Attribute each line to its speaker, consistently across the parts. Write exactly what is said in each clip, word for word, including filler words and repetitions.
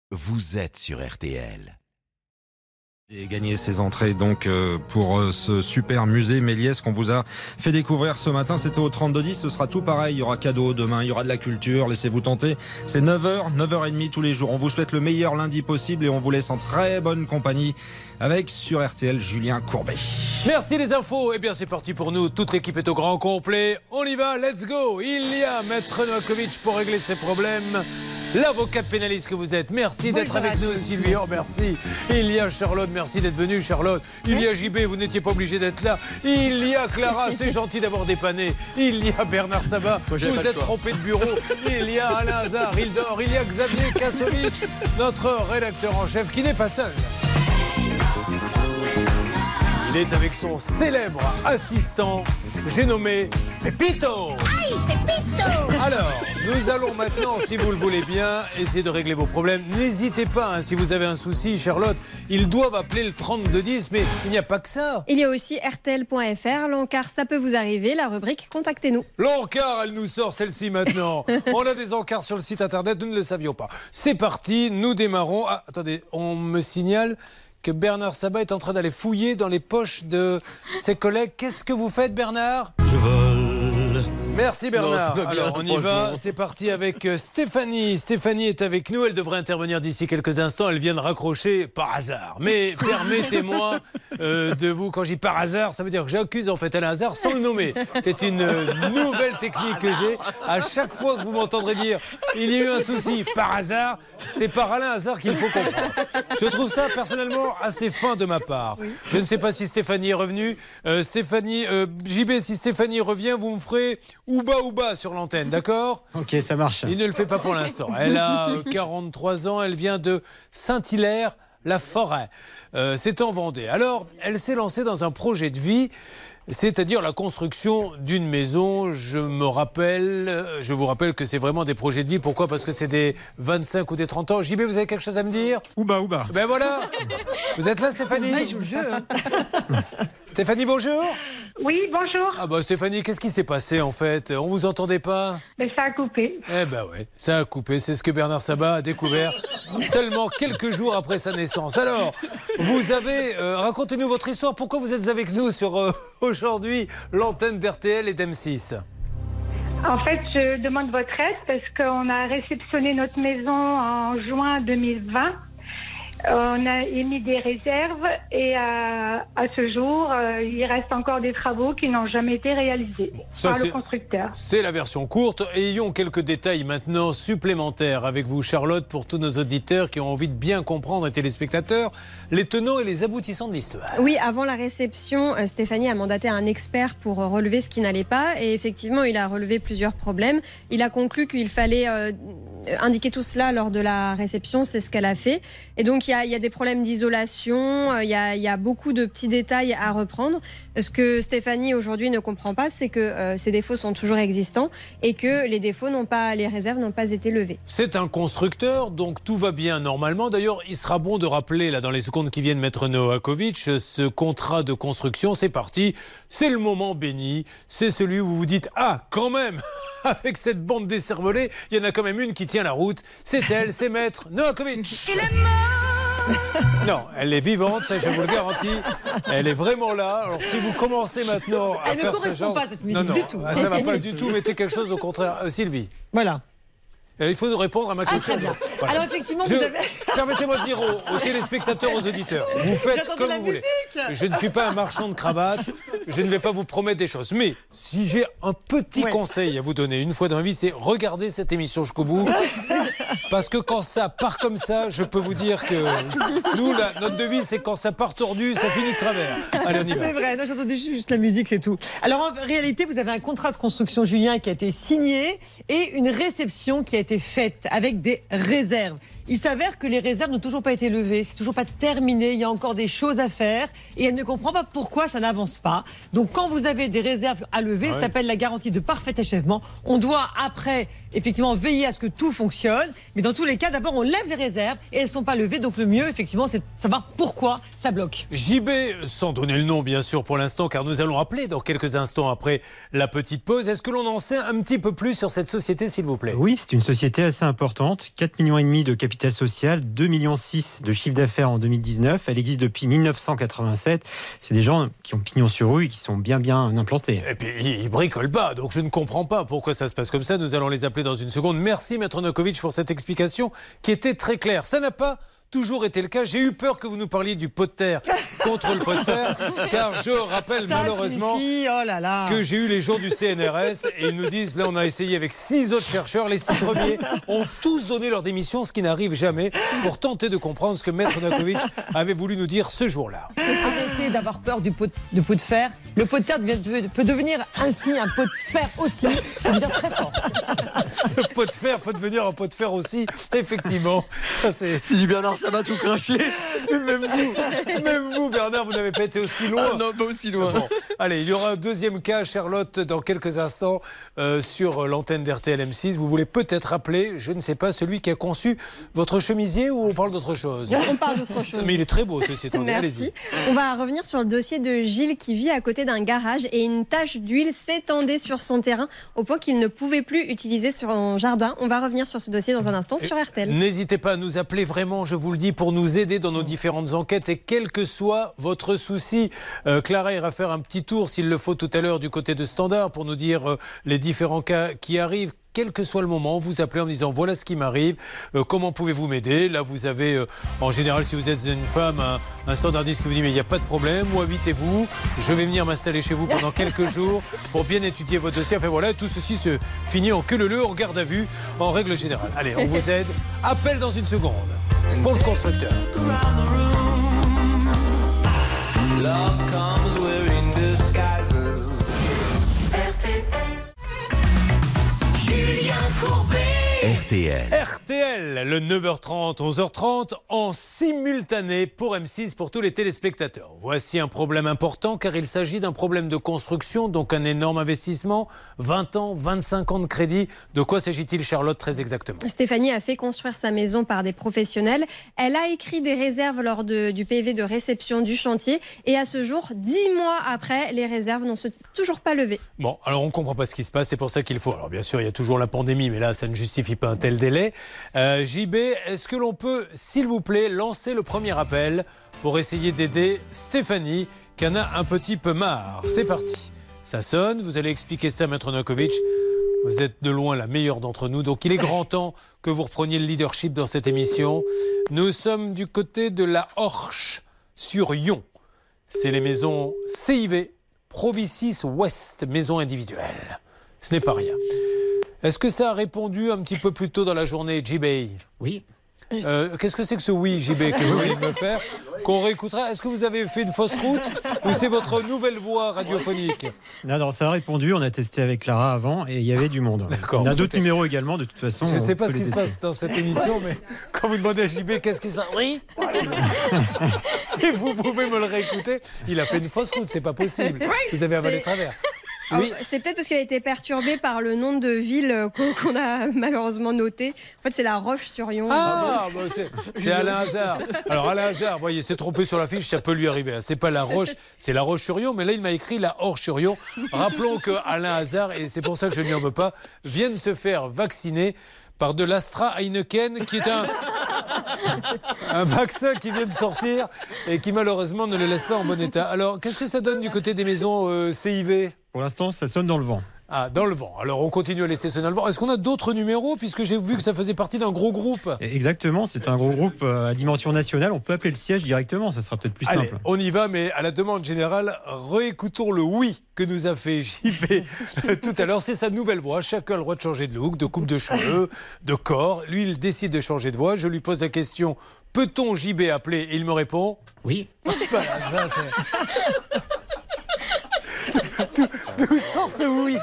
Speaker 1: vous êtes sur R T L.
Speaker 2: Et gagner ses entrées donc euh, pour euh, ce super musée Méliès qu'on vous a fait découvrir ce matin. C'était au trente-deux dix, ce sera tout pareil. Il y aura cadeau demain, il y aura de la culture, laissez-vous tenter. C'est neuf heures, neuf heures trente tous les jours. On vous souhaite le meilleur lundi possible et on vous laisse en très bonne compagnie avec sur R T L Julien Courbet.
Speaker 3: Merci les infos. Eh bien c'est parti pour nous, toute l'équipe est au grand complet. On y va, let's go. Il y a Maître Novakovic pour régler ses problèmes. L'avocat pénaliste que vous êtes, merci d'être
Speaker 4: Bonjour
Speaker 3: avec nous, Sylvie. Oh, merci. Il y a Charlotte, merci d'être venue, Charlotte. Il y a J B, vous n'étiez pas obligé d'être là. Il y a Clara, c'est gentil d'avoir dépanné. Il y a Bernard Sabat, vous êtes trompé de bureau. Il y a Alain Hazard, il dort. Il y a Xavier Kasovic, notre rédacteur en chef, qui n'est pas seul. Il est avec son célèbre assistant, j'ai nommé Pépito.
Speaker 5: Aïe, Pépito.
Speaker 3: Alors, nous allons maintenant, si vous le voulez bien, essayer de régler vos problèmes. N'hésitez pas, hein, si vous avez un souci, Charlotte, ils doivent appeler le trente-deux dix, mais il n'y a pas que ça.
Speaker 6: Il y a aussi R T L point F R, l'encart ça peut vous arriver, la rubrique Contactez-nous.
Speaker 3: L'encart, elle nous sort celle-ci maintenant. On a des encarts sur le site internet, nous ne le savions pas. C'est parti, nous démarrons. Ah, attendez, on me signale que Bernard Sabat est en train d'aller fouiller dans les poches de ses collègues. Qu'est-ce que vous faites, Bernard ?
Speaker 7: Je vole.
Speaker 3: Merci Bernard.
Speaker 7: Non, bien,
Speaker 3: alors on y va, c'est parti avec Stéphanie. Stéphanie est avec nous, elle devrait intervenir d'ici quelques instants. Elle vient de raccrocher par hasard. Mais permettez-moi euh, de vous, quand je dis par hasard, ça veut dire que j'accuse en fait Alain Hazard sans le nommer. C'est une euh, nouvelle technique que j'ai. À chaque fois que vous m'entendrez dire il y a eu un souci par hasard, c'est par Alain Hazard qu'il faut comprendre. Je trouve ça personnellement assez fin de ma part. Je ne sais pas si Stéphanie est revenue. Euh, Stéphanie, euh, J B, si Stéphanie revient, vous me ferez Ouba Ouba sur l'antenne, d'accord ?
Speaker 4: Ok, ça marche.
Speaker 3: Il ne le fait pas pour l'instant. Elle a euh, quarante-trois ans, elle vient de Saint-Hilaire-la-Forêt. Euh, c'est en Vendée. Alors, elle s'est lancée dans un projet de vie, c'est-à-dire la construction d'une maison. Je me rappelle, je vous rappelle que c'est vraiment des projets de vie. Pourquoi ? Parce que c'est des vingt-cinq ou des trente ans. J B, vous avez quelque chose à me dire ?
Speaker 4: Ouba, ouba.
Speaker 3: Ben voilà. Vous êtes là, Stéphanie ?
Speaker 4: Là, il joue le jeu. Hein.
Speaker 3: Stéphanie, bonjour.
Speaker 8: Oui, bonjour.
Speaker 3: Ah bah Stéphanie, qu'est-ce qui s'est passé en fait ? On vous entendait pas ?
Speaker 8: Mais ça a coupé.
Speaker 3: Eh ben ouais, ça a coupé. C'est ce que Bernard Sabat a découvert seulement quelques jours après sa naissance. Alors, vous avez... Euh, racontez-nous votre histoire. Pourquoi vous êtes avec nous sur euh, aujourd'hui l'antenne d'R T L et d'M six ?
Speaker 8: En fait, je demande votre aide parce qu'on a réceptionné notre maison en juin deux mille vingt. On a émis des réserves et à, à ce jour, euh, il reste encore des travaux qui n'ont jamais été réalisés
Speaker 3: bon, ça,
Speaker 8: par le constructeur.
Speaker 3: C'est la version courte. Ayons quelques détails maintenant supplémentaires avec vous, Charlotte, pour tous nos auditeurs qui ont envie de bien comprendre, et téléspectateurs, les tenants et les aboutissants de l'histoire.
Speaker 6: Oui, avant la réception, Stéphanie a mandaté un expert pour relever ce qui n'allait pas. Et effectivement, il a relevé plusieurs problèmes. Il a conclu qu'il fallait euh, indiquer tout cela lors de la réception. C'est ce qu'elle a fait. Et donc, il y a, il y a des problèmes d'isolation. Il y a, il y a beaucoup de petits détails à reprendre. Ce que Stéphanie, aujourd'hui, ne comprend pas, c'est que euh, ces défauts sont toujours existants et que les défauts n'ont pas, les réserves n'ont pas été levées.
Speaker 3: C'est un constructeur, donc tout va bien normalement. D'ailleurs, il sera bon de rappeler, là, dans les secondes qui viennent, Maître Novakovic, ce contrat de construction, c'est parti. C'est le moment béni. C'est celui où vous vous dites « Ah, quand même !» Avec cette bande décervelée, il y en a quand même une qui tient la route. C'est elle, c'est Maître Novakovic.
Speaker 5: Il est mort.
Speaker 3: Non, elle est vivante, ça je vous le garantis. Elle est vraiment là. Alors si vous commencez maintenant à
Speaker 4: Elle
Speaker 3: faire
Speaker 4: ne
Speaker 3: ce
Speaker 4: correspond
Speaker 3: genre...
Speaker 4: pas à cette musique
Speaker 3: non, non,
Speaker 4: du tout.
Speaker 3: Ça ne va pas du tout. Mettez quelque chose au contraire. Euh, Sylvie.
Speaker 4: Voilà.
Speaker 3: Il faut nous répondre à ma question.
Speaker 4: Ah, très bien.
Speaker 3: Voilà.
Speaker 4: Alors effectivement,
Speaker 3: Je,
Speaker 4: vous avez...
Speaker 3: Permettez-moi de dire aux, aux téléspectateurs, aux auditeurs, vous faites
Speaker 4: J'attendais
Speaker 3: comme
Speaker 4: la
Speaker 3: vous voulez.
Speaker 4: musique.
Speaker 3: Je ne suis pas un marchand de cravates, je ne vais pas vous promettre des choses. Mais si j'ai un petit
Speaker 4: Ouais.
Speaker 3: conseil à vous donner une fois dans ma vie, c'est regarder cette émission jusqu'au bout. Parce que quand ça part comme ça, je peux vous dire que nous, la, notre devise, c'est quand ça part tordu, ça finit de travers. Allez, on y va.
Speaker 4: C'est vrai, non, j'entendais juste la musique, c'est tout. Alors en réalité, vous avez un contrat de construction, Julien, qui a été signé et une réception qui a été faite avec des réserves. Il s'avère que les réserves n'ont toujours pas été levées, c'est toujours pas terminé, il y a encore des choses à faire et elle ne comprend pas pourquoi ça n'avance pas. Donc quand vous avez des réserves à lever,
Speaker 3: Ah ouais.
Speaker 4: ça s'appelle la garantie de parfait achèvement. On doit après, effectivement, veiller à ce que tout fonctionne, mais dans tous les cas, d'abord on lève les réserves et elles ne sont pas levées, donc le mieux, effectivement, c'est de savoir pourquoi ça bloque.
Speaker 3: J B, sans donner le nom bien sûr pour l'instant, car nous allons appeler dans quelques instants après la petite pause. Est-ce que l'on en sait un petit peu plus sur cette société, s'il vous plaît ?
Speaker 9: Oui, c'est une société assez importante, quatre virgule cinq millions de capitaux
Speaker 7: capital social, deux virgule six millions de chiffre d'affaires en deux mille dix-neuf. Elle existe depuis mille neuf cent quatre-vingt-sept. C'est des gens qui ont pignon sur rue et qui sont bien bien implantés.
Speaker 3: Et puis ils bricolent pas, donc je ne comprends pas pourquoi ça se passe comme ça. Nous allons les appeler dans une seconde. Merci Maître Novakovic pour cette explication qui était très claire. Ça n'a pas toujours été le cas. J'ai eu peur que vous nous parliez du pot de terre contre le pot de fer, car je rappelle
Speaker 4: Ça
Speaker 3: malheureusement
Speaker 4: suffit, oh là là.
Speaker 3: que j'ai eu les gens du C N R S et ils nous disent, là on a essayé avec six autres chercheurs, les six premiers ont tous donné leur démission, ce qui n'arrive jamais, pour tenter de comprendre ce que Maître Novakovic avait voulu nous dire ce jour-là.
Speaker 4: Arrêtez d'avoir peur du pot, du pot de fer. Le pot de terre devient- peut devenir ainsi un pot de fer aussi. Ça veut dire très fort.
Speaker 3: Le pot de fer peut devenir un pot de fer aussi, effectivement. Ça c'est...
Speaker 9: Si du Bernard Sabat tout craché.
Speaker 3: Même vous, même vous, Bernard, vous n'avez pas été aussi loin.
Speaker 9: Ah non, pas aussi loin.
Speaker 3: Bon, allez, il y aura un deuxième cas, Charlotte, dans quelques instants euh, sur l'antenne d'R T L M six. Vous voulez peut-être rappeler, je ne sais pas, celui qui a conçu votre chemisier ou on parle d'autre chose?
Speaker 6: On parle d'autre chose.
Speaker 3: Mais il est très beau, ceci étant dit.
Speaker 6: Merci.
Speaker 3: Allez-y.
Speaker 6: On va revenir sur le dossier de Gilles qui vit à côté d'un garage et une tache d'huile s'étendait sur son terrain au point qu'il ne pouvait plus utiliser son jardin. On va revenir sur ce dossier dans un instant sur R T L.
Speaker 3: N'hésitez pas à nous appeler vraiment, je vous le dis, pour nous aider dans nos différentes enquêtes et quel que soit votre souci. Euh, Clara ira faire un petit tour, s'il le faut, tout à l'heure du côté de Standard pour nous dire euh, les différents cas qui arrivent. Quel que soit le moment, vous appelez en me disant voilà ce qui m'arrive, euh, comment pouvez-vous m'aider? Là, vous avez, euh, en général, si vous êtes une femme, un, un standardiste qui vous dit mais il n'y a pas de problème, où habitez-vous? Je vais venir m'installer chez vous pendant quelques jours pour bien étudier votre dossier. Enfin voilà, tout ceci se finit en queue leu leu, en garde à vue, en règle générale. Allez, on vous aide. Appel dans une seconde pour le constructeur.
Speaker 10: Love comes wearing disguises. R T L. Julien Courbet.
Speaker 1: R T L.
Speaker 3: R T L, le neuf heures trente, onze heures trente, en simultané pour M six pour tous les téléspectateurs. Voici un problème important car il s'agit d'un problème de construction, donc un énorme investissement, vingt ans, vingt-cinq ans de crédit. De quoi s'agit-il, Charlotte, très exactement?
Speaker 6: Stéphanie a fait construire sa maison par des professionnels. Elle a écrit des réserves lors de, du P V de réception du chantier et à ce jour, dix mois après, les réserves n'ont se- toujours pas levées.
Speaker 3: Bon, alors on ne comprend pas ce qui se passe, c'est pour ça qu'il faut... Alors bien sûr, il y a toujours la pandémie, mais là, ça ne justifie pas un tel délai. Euh, J B, est-ce que l'on peut, s'il vous plaît, lancer le premier appel pour essayer d'aider Stéphanie, qui en a un petit peu marre? C'est parti. Ça sonne, vous allez expliquer ça à Maître Novakovic. Vous êtes de loin la meilleure d'entre nous, donc il est grand temps que vous repreniez le leadership dans cette émission. Nous sommes du côté de la Horche, sur Yon. C'est les maisons C I V, Provicis Ouest, maisons individuelles. Ce n'est pas rien. Est-ce que ça a répondu un petit peu plus tôt dans la journée, J B?
Speaker 7: Oui.
Speaker 3: Euh, Qu'est-ce que c'est que ce oui, J B, que vous venez de me faire, qu'on réécoutera? Est-ce que vous avez fait une fausse route ou c'est votre nouvelle voix radiophonique?
Speaker 7: Non, non, ça a répondu. On a testé avec Clara avant et il y avait du monde.
Speaker 3: D'accord.
Speaker 7: On a d'autres numéros également, de toute façon.
Speaker 3: Je ne sais
Speaker 7: on
Speaker 3: pas
Speaker 7: peut
Speaker 3: ce
Speaker 7: les
Speaker 3: qui se
Speaker 7: tester.
Speaker 3: passe dans cette émission, mais quand vous demandez à J B qu'est-ce qui se passe, oui, et vous pouvez me le réécouter. Il a fait une fausse route, c'est pas possible. Vous avez avalé
Speaker 6: C'est-
Speaker 3: travers.
Speaker 6: Alors,
Speaker 3: Oui.
Speaker 6: c'est peut-être parce qu'elle a été perturbée par le nom de ville euh, qu'on qu'on a malheureusement noté. En fait, c'est la Roche-sur-Yon.
Speaker 3: Ah, bah c'est, c'est Alain Hazard. Alors Alain Hazard, vous voyez, s'est trompé sur la fiche, ça peut lui arriver. C'est pas la Roche, c'est la Roche-sur-Yon, mais là il m'a écrit la Horche-sur-Yon. Rappelons que Alain Hazard, et c'est pour ça que je n'y en veux pas, vient de se faire vacciner par de l'Astra Heineken, qui est un, un vaccin qui vient de sortir et qui malheureusement ne le laisse pas en bon état. Alors, qu'est-ce que ça donne du côté des maisons euh, C I V?
Speaker 7: Pour l'instant, ça sonne dans le vent.
Speaker 3: Ah, dans le vent. Alors, on continue à laisser sonner dans le vent. Est-ce qu'on a d'autres numéros, puisque j'ai vu que ça faisait partie d'un gros groupe?
Speaker 7: Exactement, c'est un gros groupe euh, à dimension nationale. On peut appeler le siège directement, ça sera peut-être plus
Speaker 3: Allez,
Speaker 7: simple.
Speaker 3: on y va, mais à la demande générale, réécoutons le oui que nous a fait J B tout à l'heure. C'est sa nouvelle voix. Chacun a le droit de changer de look, de coupe de cheveux, de corps. Lui, il décide de changer de voix. Je lui pose la question, peut-on J B appeler? Et il me répond
Speaker 7: oui.
Speaker 3: Voilà, ça, c'est... D'où sort ce oui?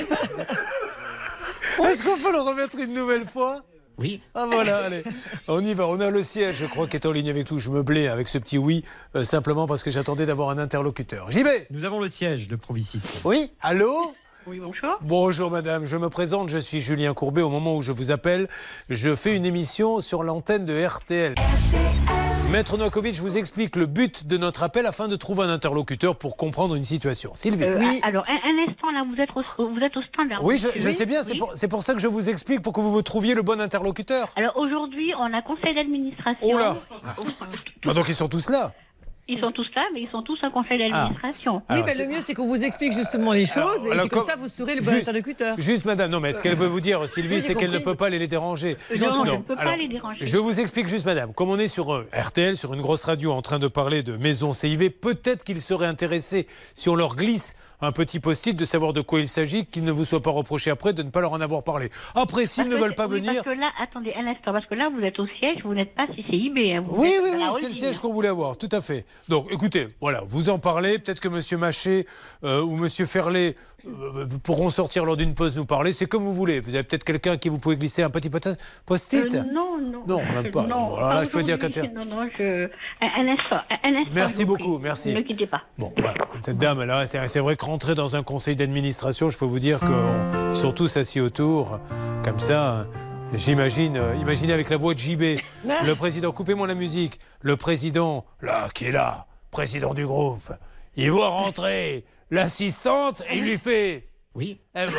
Speaker 3: Est-ce qu'on peut le remettre une nouvelle fois?
Speaker 7: Oui.
Speaker 3: Ah voilà, allez, on y va. On a le siège, je crois, qui est en ligne avec tout. Je me blais avec ce petit oui, euh, simplement parce que j'attendais d'avoir un interlocuteur. J B.
Speaker 7: Nous avons le siège de Provicis.
Speaker 3: Oui. Allô?
Speaker 11: Oui, bonjour.
Speaker 3: Bonjour madame, je me présente, je suis Julien Courbet. Au moment où je vous appelle, je fais une émission sur l'antenne de R T L. R T L. Maître Novakovic, je vous explique le but de notre appel afin de trouver un interlocuteur pour comprendre une situation. Sylvie.
Speaker 11: Euh, oui. Alors, un, un instant, là, vous êtes au, vous êtes au standard.
Speaker 3: Oui, je, je
Speaker 11: oui.
Speaker 3: sais bien,
Speaker 11: oui.
Speaker 3: c'est, pour, c'est pour ça que je vous explique, pour que vous me trouviez le bon interlocuteur.
Speaker 11: Alors, aujourd'hui, on a conseil d'administration.
Speaker 3: Oh là bah donc ils sont tous là.
Speaker 11: Ils sont tous là, mais ils sont tous en conseil d'administration.
Speaker 4: Ah. Oui, mais le mieux, c'est qu'on vous explique justement les choses alors, et alors, que comme ça, vous serez le bon juste, interlocuteur.
Speaker 3: Juste, madame, non, mais ce qu'elle veut vous dire, Sylvie, oui, c'est qu'elle ne peut pas les, les déranger.
Speaker 11: Non, non, je ne peux alors, pas les déranger.
Speaker 3: Je vous explique juste, madame, comme on est sur euh, R T L, sur une grosse radio, en train de parler de maison C I V, peut-être qu'ils seraient intéressés, si on leur glisse un petit post-it, de savoir de quoi il s'agit, qu'il ne vous soit pas reproché après de ne pas leur en avoir parlé. Après, s'ils parce ne veulent pas
Speaker 11: oui,
Speaker 3: venir...
Speaker 11: Parce que là, attendez un instant, parce que là, vous êtes au siège, vous n'êtes pas C C I B. Hein,
Speaker 3: oui, oui, oui, c'est le siège qu'on voulait avoir, tout à fait. Donc, écoutez, voilà, vous en parlez, peut-être que M. Maché euh, ou M. Ferlet euh, pourront sortir lors d'une pause nous parler, c'est comme vous voulez. Vous avez peut-être quelqu'un qui vous pouvez glisser un petit post-it
Speaker 11: euh, Non, non.
Speaker 3: Non, même pas.
Speaker 11: Non,
Speaker 3: bon, alors là, je peux dire que...
Speaker 11: Non, non, je... Un, un instant, un instant.
Speaker 3: Merci beaucoup, merci.
Speaker 11: Ne quittez pas.
Speaker 3: Bon, voilà, cette dame, là, c'est, c'est vrai que rentrer dans un conseil d'administration, je peux vous dire qu'ils sont tous assis autour, comme ça... J'imagine, euh, imaginez avec la voix de J B, le président, coupez-moi la musique, le président, là, qui est là, président du groupe, il voit rentrer l'assistante et il lui fait...
Speaker 7: Oui.
Speaker 3: Eh ben,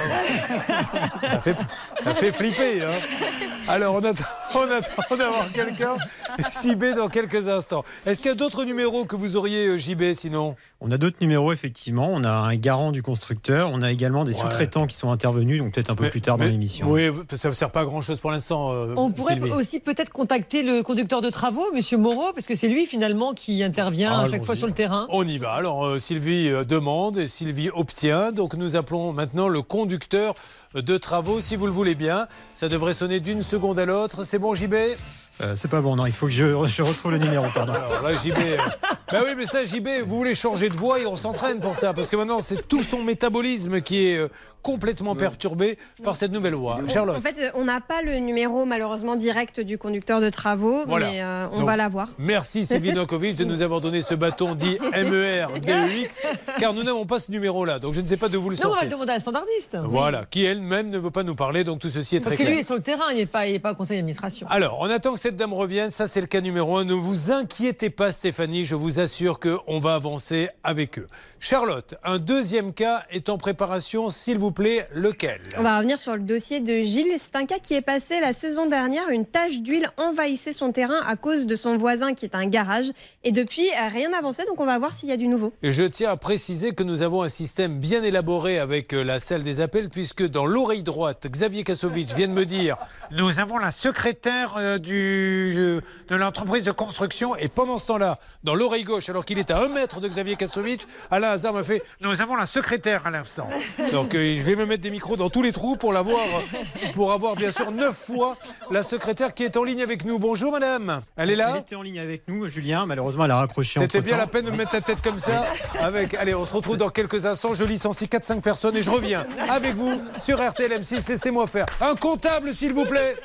Speaker 3: ça, fait, ça fait flipper, hein. Alors, on attend, on attend d'avoir quelqu'un, J B, dans quelques instants. Est-ce qu'il y a d'autres numéros que vous auriez, J B, sinon ?
Speaker 7: On a d'autres numéros, effectivement. On a un garant du constructeur. On a également des ouais. sous-traitants qui sont intervenus, donc peut-être un peu mais, plus tard mais, dans l'émission.
Speaker 3: Oui, ça ne sert pas à grand-chose pour l'instant. Euh,
Speaker 4: on pourrait
Speaker 3: Sylvie.
Speaker 4: aussi peut-être contacter le conducteur de travaux, M. Moreau, parce que c'est lui, finalement, qui intervient ah, à chaque fois sur le terrain.
Speaker 3: On y va. Alors, euh, Sylvie euh, demande et Sylvie obtient. Donc, nous appelons maintenant le conducteur de travaux, si vous le voulez bien. Ça devrait sonner d'une seconde à l'autre. C'est bon, J B ?
Speaker 7: Euh, c'est pas bon, non, il faut que je, je retrouve le numéro, pardon.
Speaker 3: Alors là, J B... Euh... Ben oui, mais ça, J B, vous voulez changer de voix et on s'entraîne pour ça, parce que maintenant, c'est tout son métabolisme qui est euh, complètement perturbé par cette nouvelle voix. Charlotte.
Speaker 6: En fait, on n'a pas le numéro, malheureusement, direct du conducteur de travaux, voilà. mais euh, on Donc, va l'avoir.
Speaker 3: Merci, Sylvie Novakovic, de nous avoir donné ce bâton dit M E R D E X, car nous n'avons pas ce numéro-là, donc je ne sais pas de vous le sortir.
Speaker 4: Non, on va le demander à la standardiste.
Speaker 3: Voilà, oui. Qui elle-même ne veut pas nous parler, donc tout ceci est
Speaker 4: parce
Speaker 3: très clair.
Speaker 4: Parce que lui est sur le terrain, il n'est pas, pas au conseil d'administration.
Speaker 3: Alors, on attend que cette dame revienne, ça c'est le cas numéro un. Ne vous inquiétez pas, Stéphanie, je vous assure qu'on va avancer avec eux. Charlotte, un deuxième cas est en préparation, s'il vous plaît, lequel ?
Speaker 6: On va revenir sur le dossier de Gilles. C'est un cas qui est passé la saison dernière. Une tache d'huile envahissait son terrain à cause de son voisin qui est un garage. Et depuis, rien n'a avancé, donc on va voir s'il y a du nouveau.
Speaker 3: Et je tiens à préciser que nous avons un système bien élaboré avec la salle des appels, puisque dans l'oreille droite, Xavier Kasovic vient de me dire « Nous avons la secrétaire euh, du, euh, de l'entreprise de construction. » Et pendant ce temps-là, dans l'oreille gauche, alors qu'il est à un mètre de Xavier Kasovic, Alain Hazard m'a fait « Nous avons la secrétaire à l'instant. » Donc euh, je vais me mettre des micros dans tous les trous pour l'avoir, pour avoir bien sûr neuf fois la secrétaire qui est en ligne avec nous. Bonjour madame. Elle est là ?
Speaker 7: Elle était en ligne avec nous, Julien. Malheureusement, elle a raccroché.
Speaker 3: C'était bien la peine de me mettre la tête comme ça. Avec, allez, on se retrouve dans quelques instants. Je licencie quatre cinq personnes et je reviens avec vous sur R T L M six. Laissez-moi faire. Un comptable, s'il vous plaît.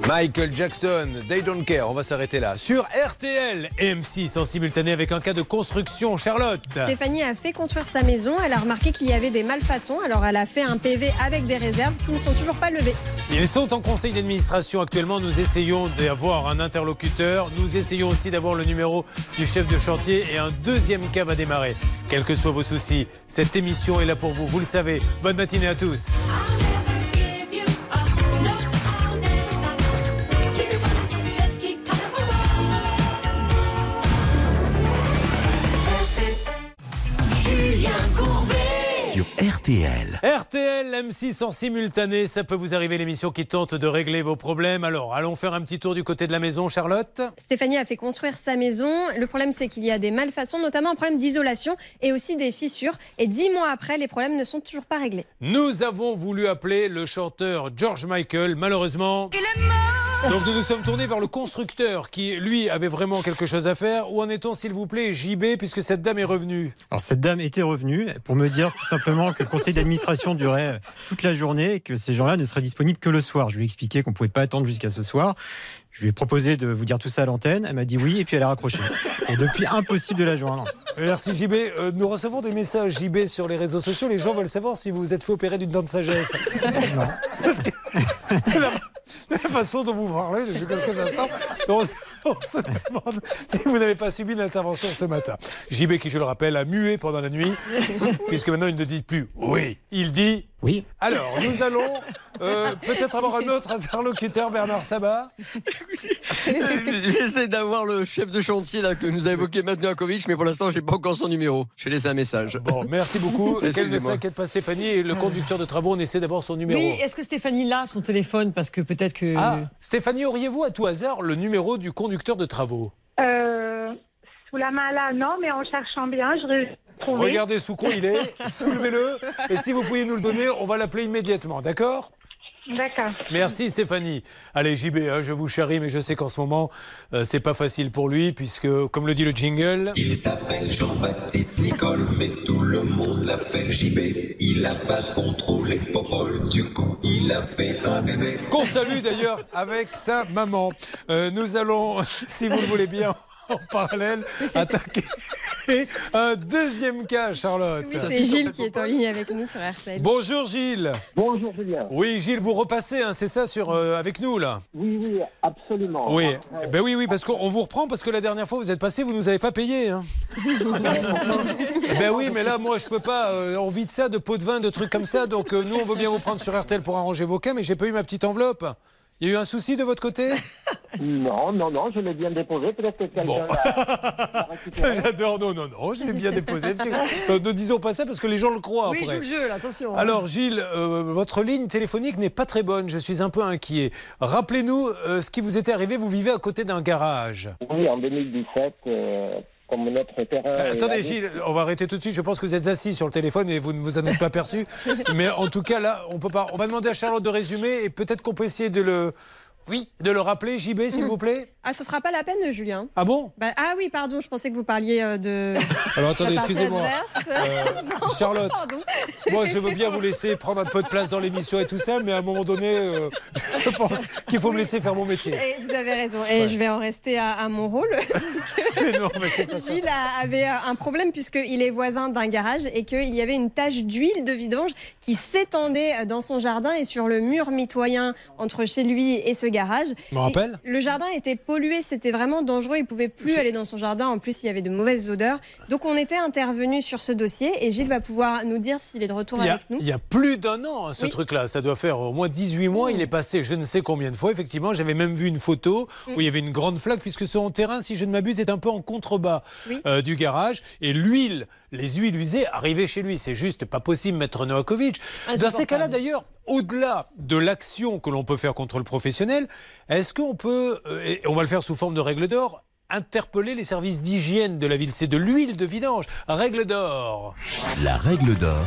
Speaker 3: Michael Jackson, They Don't Care. On va s'arrêter là. Sur R T L et M six en simultané avec un cas de construction. Charlotte.
Speaker 6: Stéphanie a fait construire sa maison. Elle a remarqué qu'il y avait des malfaçons. Alors elle a fait un P V avec des réserves qui ne sont toujours pas levées.
Speaker 3: Ils sont en conseil d'administration actuellement. Nous essayons d'avoir un interlocuteur. Nous essayons aussi d'avoir le numéro du chef de chantier. Et un deuxième cas va démarrer. Quels que soient vos soucis, cette émission est là pour vous. Vous le savez. Bonne matinée à tous.
Speaker 1: Sur R T L.
Speaker 3: R T L, M six en simultané, ça peut vous arriver, l'émission qui tente de régler vos problèmes. Alors, allons faire un petit tour du côté de la maison, Charlotte.
Speaker 6: Stéphanie a fait construire sa maison. Le problème, c'est qu'il y a des malfaçons, notamment un problème d'isolation et aussi des fissures. Et dix mois après, les problèmes ne sont toujours pas réglés.
Speaker 3: Nous avons voulu appeler le chanteur George Michael. Malheureusement, il est mort. Donc nous nous sommes tournés vers le constructeur qui, lui, avait vraiment quelque chose à faire. Où en est-on, s'il vous plaît, J B, puisque cette dame est revenue?
Speaker 7: Alors cette dame était revenue pour me dire tout simplement que le conseil d'administration durait toute la journée et que ces gens-là ne seraient disponibles que le soir. Je lui ai expliqué qu'on ne pouvait pas attendre jusqu'à ce soir. Je lui ai proposé de vous dire tout ça à l'antenne. Elle m'a dit oui et puis elle a raccroché. Et depuis, impossible de la joindre.
Speaker 3: Merci J B. Euh, nous recevons des messages J B sur les réseaux sociaux. Les gens veulent savoir si vous vous êtes fait opérer d'une dent de sagesse.
Speaker 7: Non.
Speaker 3: Parce que la, la façon dont vous parlez depuis quelques instants, on, se- on se demande si vous n'avez pas subi une intervention ce matin. J B qui, je le rappelle, a mué pendant la nuit, puisque maintenant il ne dit plus oui, il dit
Speaker 7: oui.
Speaker 3: Alors, nous allons euh, peut-être avoir un autre interlocuteur, Bernard Sabat.
Speaker 9: J'essaie d'avoir le chef de chantier là, que nous a évoqué Matt Novakovic, mais pour l'instant, je n'ai pas encore son numéro. Je vais laisser un message.
Speaker 3: Bon, merci beaucoup. Qu'elle ne
Speaker 9: Excusez-moi.
Speaker 3: s'inquiète pas, Stéphanie. Et le conducteur de travaux, on essaie d'avoir son numéro.
Speaker 4: Oui, est-ce que Stéphanie l'a son téléphone? Parce que peut-être que.
Speaker 3: Ah, Stéphanie, auriez-vous à tout hasard le numéro du conducteur de travaux?
Speaker 8: Euh, sous la main là, non, mais en cherchant bien, je vais trouver.
Speaker 3: Regardez sous quoi il est, soulevez-le. Et si vous pouviez nous le donner, on va l'appeler immédiatement, d'accord?
Speaker 8: D'accord.
Speaker 3: Merci Stéphanie. Allez J B, hein, je vous charrie, mais je sais qu'en ce moment, euh, c'est pas facile pour lui, puisque, comme le dit le jingle...
Speaker 12: Il s'appelle Jean-Baptiste Nicole, mais tout le monde l'appelle J B. Il a pas contrôlé Popol, du coup, il a fait un bébé.
Speaker 3: Qu'on salue d'ailleurs avec sa maman. Euh, nous allons, si vous le voulez bien, en parallèle, attaquer un deuxième cas, Charlotte.
Speaker 6: Oui, c'est Gilles qui est en ligne avec nous sur R T L.
Speaker 3: Bonjour Gilles.
Speaker 13: Bonjour Julien.
Speaker 3: Oui Gilles, vous repassez, hein, c'est ça, sur, euh, avec nous là?
Speaker 13: Oui, oui, absolument.
Speaker 3: Oui,
Speaker 13: Après,
Speaker 3: ben oui, oui, parce qu'on vous reprend parce que la dernière fois vous êtes passé, vous nous avez pas payé. Hein. Ben oui, mais là, moi, je peux pas. Euh, on vit de ça, de pots de vin, de trucs comme ça. Donc euh, nous, on veut bien vous prendre sur R T L pour arranger vos cas, mais j'ai pas eu ma petite enveloppe. Il y a eu un souci de votre côté?
Speaker 13: Non, non, non, je l'ai bien déposé. Peut-être que quelqu'un
Speaker 3: Bon.
Speaker 13: l'a récupéré.
Speaker 3: Ça, j'adore. Non, non, non, je l'ai bien déposé. Euh, ne disons pas ça parce que les gens le croient.
Speaker 4: Oui,
Speaker 3: après.
Speaker 4: joue le jeu, là, attention.
Speaker 3: Alors Gilles, euh, votre ligne téléphonique n'est pas très bonne, je suis un peu inquiet. Rappelez-nous euh, ce qui vous était arrivé, vous vivez à côté d'un garage.
Speaker 13: Oui, en deux mille dix-sept, euh, comme notre terrain...
Speaker 3: Euh,
Speaker 13: est
Speaker 3: attendez
Speaker 13: à-
Speaker 3: Gilles, on va arrêter tout de suite, je pense que vous êtes assis sur le téléphone et vous ne vous en êtes pas perçu. Mais en tout cas là, on peut pas. On va demander à Charlotte de résumer et peut-être qu'on peut essayer de le... Oui, de le rappeler, J B, s'il vous plaît.
Speaker 6: Ah, ce sera pas la peine, Julien.
Speaker 3: Ah bon?
Speaker 6: Bah, ah oui, pardon, je pensais que vous parliez euh, de.
Speaker 3: Alors attendez,
Speaker 6: la partie
Speaker 3: excusez-moi.
Speaker 6: adverse.
Speaker 3: Euh,
Speaker 6: Non,
Speaker 3: Charlotte,
Speaker 6: pardon.
Speaker 3: moi je veux bien vous laisser prendre un peu de place dans l'émission et tout ça, mais à un moment donné, euh, je pense qu'il faut me laisser faire mon métier.
Speaker 6: Et vous avez raison. Et
Speaker 3: Ouais.
Speaker 6: je vais en rester à, à mon rôle.
Speaker 3: Mais non, mais c'est pas ça.
Speaker 6: Gilles a- avait euh, un problème puisqu'il est voisin d'un garage et qu'il y avait une tache d'huile de vidange qui s'étendait dans son jardin et sur le mur mitoyen entre chez lui et ce garage.
Speaker 3: Je me rappelle.
Speaker 6: Et le jardin était pollué, c'était vraiment dangereux. Il pouvait plus aller dans son jardin. En plus, il y avait de mauvaises odeurs. Donc, on était intervenu sur ce dossier et Gilles va pouvoir nous dire s'il est de retour
Speaker 3: Il y, a,
Speaker 6: avec nous.
Speaker 3: il y a plus d'un an, hein, ce
Speaker 6: Oui.
Speaker 3: truc-là. Ça doit faire au moins dix-huit mois. Il est passé je ne sais combien de fois. Effectivement, j'avais même vu une photo où il y avait une grande flaque, puisque son terrain, si je ne m'abuse, est un peu en contrebas
Speaker 6: Oui.
Speaker 3: euh, du garage. Et l'huile, les huiles usées arrivaient chez lui. C'est juste pas possible, maître Novakovic. Dans ces cas-là, d'ailleurs, au-delà de l'action que l'on peut faire contre le professionnel, est-ce qu'on peut, euh, et on va le faire sous forme de règle d'or, interpeller les services d'hygiène de la ville? C'est de l'huile de vidange. Règle d'or.
Speaker 1: La règle d'or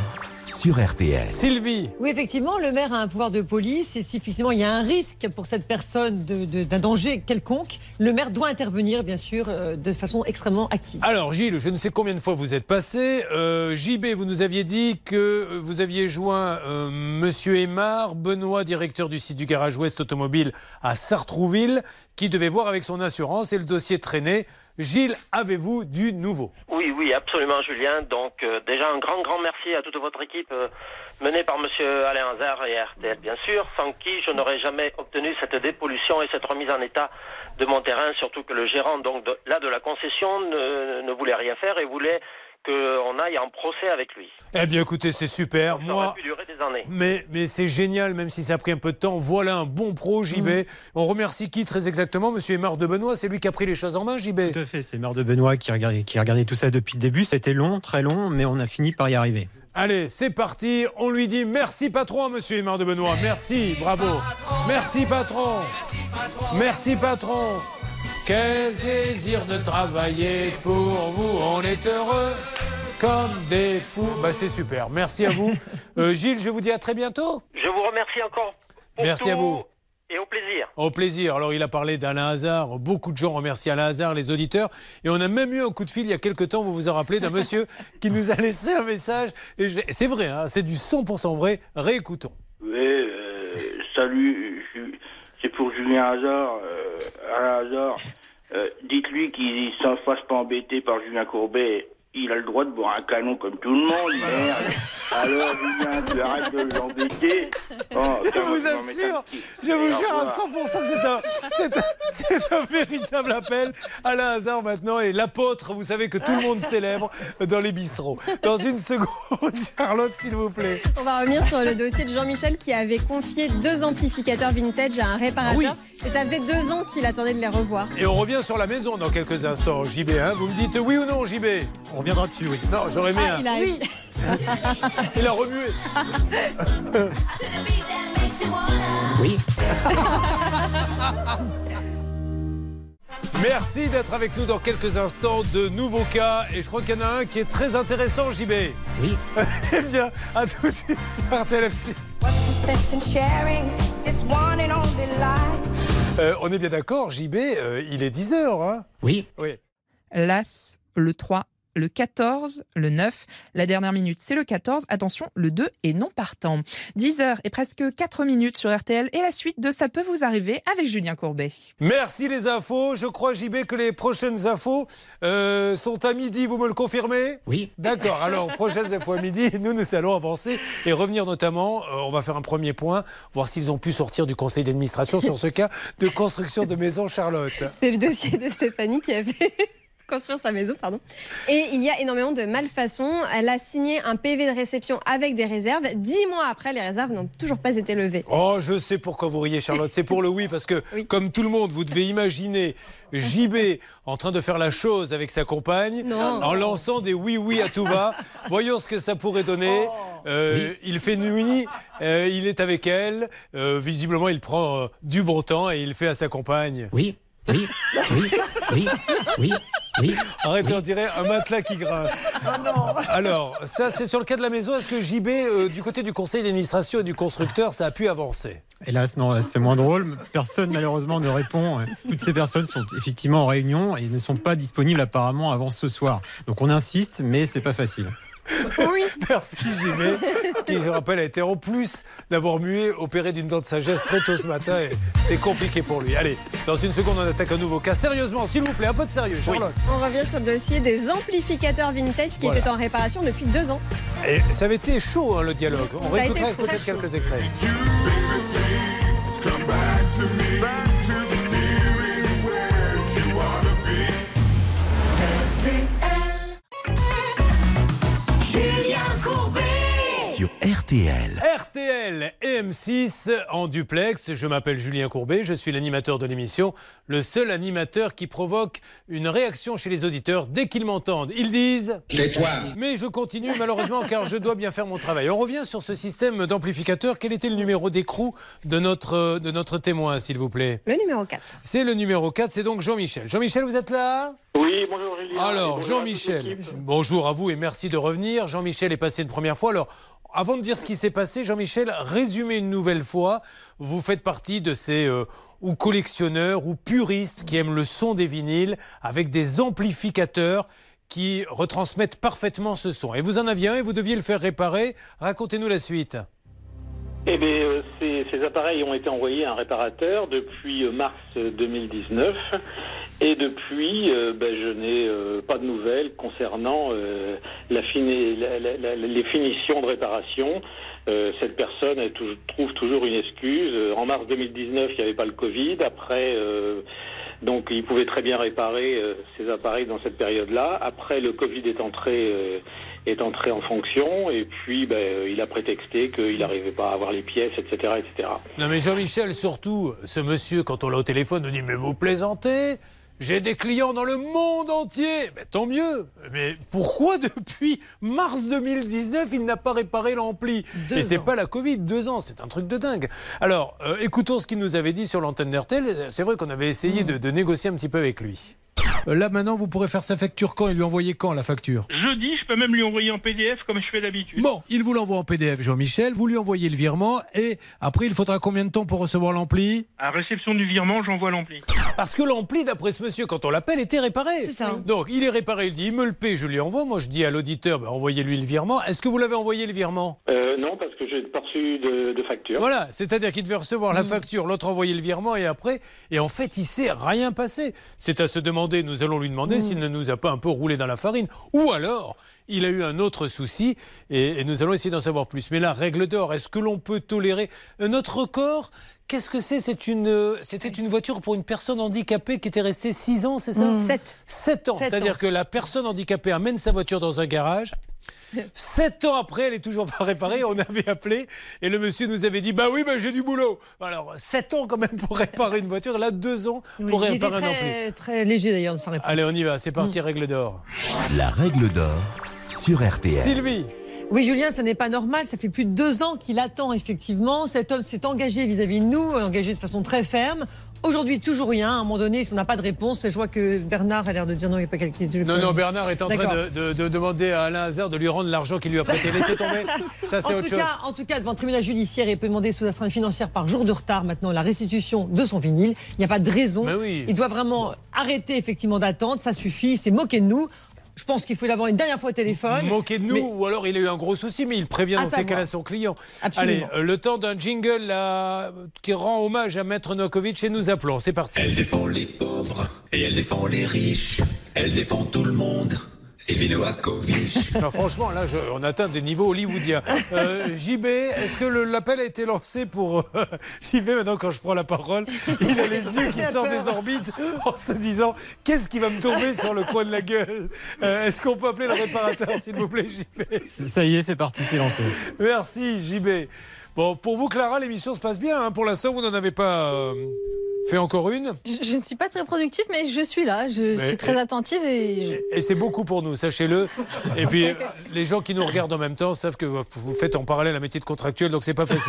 Speaker 1: sur R T L.
Speaker 3: Sylvie.
Speaker 4: Oui, effectivement, le maire a un pouvoir de police et si effectivement il y a un risque pour cette personne de, de, d'un danger quelconque, le maire doit intervenir, bien sûr, euh, de façon extrêmement active.
Speaker 3: Alors Gilles, je ne sais combien de fois vous êtes passé. Euh, J B, vous nous aviez dit que vous aviez joint euh, Monsieur Aymar, Benoît, directeur du site du Garage Ouest Automobile à Sartrouville, qui devait voir avec son assurance et le dossier traînait. Gilles, avez-vous du nouveau?
Speaker 14: Oui, oui, absolument, Julien. Donc, euh, déjà, un grand, grand merci à toute votre équipe euh, menée par Monsieur Alain Hazard et R T L, bien sûr, sans qui je n'aurais jamais obtenu cette dépollution et cette remise en état de mon terrain, surtout que le gérant, donc, de, là, de la concession ne, ne voulait rien faire et voulait qu'on aille en procès avec lui.
Speaker 3: Eh bien, écoutez, c'est super.
Speaker 14: Ça
Speaker 3: Moi,
Speaker 14: aurait pu durer des années.
Speaker 3: mais, mais c'est génial, même si ça a pris un peu de temps. Voilà un bon pro, J B. Mmh. On remercie qui très exactement? Monsieur Aymar de Benoît, c'est lui qui a pris les choses en main, J B.
Speaker 7: Tout à fait, c'est Aymar de Benoît qui a regardé, qui a regardé tout ça depuis le début. C'était long, très long, mais on a fini par y arriver.
Speaker 3: Allez, c'est parti. On lui dit merci patron, monsieur Aymar de Benoît. Merci, bravo. Merci patron. Merci patron. Quel plaisir de travailler pour vous. On est heureux comme des fous. Bah, c'est super. Merci à vous. Euh, Gilles, je vous dis à très bientôt.
Speaker 14: Je vous remercie encore. Pour
Speaker 3: Merci
Speaker 14: tout
Speaker 3: à vous.
Speaker 14: Et au plaisir.
Speaker 3: Au plaisir. Alors, il a parlé d'Alain Hazard. Beaucoup de gens remercient Alain Hazard, les auditeurs. Et on a même eu un coup de fil il y a quelques temps, vous vous en rappelez, d'un monsieur qui nous a laissé un message. Et je... C'est vrai, hein, c'est du cent pour cent vrai. Réécoutons.
Speaker 15: Oui, euh, salut. Je... C'est pour Julien Hazard. Euh, Alain Hazard. Euh, dites-lui qu'il ne s'en fasse pas embêter par Julien Courbet. Il a le droit de boire un canon comme tout le monde, merde. Alors, Julien, tu arrêtes de l'embêter. Oh,
Speaker 3: je vous assure, je vous jure à cent pour cent que c'est un, c'est un, c'est un véritable appel. Alain Hazard maintenant est l'apôtre, vous savez, que tout le monde célèbre dans les bistrots. Dans une seconde, Charlotte, s'il vous plaît.
Speaker 6: On va revenir sur le dossier de Jean-Michel qui avait confié deux amplificateurs vintage à un réparateur. Oui. Et ça faisait deux ans qu'il attendait de les revoir.
Speaker 3: Et on revient sur la maison dans quelques instants, J B. Hein, vous me dites oui ou non, J B?
Speaker 7: On reviendra dessus, oui.
Speaker 3: Non, j'aurais mis
Speaker 6: ah,
Speaker 3: un.
Speaker 6: Il a, oui.
Speaker 3: Il a remué.
Speaker 7: Oui.
Speaker 3: Merci d'être avec nous dans quelques instants. De nouveaux cas. Et je crois qu'il y en a un qui est très intéressant, J B.
Speaker 7: Oui.
Speaker 3: Eh bien, à tout de suite sur R T L F six. Euh, on est bien d'accord, J B, euh, il est dix heures. Hein?
Speaker 7: Oui.
Speaker 3: Oui.
Speaker 16: L'As, le trois, le quatorze, le neuf. La dernière minute, c'est le quatorze. Attention, le deux est non partant. dix heures et presque quatre minutes sur R T L. Et la suite de Ça peut vous arriver avec Julien Courbet.
Speaker 3: Merci les infos. Je crois, J B, que les prochaines infos euh, sont à midi. Vous me le confirmez?
Speaker 7: Oui.
Speaker 3: D'accord. Alors, prochaines infos à midi. Nous, nous allons avancer et revenir notamment. Euh, on va faire un premier point, voir s'ils ont pu sortir du conseil d'administration sur ce cas de construction de maison, Charlotte.
Speaker 6: C'est le dossier de Stéphanie qui avait... construire sa maison, pardon. Et il y a énormément de malfaçons. Elle a signé un P V de réception avec des réserves. Dix mois après, les réserves n'ont toujours pas été levées.
Speaker 3: Oh, je sais pourquoi vous riez, Charlotte. C'est pour le oui, parce que, oui. Comme tout le monde, vous devez imaginer J B en train de faire la chose avec sa compagne,
Speaker 6: non.
Speaker 3: en lançant des oui-oui à tout va. Voyons ce que ça pourrait donner. Euh, oui. Il fait nuit, euh, il est avec elle. Euh, visiblement, il prend euh, du bon temps et il fait à sa compagne.
Speaker 7: Oui, oui, oui, oui, oui. Oui.
Speaker 3: Arrêtez,
Speaker 7: oui.
Speaker 3: On dirait un matelas qui grince.
Speaker 4: Oh non.
Speaker 3: Alors, ça, c'est sur le cas de la maison. Est-ce que J B, euh, du côté du conseil d'administration et du constructeur, ça a pu avancer?
Speaker 7: Hélas, non, c'est moins drôle. Personne, malheureusement, ne répond. Toutes ces personnes sont effectivement en réunion et ne sont pas disponibles apparemment avant ce soir. Donc, on insiste, mais c'est pas facile.
Speaker 6: Oui.
Speaker 3: Merci J B, qui, je rappelle, a été en plus d'avoir mué, opéré d'une dent de sagesse très tôt ce matin. Et c'est compliqué pour lui. Allez, dans une seconde, on attaque un nouveau cas. Sérieusement, s'il vous plaît, un peu de sérieux, Charlotte.
Speaker 6: Oui. On revient sur le dossier des amplificateurs vintage qui voilà. étaient en réparation depuis deux ans.
Speaker 3: Et ça avait été chaud, hein, le dialogue. On réécoutera peut-être quelques extraits.
Speaker 1: Sur R T L.
Speaker 3: R T L et M six en duplex. Je m'appelle Julien Courbet, je suis l'animateur de l'émission, le seul animateur qui provoque une réaction chez les auditeurs dès qu'ils m'entendent. Ils disent « Tais-toi ». Mais je continue malheureusement car je dois bien faire mon travail. On revient sur ce système d'amplificateur. Quel était le numéro d'écrou de notre, de notre témoin, s'il vous plaît?
Speaker 6: Le numéro quatre.
Speaker 3: C'est le numéro quatre, c'est donc Jean-Michel. Jean-Michel, vous êtes là?
Speaker 15: Oui, bonjour Julien.
Speaker 3: Alors, Jean-Michel, bonjour à vous et merci de revenir. Jean-Michel est passé une première fois. Alors, Avant de dire ce qui s'est passé, Jean-Michel, résumez une nouvelle fois. Vous faites partie de ces euh, ou collectionneurs ou puristes qui aiment le son des vinyles avec des amplificateurs qui retransmettent parfaitement ce son. Et vous en aviez un et vous deviez le faire réparer. Racontez-nous la suite.
Speaker 17: Eh bien, euh, ces, ces appareils ont été envoyés à un réparateur depuis euh, mars deux mille dix-neuf. Et depuis, euh, ben, je n'ai euh, pas de nouvelles concernant euh, la fini- la, la, la, les finitions de réparation. Euh, cette personne elle tou- trouve toujours une excuse. Euh, en mars deux mille dix-neuf, il n'y avait pas le Covid. Après, euh, donc, il pouvait très bien réparer euh, ces appareils dans cette période-là. Après, le Covid est entré, euh, est entré en fonction. Et puis, ben, euh, il a prétexté qu'il n'arrivait pas à avoir les pièces, et cetera, et cetera.
Speaker 3: Non mais Jean-Michel, surtout, ce monsieur, quand on l'a au téléphone, nous dit « Mais vous plaisantez ? J'ai des clients dans le monde entier !» Mais tant mieux. Mais pourquoi depuis mars deux mille dix-neuf, il n'a pas réparé l'ampli ? Et c'est pas la Covid, deux ans, c'est un truc de dingue. Alors, euh, écoutons ce qu'il nous avait dit sur l'antenne d'R T L. C'est vrai qu'on avait essayé de, de négocier un petit peu avec lui.
Speaker 18: Là, maintenant, vous pourrez faire sa facture quand et lui envoyer quand, la facture ?
Speaker 19: Jeudi, je peux même lui envoyer en P D F comme je fais d'habitude.
Speaker 18: Bon, il vous l'envoie en P D F, Jean-Michel, vous lui envoyez le virement et après, il faudra combien de temps pour recevoir l'ampli ?
Speaker 19: À réception du virement, j'envoie l'ampli.
Speaker 3: Parce que l'ampli, d'après ce monsieur, quand on l'appelle, était réparé.
Speaker 4: C'est ça.
Speaker 3: Donc, il est réparé, il dit, il me le paie, je lui envoie. Moi, je dis à l'auditeur, ben, envoyez-lui le virement. Est-ce que vous l'avez envoyé le virement ?
Speaker 17: Euh, non, parce que je n'ai pas reçu de, de facture.
Speaker 3: Voilà, c'est-à-dire qu'il devait recevoir la facture, l'autre envoyer le virement et après, et en fait, il s'est rien passé. C'est à se demander, nous allons lui demander s'il ne nous a pas un peu roulé dans la farine. Ou alors, il a eu un autre souci et, et nous allons essayer d'en savoir plus. Mais là, règle d'or, est-ce que l'on peut tolérer notre record ? Qu'est-ce que c'est ? C'est une, c'était une voiture pour une personne handicapée qui était restée six ans, c'est ça ?
Speaker 6: Mmh. Sept.
Speaker 3: Sept ans.
Speaker 6: Sept
Speaker 3: C'est-à dire
Speaker 6: ans.
Speaker 3: que la personne handicapée amène sa voiture dans un garage. Sept ans après, elle est toujours pas réparée. On avait appelé et le monsieur nous avait dit bah oui, bah j'ai du boulot. Alors sept ans quand même pour réparer une voiture. Là, deux ans pour
Speaker 4: Oui, il était
Speaker 3: réparer un ampli.
Speaker 4: très, très léger d'ailleurs de sa réponse.
Speaker 3: Allez, on y va. C'est parti, règle d'or.
Speaker 1: La règle d'or sur R T L.
Speaker 3: Sylvie.
Speaker 4: Oui, Julien, ça n'est pas normal. Ça fait plus de deux ans qu'il attend, effectivement. Cet homme s'est engagé vis-à-vis de nous, engagé de façon très ferme. Aujourd'hui, toujours rien. À un moment donné, si on n'a pas de réponse, je vois que Bernard a l'air de dire non, il n'y a pas quelqu'un qui...
Speaker 3: Non, non, Bernard est en train
Speaker 4: D'accord.
Speaker 3: de, de- de demander à Alain Hazard de lui rendre l'argent qu'il lui a prêté. Laissez tomber. Ça, c'est
Speaker 4: en,
Speaker 3: autre
Speaker 4: tout
Speaker 3: chose.
Speaker 4: cas, en tout cas, devant le tribunal judiciaire, il peut demander sous astreinte financière par jour de retard maintenant la restitution de son vinyle. Il n'y a pas de raison.
Speaker 3: Mais oui.
Speaker 4: Il doit vraiment arrêter effectivement d'attendre. Ça suffit. Il s'est moqué de nous. Je pense qu'il faut l'avoir une dernière fois au téléphone.
Speaker 3: Moquer de nous,
Speaker 4: Mais-
Speaker 3: ou alors il a eu un gros souci, mais il prévient
Speaker 4: À
Speaker 3: dans ces
Speaker 4: savoir.
Speaker 3: cas-là son client.
Speaker 4: Absolument.
Speaker 3: Allez, euh, le temps d'un jingle là, qui rend hommage à Maître Nokovic et nous appelons. C'est parti.
Speaker 12: Elle défend les pauvres et elle défend les riches. Elle défend tout le monde. Sylvie Noakovic.
Speaker 3: Non, franchement, là, je- on atteint des niveaux hollywoodiens. Euh, J B, est-ce que le- l'appel a été lancé pour... euh, J B, maintenant, quand je prends la parole, il a les yeux qui sortent des orbites en se disant « Qu'est-ce qui va me tomber sur le coin de la gueule Euh, Est-ce qu'on peut appeler le réparateur, s'il vous plaît, J B ?»
Speaker 7: Ça y est, c'est parti, c'est lancé.
Speaker 3: Merci, J B. Bon, pour vous, Clara, l'émission se passe bien. Hein. Pour l'instant, vous n'en avez pas euh, fait encore une.
Speaker 20: Je ne suis pas très productive, mais je suis là. Je
Speaker 3: Mais-
Speaker 20: suis très
Speaker 3: et-
Speaker 20: attentive et je-
Speaker 3: Et c'est beaucoup pour nous, sachez-le. Et puis, euh, les gens qui nous regardent en même temps savent que vous vous faites en parallèle un métier de contractuel, donc c'est pas facile.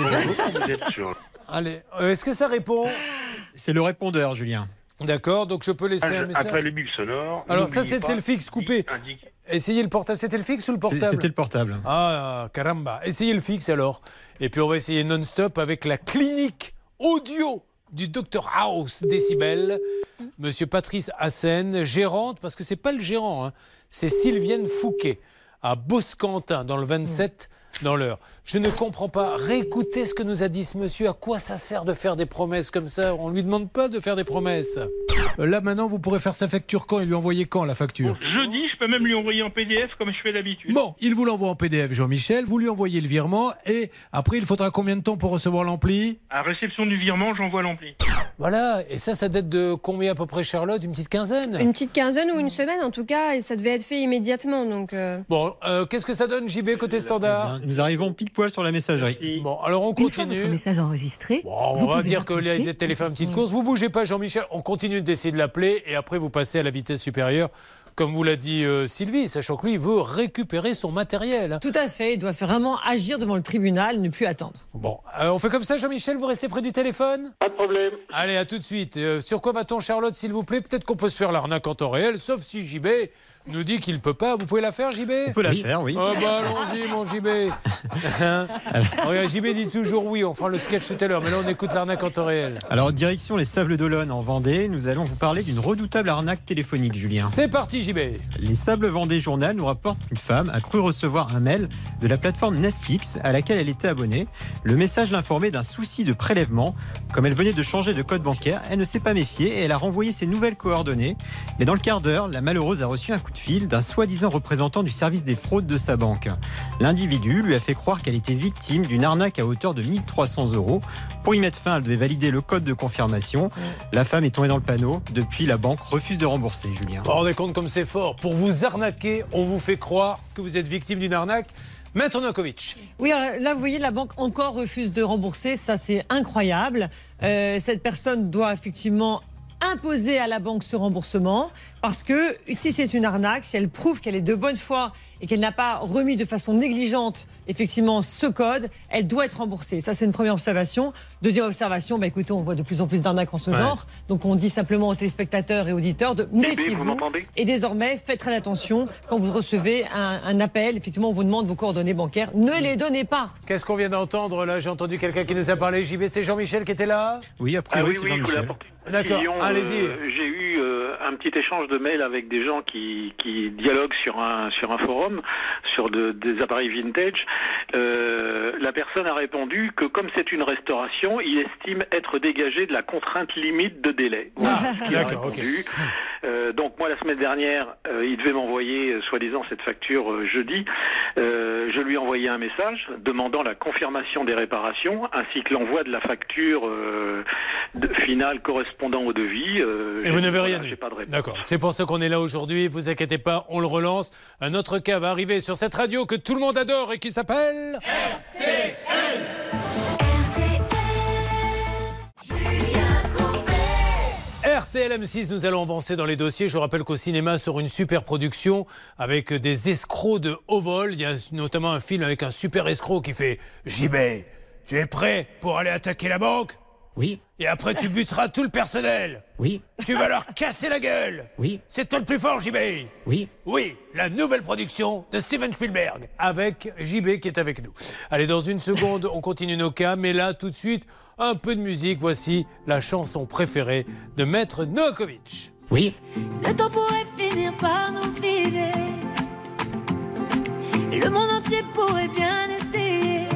Speaker 3: Allez, euh, est-ce que ça répond ?
Speaker 7: C'est le répondeur, Julien.
Speaker 3: D'accord, donc je peux laisser un message.
Speaker 19: Après le bip sonore.
Speaker 3: Alors ça,
Speaker 19: n'oubliez
Speaker 3: c'était
Speaker 19: pas,
Speaker 3: le fixe, coupé.
Speaker 19: indique-
Speaker 3: Essayez le portable. C'était le fixe ou le
Speaker 7: C'est-
Speaker 3: portable ?
Speaker 7: C'était le portable.
Speaker 3: Ah, caramba. Essayez le fixe alors. Et puis on va essayer non-stop avec la clinique audio du docteur House Décibel. Monsieur Patrice Hassen, gérante, parce que c'est pas le gérant, hein, c'est Sylvienne Fouquet, à Boscantin, dans le vingt-sept, dans l'heure. Je ne comprends pas. Réécoutez ce que nous a dit ce monsieur. À quoi ça sert de faire des promesses comme ça ? On ne lui demande pas de faire des promesses.
Speaker 18: Euh, Là, maintenant, vous pourrez faire sa facture quand et lui envoyer quand, la facture ?
Speaker 19: Jeudi, je peux même lui envoyer en P D F comme je fais d'habitude.
Speaker 18: Bon, il vous l'envoie en P D F, Jean-Michel, vous lui envoyez le virement et après, il faudra combien de temps pour recevoir l'ampli ?
Speaker 19: À réception du virement, j'envoie l'ampli.
Speaker 3: Voilà. Et ça, ça date de combien à peu près, Charlotte ? Une petite quinzaine ?
Speaker 6: Une petite quinzaine ou une semaine en tout cas, et ça devait être fait immédiatement. Donc, euh,
Speaker 3: Bon, euh, qu'est-ce que ça donne, J B, côté standard ?
Speaker 7: Nous arrivons pile poil sur la messagerie.
Speaker 3: Bon, alors on continue.
Speaker 21: Message enregistré.
Speaker 3: Bon, on va dire que les téléphones petite course. Vous bougez pas, Jean-Michel. On continue d'essayer de l'appeler et après vous passez à la vitesse supérieure. Comme vous l'a dit euh, Sylvie, sachant que lui, il veut récupérer son matériel.
Speaker 4: Tout à fait. Il doit vraiment agir devant le tribunal, ne plus attendre.
Speaker 3: Bon, euh, on fait comme ça, Jean-Michel, vous restez près du téléphone ?
Speaker 17: Pas de problème.
Speaker 3: Allez, à tout de suite. Euh, sur quoi va-t-on, Charlotte, s'il vous plaît ? Peut-être qu'on peut se faire l'arnaque en temps réel, sauf si J B nous dit qu'il ne peut pas. Vous pouvez la faire, J B?
Speaker 7: On peut la faire, oui.
Speaker 3: Oh bah allons-y, mon J B. Hein? Regarde, J B dit toujours oui. On fera le sketch tout à l'heure, mais là on écoute l'arnaque en temps réel.
Speaker 7: Alors, direction les Sables d'Olonne en Vendée, nous allons vous parler d'une redoutable arnaque téléphonique, Julien.
Speaker 3: C'est parti, J B.
Speaker 7: Les Sables Vendée Journal nous rapportent qu'une femme a cru recevoir un mail de la plateforme Netflix à laquelle elle était abonnée. Le message l'informait d'un souci de prélèvement. Comme elle venait de changer de code bancaire, elle ne s'est pas méfiée et elle a renvoyé ses nouvelles coordonnées. Mais dans le quart d'heure, la malheureuse a reçu un coup de fil d'un soi-disant représentant du service des fraudes de sa banque. L'individu lui a fait croire qu'elle était victime d'une arnaque à hauteur de mille trois cents euros. Pour y mettre fin, elle devait valider le code de confirmation. La femme est tombée dans le panneau. Depuis, la banque refuse de rembourser, Julien.
Speaker 3: Vous vous rendez compte comme c'est fort. Pour vous arnaquer, on vous fait croire que vous êtes victime d'une arnaque. Maître Novakovic.
Speaker 4: Oui, alors là, vous voyez, la banque encore refuse de rembourser. Ça, c'est incroyable. Euh, cette personne doit effectivement imposer à la banque ce remboursement parce que si c'est une arnaque, si elle prouve qu'elle est de bonne foi et qu'elle n'a pas remis de façon négligente effectivement ce code, elle doit être remboursée. Ça, c'est une première observation. Deuxième observation, bah écoutez, on voit de plus en plus d'arnaques en ce ouais. genre. Donc on dit simplement aux téléspectateurs et auditeurs de méfiez-vous. Et désormais, faites très attention quand vous recevez un, un appel, effectivement on vous demande vos coordonnées bancaires, ne les donnez pas.
Speaker 3: Qu'est-ce qu'on vient d'entendre là? J'ai entendu quelqu'un qui nous a parlé. J B, c'était Jean-Michel qui était là?
Speaker 7: Oui, après, ah, oui,
Speaker 17: oui,
Speaker 7: c'est
Speaker 17: Jean-Michel.
Speaker 3: D'accord,
Speaker 17: euh,
Speaker 3: allez-y.
Speaker 17: J'ai eu euh, un petit échange de mails avec des gens qui, qui dialoguent sur un, sur un forum, sur de, des appareils vintage. Euh, la personne a répondu que comme c'est une restauration, il estime être dégagé de la contrainte limite de délai. Voilà ce qu'il a répondu. Euh, donc moi, la semaine dernière, euh, il devait m'envoyer, euh, soi-disant, cette facture euh, jeudi. Euh, je lui ai envoyé un message demandant la confirmation des réparations ainsi que l'envoi de la facture euh, de, finale correspondant au devis. Euh,
Speaker 3: Et vous n'avez rien
Speaker 17: eu.
Speaker 3: D'accord. C'est pour ça qu'on est là aujourd'hui. Vous inquiétez pas, on le relance. Un autre cas va arriver sur cette radio que tout le monde adore et qui s'appelle R T L. R T L M six, nous allons avancer dans les dossiers. Je rappelle qu'au cinéma, sur une super production avec des escrocs de haut vol, il y a notamment un film avec un super escroc qui fait « J B, tu es prêt pour aller attaquer la banque ?»
Speaker 7: Oui.
Speaker 3: Et après, tu buteras tout le personnel.
Speaker 7: Oui.
Speaker 3: Tu vas leur casser la gueule.
Speaker 7: Oui.
Speaker 3: C'est toi le plus fort, J B.
Speaker 7: Oui.
Speaker 3: Oui, la nouvelle production de Steven Spielberg avec J B qui est avec nous. Allez, dans une seconde, on continue nos cas, mais là, tout de suite, un peu de musique. Voici la chanson préférée de Maître Novakovic.
Speaker 7: Oui.
Speaker 10: Le temps pourrait finir par nous figer. Le monde entier pourrait bien essayer.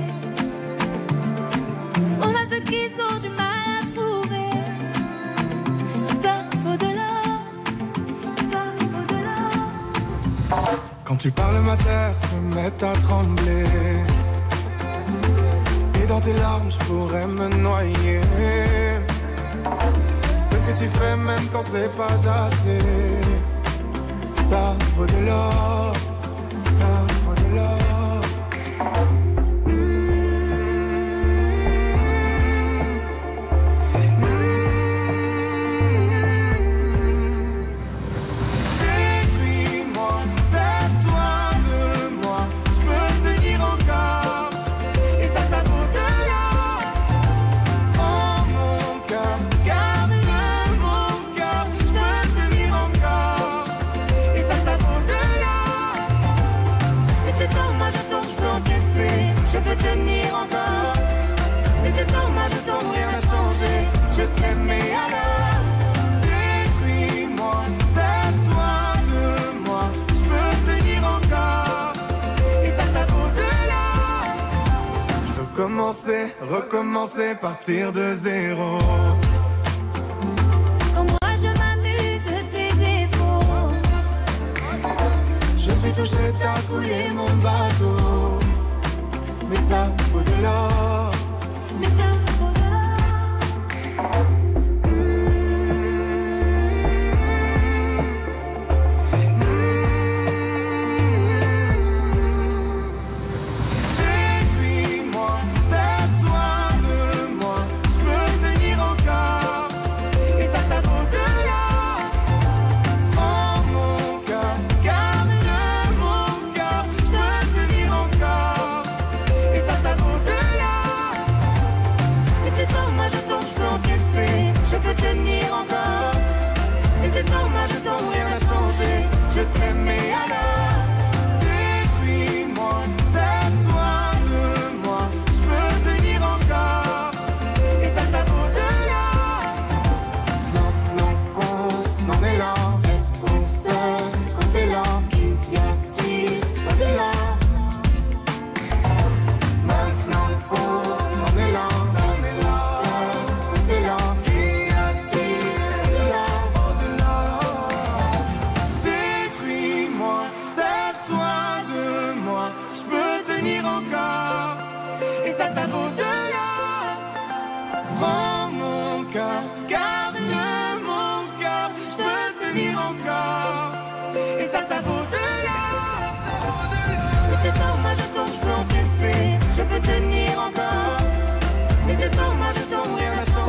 Speaker 10: On a ceux qui ont du mal à trouver. Ça vaut de l'or. Ça vaut de l'or.
Speaker 21: Quand tu parles, ma terre se met à trembler. Et dans tes larmes, je pourrais me noyer. Ce que tu fais, même quand c'est pas assez, ça vaut de l'or. Ça vaut de l'or.
Speaker 10: Tenir encore. Si tu tombes, moi je tombe, rien n'a changé. Je t'aime, mais alors détruis-moi, sers-toi de moi. Je peux tenir encore. Et ça, ça vaut de l'or. Je veux commencer, recommencer, partir de zéro. Quand moi je m'amuse de tes défauts.
Speaker 21: Je suis touché, t'as coulé mon bateau. Mais ça vaut de l'or.
Speaker 10: Mais ça vaut de l'or.
Speaker 21: Détruis-moi, sers-toi de moi. Je peux tenir encore. Et ça, ça vaut de l'or. Prends mon cœur, garde mon cœur. Je peux tenir encore. Ça vaut de l'or.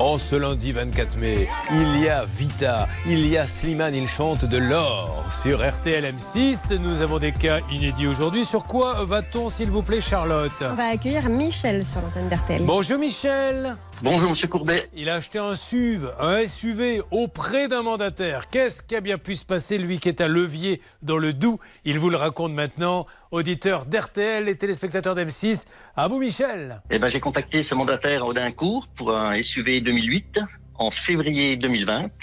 Speaker 3: En ce lundi vingt-quatre mai, il y a Vita, il y a Slimane, il chante de l'or sur R T L M six. Nous avons des cas inédits aujourd'hui. Sur quoi va-t-on, s'il vous plaît, Charlotte?
Speaker 6: On va accueillir Michel sur l'antenne d'R T L.
Speaker 3: Bonjour Michel.
Speaker 2: Bonjour Monsieur Courbet.
Speaker 3: Il a acheté un S U V, un S U V auprès d'un mandataire. Qu'est-ce qui a bien pu se passer, lui qui est à Levier dans le Doubs? Il vous le raconte maintenant. Auditeur d'R T L et téléspectateurs d'M six. À vous Michel.
Speaker 2: Eh ben, j'ai contacté ce mandataire à Audincourt pour un S U V deux mille huit en février deux mille vingt.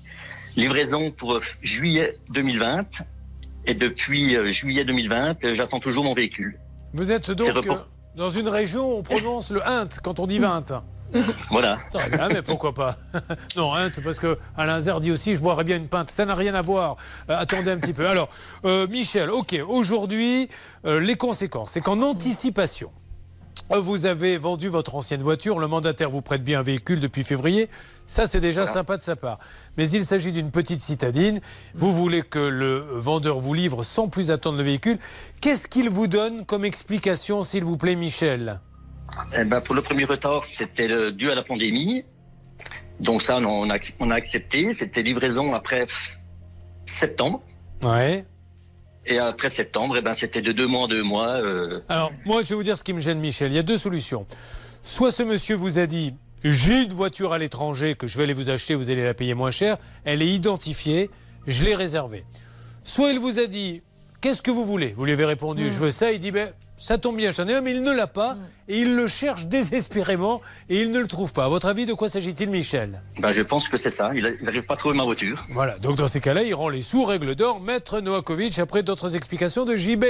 Speaker 2: Livraison pour juillet deux mille vingt. Et depuis euh, juillet deux mille vingt, euh, j'attends toujours mon véhicule.
Speaker 3: Vous êtes donc euh, dans une région où on prononce le Int quand on dit vingt.
Speaker 2: Voilà.
Speaker 3: Ah, mais pourquoi pas? Non, Int, parce que Alain Zer dit aussi je boirais bien une pinte. Ça n'a rien à voir. Euh, attendez un petit peu. Alors, euh, Michel, ok, aujourd'hui, euh, les conséquences, c'est qu'en anticipation, vous avez vendu votre ancienne voiture, le mandataire vous prête bien un véhicule depuis février, ça c'est déjà voilà. Sympa de sa part. Mais il s'agit d'une petite citadine, vous voulez que le vendeur vous livre sans plus attendre le véhicule. Qu'est-ce qu'il vous donne comme explication, s'il vous plaît, Michel?
Speaker 2: Eh ben, pour le premier retard, c'était le, dû à la pandémie, donc ça on a, on a accepté, c'était livraison après septembre.
Speaker 3: Ouais.
Speaker 2: Et après septembre, eh ben, c'était de deux mois en deux mois. Euh...
Speaker 3: Alors, moi, je vais vous dire ce qui me gêne, Michel. Il y a deux solutions. Soit ce monsieur vous a dit « J'ai une voiture à l'étranger que je vais aller vous acheter, vous allez la payer moins cher. Elle est identifiée, je l'ai réservée. » Soit il vous a dit « Qu'est-ce que vous voulez ?» Vous lui avez répondu mmh. « Je veux ça. » Il dit ben, « Ça tombe bien, j'en ai un, mais il ne l'a pas. Mmh. » Et il le cherche désespérément et il ne le trouve pas. À votre avis, de quoi s'agit-il, Michel?
Speaker 2: Ben, je pense que c'est ça. Il n'arrive pas à trouver ma voiture.
Speaker 3: Voilà. Donc, dans ces cas-là, il rend les sous. Règle d'or, Maître Novakovic, après d'autres explications de J B.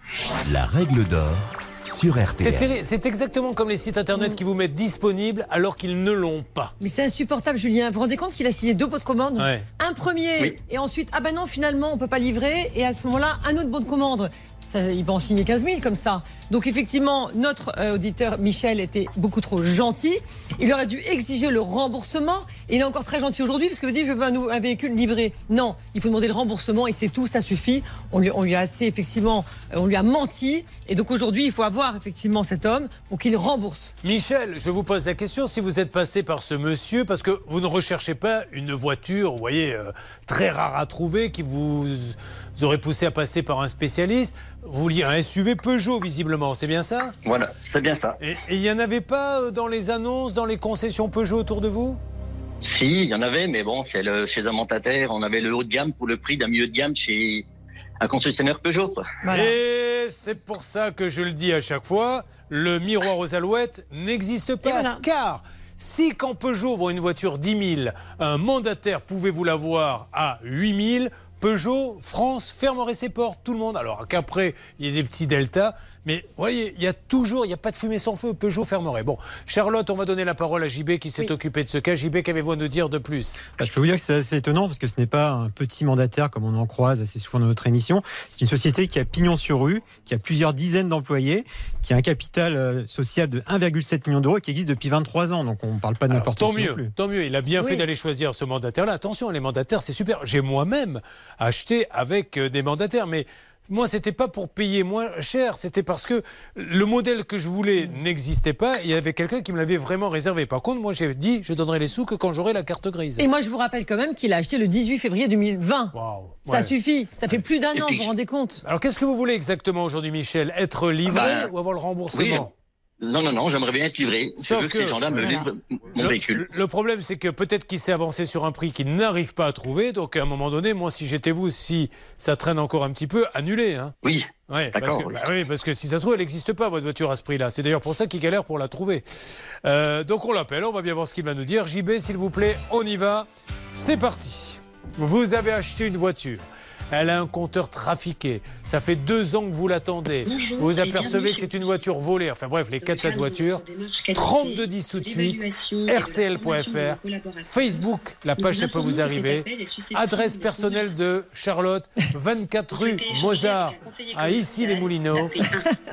Speaker 1: La règle d'or sur R T L.
Speaker 3: C'est, terri- c'est exactement comme les sites internet mmh. qui vous mettent disponible alors qu'ils ne l'ont pas.
Speaker 4: Mais c'est insupportable, Julien. Vous vous rendez compte qu'il a signé deux pots de commande?
Speaker 3: Ouais.
Speaker 4: Un premier, oui. Et ensuite, ah ben non, finalement, on ne peut pas livrer. Et à ce moment-là, un autre pot de commande. Ça, il va en signer quinze mille comme ça. Donc effectivement, notre euh, auditeur Michel était beaucoup trop gentil. Il aurait dû exiger le remboursement. Et il est encore très gentil aujourd'hui parce qu'il dit je veux un, nou- un véhicule livré. Non, il faut demander le remboursement et c'est tout, ça suffit. On lui, on lui a assez effectivement, euh, on lui a menti. Et donc aujourd'hui, il faut avoir effectivement cet homme pour qu'il rembourse.
Speaker 3: Michel, je vous pose la question si vous êtes passé par ce monsieur parce que vous ne recherchez pas une voiture, vous voyez, euh, très rare à trouver qui vous... Vous aurez poussé à passer par un spécialiste. Vous vouliez un S U V Peugeot, visiblement, c'est bien ça?
Speaker 2: Voilà, c'est bien ça.
Speaker 3: Et il n'y en avait pas dans les annonces, dans les concessions Peugeot autour de vous?
Speaker 2: Si, il y en avait, mais bon, c'est le, chez un mandataire, on avait le haut de gamme pour le prix d'un milieu de gamme chez un concessionnaire Peugeot. Quoi.
Speaker 3: Voilà. Et c'est pour ça que je le dis à chaque fois, le miroir aux alouettes n'existe pas. Voilà. Car... si quand Peugeot vend une voiture dix mille, un mandataire pouvait vous l'avoir à huit mille, Peugeot, France, fermerait ses portes, tout le monde. Alors qu'après, il y a des petits deltas. Mais vous voyez, il y a toujours, il n'y a pas de fumée sans feu. Peugeot fermerait. Bon, Charlotte, on va donner la parole à J B qui s'est oui. occupé de ce cas. J B, qu'avez-vous à nous dire de plus?
Speaker 7: Bah, je peux vous dire que c'est assez étonnant parce que ce n'est pas un petit mandataire comme on en croise assez souvent dans notre émission. C'est une société qui a pignon sur rue, qui a plusieurs dizaines d'employés, qui a un capital social de un virgule sept million d'euros et qui existe depuis vingt-trois ans. Donc on ne parle pas de n'importe qui.
Speaker 3: Tant mieux, plus. tant mieux. Il a bien oui. fait d'aller choisir ce mandataire-là. Attention, les mandataires, c'est super. J'ai moi-même acheté avec des mandataires, mais moi, c'était pas pour payer moins cher, c'était parce que le modèle que je voulais n'existait pas et il y avait quelqu'un qui me l'avait vraiment réservé. Par contre, moi, j'ai dit, je donnerai les sous que quand j'aurai la carte grise.
Speaker 4: Et moi, je vous rappelle quand même qu'il a acheté le dix-huit février deux mille vingt.
Speaker 3: Wow.
Speaker 4: Ça
Speaker 3: ouais.
Speaker 4: suffit, ça fait plus d'un
Speaker 2: et
Speaker 4: an,
Speaker 2: puis...
Speaker 4: vous vous rendez compte?
Speaker 3: Alors, qu'est-ce que vous voulez exactement aujourd'hui, Michel? Être livré
Speaker 2: bah,
Speaker 3: ou avoir le remboursement?
Speaker 2: oui. Non, non, non, j'aimerais bien être livré.
Speaker 3: Sauf
Speaker 2: je veux
Speaker 3: que,
Speaker 2: que ces gens-là me
Speaker 3: voilà.
Speaker 2: livrent mon
Speaker 3: le,
Speaker 2: véhicule.
Speaker 3: Le problème, c'est que peut-être qu'il s'est avancé sur un prix qu'il n'arrive pas à trouver. Donc, à un moment donné, moi, si j'étais vous, si ça traîne encore un petit peu, annulez. Hein.
Speaker 2: Oui,
Speaker 3: ouais,
Speaker 2: d'accord.
Speaker 3: Parce que, bah oui, parce que si ça se trouve, elle n'existe pas, votre voiture, à ce prix-là. C'est d'ailleurs pour ça qu'il galère pour la trouver. Euh, donc, on l'appelle, on va bien voir ce qu'il va nous dire. J B, s'il vous plaît, on y va. C'est parti. Vous avez acheté une voiture. Elle a un compteur trafiqué. Ça fait deux ans que vous l'attendez. Bonjour, vous vous apercevez que c'est une voiture volée. Enfin bref, les quatre tas de voitures. trente-deux dix tout de suite. R T L point F R. Facebook, la page, ça peut vous arriver. Adresse personnelle de Charlotte, vingt-quatre rue Mozart, à Issy-les-Moulineaux.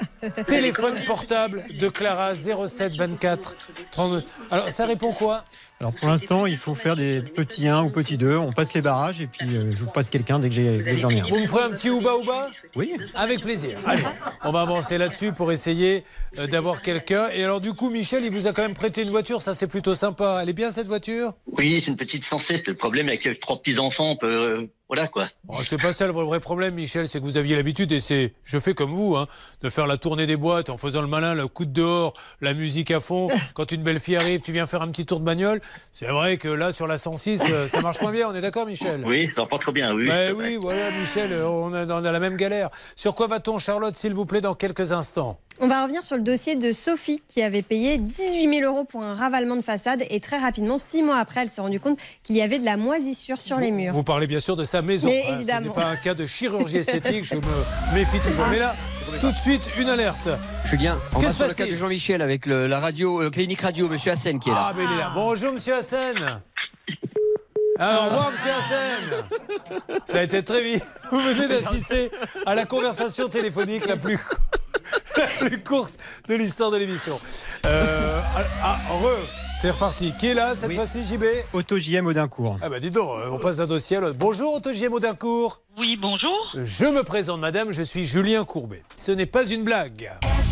Speaker 3: Téléphone portable de Clara, zéro sept vingt-quatre trente-deux. Alors, ça répond quoi?
Speaker 7: Alors pour l'instant, il faut faire des petits un ou petits deux. On passe les barrages et puis euh, je vous passe quelqu'un dès que j'ai- dès que j'en ai un.
Speaker 3: Vous me ferez un petit ouba ouba?
Speaker 7: Oui.
Speaker 3: Avec plaisir. Allez, on va avancer là-dessus pour essayer euh, d'avoir quelqu'un. Et alors du coup, Michel, il vous a quand même prêté une voiture, ça c'est plutôt sympa. Elle est bien cette voiture?
Speaker 2: Oui, c'est une petite cent sept. Le problème avec les trois petits-enfants, on peut... euh, voilà quoi.
Speaker 3: Oh, c'est pas ça le vrai problème, Michel, c'est que vous aviez l'habitude, et c'est, je fais comme vous, hein, de faire la tournée des boîtes en faisant le malin, le coup de dehors, la musique à fond. Quand une belle fille arrive, tu viens faire un petit tour de bagnole. C'est vrai que là, sur la cent six, euh, ça marche moins bien, on est d'accord, Michel?
Speaker 2: Oui, ça va pas trop bien, oui.
Speaker 3: Ben oui, voilà, Michel, euh, on a, on a la même galère. Sur quoi va-t-on, Charlotte, s'il vous plaît, dans quelques instants?
Speaker 6: On va revenir sur le dossier de Sophie qui avait payé dix-huit mille euros pour un ravalement de façade et très rapidement, six mois après, elle s'est rendue compte qu'il y avait de la moisissure sur les murs.
Speaker 3: Vous parlez bien sûr de sa maison.
Speaker 6: Mais
Speaker 3: hein,
Speaker 6: évidemment.
Speaker 3: Ce n'est pas un cas de chirurgie esthétique, je me méfie toujours. Mais là, tout de suite, une alerte.
Speaker 9: Julien, on
Speaker 3: Qu'est-ce
Speaker 9: va sur le
Speaker 3: passé
Speaker 9: cas de Jean-Michel avec le- la radio, euh, clinique radio, monsieur Hassen qui est là.
Speaker 3: Ah, mais il est là. Bonjour, monsieur Hassen. Alors, au revoir, monsieur Hassen. Ça a été très vite. Vous venez d'assister à la conversation téléphonique la plus, la plus courte de l'histoire de l'émission. Euh, ah, re, c'est reparti. Qui est là cette
Speaker 7: Oui.
Speaker 3: fois-ci, J B?
Speaker 7: Otto J M Audincourt.
Speaker 3: Ah bah dis donc, on passe d'un dossier à l'autre. Bonjour, Otto J M Audincourt.
Speaker 5: Oui, bonjour.
Speaker 3: Je me présente, madame, je suis Julien Courbet. Ce n'est pas une blague.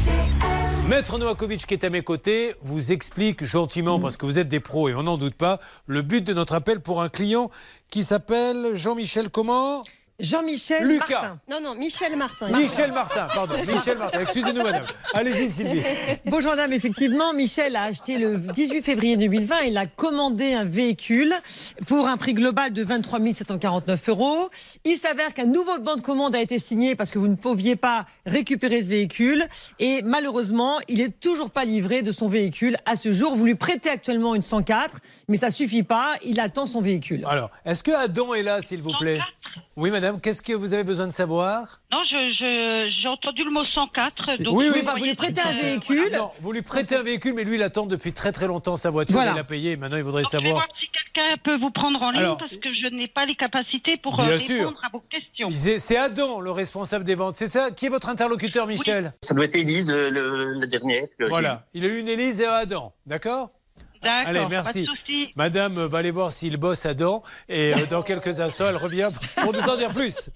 Speaker 3: Maître Novakovic, qui est à mes côtés, vous explique gentiment, parce que vous êtes des pros et on n'en doute pas, le but de notre appel pour un client qui s'appelle Jean-Michel comment?
Speaker 4: Jean-Michel
Speaker 3: Lucas.
Speaker 4: Martin.
Speaker 6: Non, non, Michel Martin.
Speaker 3: Michel Martin, pardon. Michel Martin. Excusez-nous, madame. Allez-y, Sylvie.
Speaker 4: Bonjour madame, effectivement, Michel a acheté le dix-huit février deux mille vingt, il a commandé un véhicule pour un prix global de vingt-trois mille sept cent quarante-neuf euros. Il s'avère qu'un nouveau ban de commande a été signé parce que vous ne pouviez pas récupérer ce véhicule et malheureusement, il est toujours pas livré de son véhicule à ce jour. Vous lui prêtez actuellement une cent quatre, mais ça suffit pas, il attend son véhicule.
Speaker 3: Alors, est-ce que Adam est là, s'il vous plaît? Oui, madame, qu'est-ce que vous avez besoin de savoir?
Speaker 5: Non, je, je, j'ai entendu le mot cent quatre. Donc
Speaker 3: Oui,
Speaker 5: je
Speaker 3: oui,
Speaker 5: me
Speaker 3: bah,
Speaker 4: vous
Speaker 5: voyais
Speaker 4: lui prêtez
Speaker 5: cette,
Speaker 4: un
Speaker 5: euh,
Speaker 4: véhicule.
Speaker 3: Non, vous lui prêtez un véhicule, mais lui, il attend depuis très très longtemps sa voiture.
Speaker 4: Voilà.
Speaker 3: Il l'a payé. Maintenant, il voudrait
Speaker 5: Donc, je vais
Speaker 3: savoir.
Speaker 5: voir si quelqu'un peut vous prendre en ligne
Speaker 3: Alors,
Speaker 5: parce que je n'ai pas les capacités pour euh,
Speaker 3: bien
Speaker 5: répondre
Speaker 3: sûr.
Speaker 5: à vos questions.
Speaker 3: C'est c'est Adam, le responsable des ventes. C'est ça? Qui est votre interlocuteur, Michel?
Speaker 2: Ça doit être Élise, le, le, la dernière. que
Speaker 3: Voilà. Il a eu une Élise et un Adam. D'accord?
Speaker 5: D'accord,
Speaker 3: Allez,
Speaker 5: pas
Speaker 3: merci.
Speaker 5: de souci.
Speaker 3: Madame va aller voir s'il bosse Adam. Et euh, dans quelques instants, elle revient pour nous en dire plus.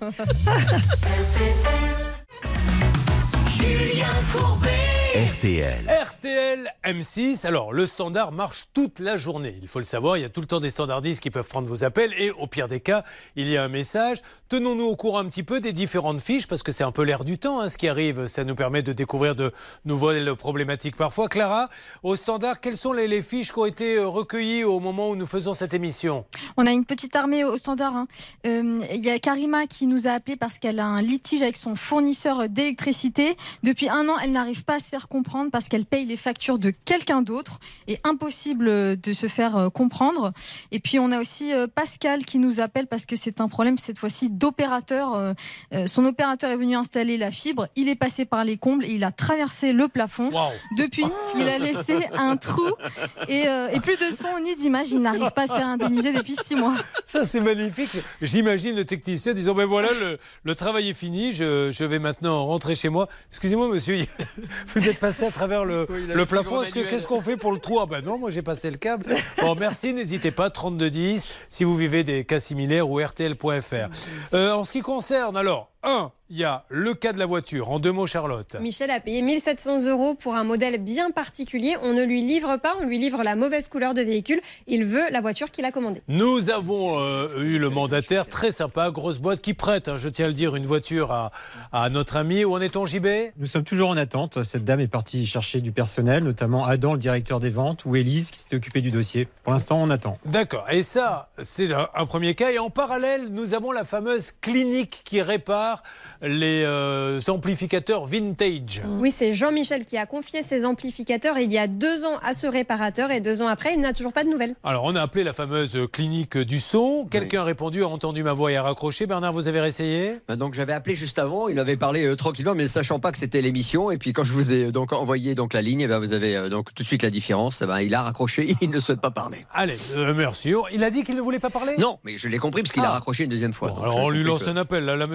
Speaker 21: Julien Courbet.
Speaker 1: R T L.
Speaker 3: R T L M six, alors le standard marche toute la journée. Il faut le savoir, il y a tout le temps des standardistes qui peuvent prendre vos appels et au pire des cas, il y a un message. Tenons-nous au courant un petit peu des différentes fiches parce que c'est un peu l'air du temps hein, ce qui arrive. Ça nous permet de découvrir de nouvelles problématiques parfois. Clara, au standard, quelles sont les, les fiches qui ont été recueillies au moment où nous faisons cette émission?
Speaker 20: On a une petite armée au standard. hein. Euh, Il y a Karima qui nous a appelé parce qu'elle a un litige avec son fournisseur d'électricité. Depuis un an, elle n'arrive pas à se faire comprendre parce qu'elle paye les factures de quelqu'un d'autre et impossible de se faire euh, comprendre. Et puis on a aussi euh, Pascal qui nous appelle parce que c'est un problème cette fois-ci d'opérateur. Euh, euh, son opérateur est venu installer la fibre, il est passé par les combles et il a traversé le plafond.
Speaker 3: Wow.
Speaker 20: Depuis, il a laissé un trou et, euh, et plus de son ni d'image. Il n'arrive pas à se faire indemniser depuis six mois.
Speaker 3: Ça, c'est magnifique. J'imagine le technicien disant, ben voilà, le, le travail est fini, je, je vais maintenant rentrer chez moi. Excusez-moi, monsieur, vous êtes passé à travers le,
Speaker 9: Oui, il a
Speaker 3: le
Speaker 9: le
Speaker 3: plafond.
Speaker 9: frigo
Speaker 3: Est-ce que,
Speaker 9: manuel.
Speaker 3: qu'est-ce qu'on fait pour le trou? Ah ben non, moi j'ai passé le câble. Bon, merci, n'hésitez pas, trente-deux dix, si vous vivez des cas similaires ou R T L point F R. Euh, en ce qui concerne, alors, un, il y a le cas de la voiture. En deux mots, Charlotte.
Speaker 6: Michel a payé mille sept cents euros pour un modèle bien particulier. On ne lui livre pas, on lui livre la mauvaise couleur de véhicule. Il veut la voiture qu'il a commandée.
Speaker 3: Nous avons euh, eu le mandataire très sympa, grosse boîte qui prête, hein, je tiens à le dire, une voiture à, à notre ami. Où en est-on, J B?
Speaker 7: Nous sommes toujours en attente. Cette dame est partie chercher du personnel, notamment Adam, le directeur des ventes, ou Élise, qui s'était occupée du dossier. Pour l'instant, on attend.
Speaker 3: D'accord. Et ça, c'est un, un premier cas. Et en parallèle, nous avons la fameuse clinique qui répare les euh, amplificateurs vintage.
Speaker 6: Oui, c'est Jean-Michel qui a confié ses amplificateurs il y a deux ans à ce réparateur et deux ans après, il n'a toujours pas de nouvelles.
Speaker 3: Alors, on a appelé la fameuse clinique du son. Quelqu'un a répondu, a entendu ma voix et a raccroché. Bernard, vous avez réessayé?
Speaker 9: Bah, Donc j'avais appelé juste avant, il avait parlé euh, tranquillement, mais ne sachant pas que c'était l'émission. Et puis quand je vous ai euh, donc envoyé donc la ligne, eh ben, vous avez euh, donc tout de suite la différence. Eh ben, il a raccroché, il ne souhaite pas parler.
Speaker 3: Allez, euh, merci. Il a dit qu'il ne voulait pas parler?
Speaker 9: Non, mais je l'ai compris parce qu'il a
Speaker 3: Ah.
Speaker 9: raccroché une deuxième fois.
Speaker 3: Bon,
Speaker 9: Donc,
Speaker 3: alors
Speaker 9: j'ai
Speaker 3: on lui
Speaker 9: compris
Speaker 3: lance
Speaker 9: que-
Speaker 3: un appel. Là, là, monsieur, en plus,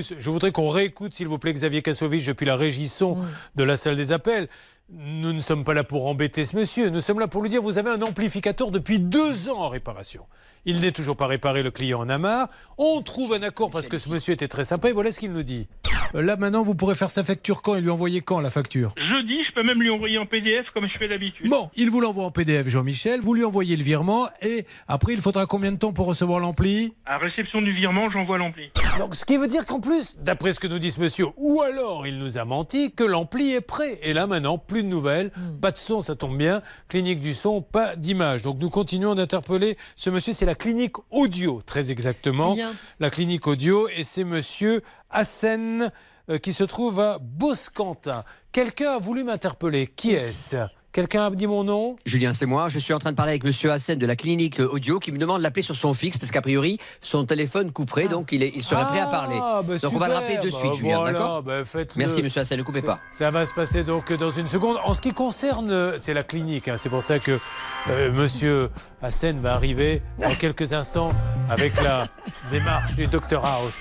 Speaker 3: plus, je voudrais qu'on réécoute, s'il vous plaît, Xavier Kassovitch, depuis la régie son mmh. de la salle des appels. Nous ne sommes pas là pour embêter ce monsieur. Nous sommes là pour lui dire, vous avez un amplificateur depuis deux ans en réparation. Il n'est toujours pas réparé, le client en a marre. On trouve un accord parce que ce monsieur était très sympa et voilà ce qu'il nous dit.
Speaker 18: Euh, là, maintenant, vous pourrez faire sa facture quand et lui envoyer quand la facture?
Speaker 19: Jeudi, je peux même lui envoyer en P D F comme je fais d'habitude.
Speaker 18: Bon, il vous l'envoie en P D F, Jean-Michel. Vous lui envoyez le virement et après, il faudra combien de temps pour recevoir l'ampli?
Speaker 19: À réception du virement, j'envoie l'ampli.
Speaker 3: Donc, ce qui veut dire qu'en plus, d'après ce que nous dit ce monsieur, ou alors il nous a menti, que l'ampli est prêt. Et là, maintenant, plus de nouvelles, mmh. pas de son, ça tombe bien. Clinique du son, pas d'image. Donc, nous continuons d'interpeller ce monsieur. C'est la clinique audio, très exactement. Bien. La clinique audio, et c'est monsieur Hassen euh, qui se trouve à Boscantin. Quelqu'un a voulu m'interpeller. Qui est-ce? Quelqu'un a dit mon nom?
Speaker 9: Julien, c'est moi. Je suis en train de parler avec monsieur Hassen de la clinique audio qui me demande de l'appeler sur son fixe parce qu'a priori, son téléphone couperait, ah. donc il, est, il serait prêt à parler.
Speaker 3: Ah, bah
Speaker 9: donc
Speaker 3: super.
Speaker 9: on va le rappeler de suite,
Speaker 3: bah,
Speaker 9: Julien,
Speaker 3: voilà,
Speaker 9: d'accord
Speaker 3: bah,
Speaker 9: Merci monsieur Hassen, ne coupez pas.
Speaker 3: Ça va se passer donc dans une seconde. En ce qui concerne, c'est la clinique, hein, c'est pour ça que euh, monsieur Hassen va arriver dans quelques instants avec la démarche du docteur House.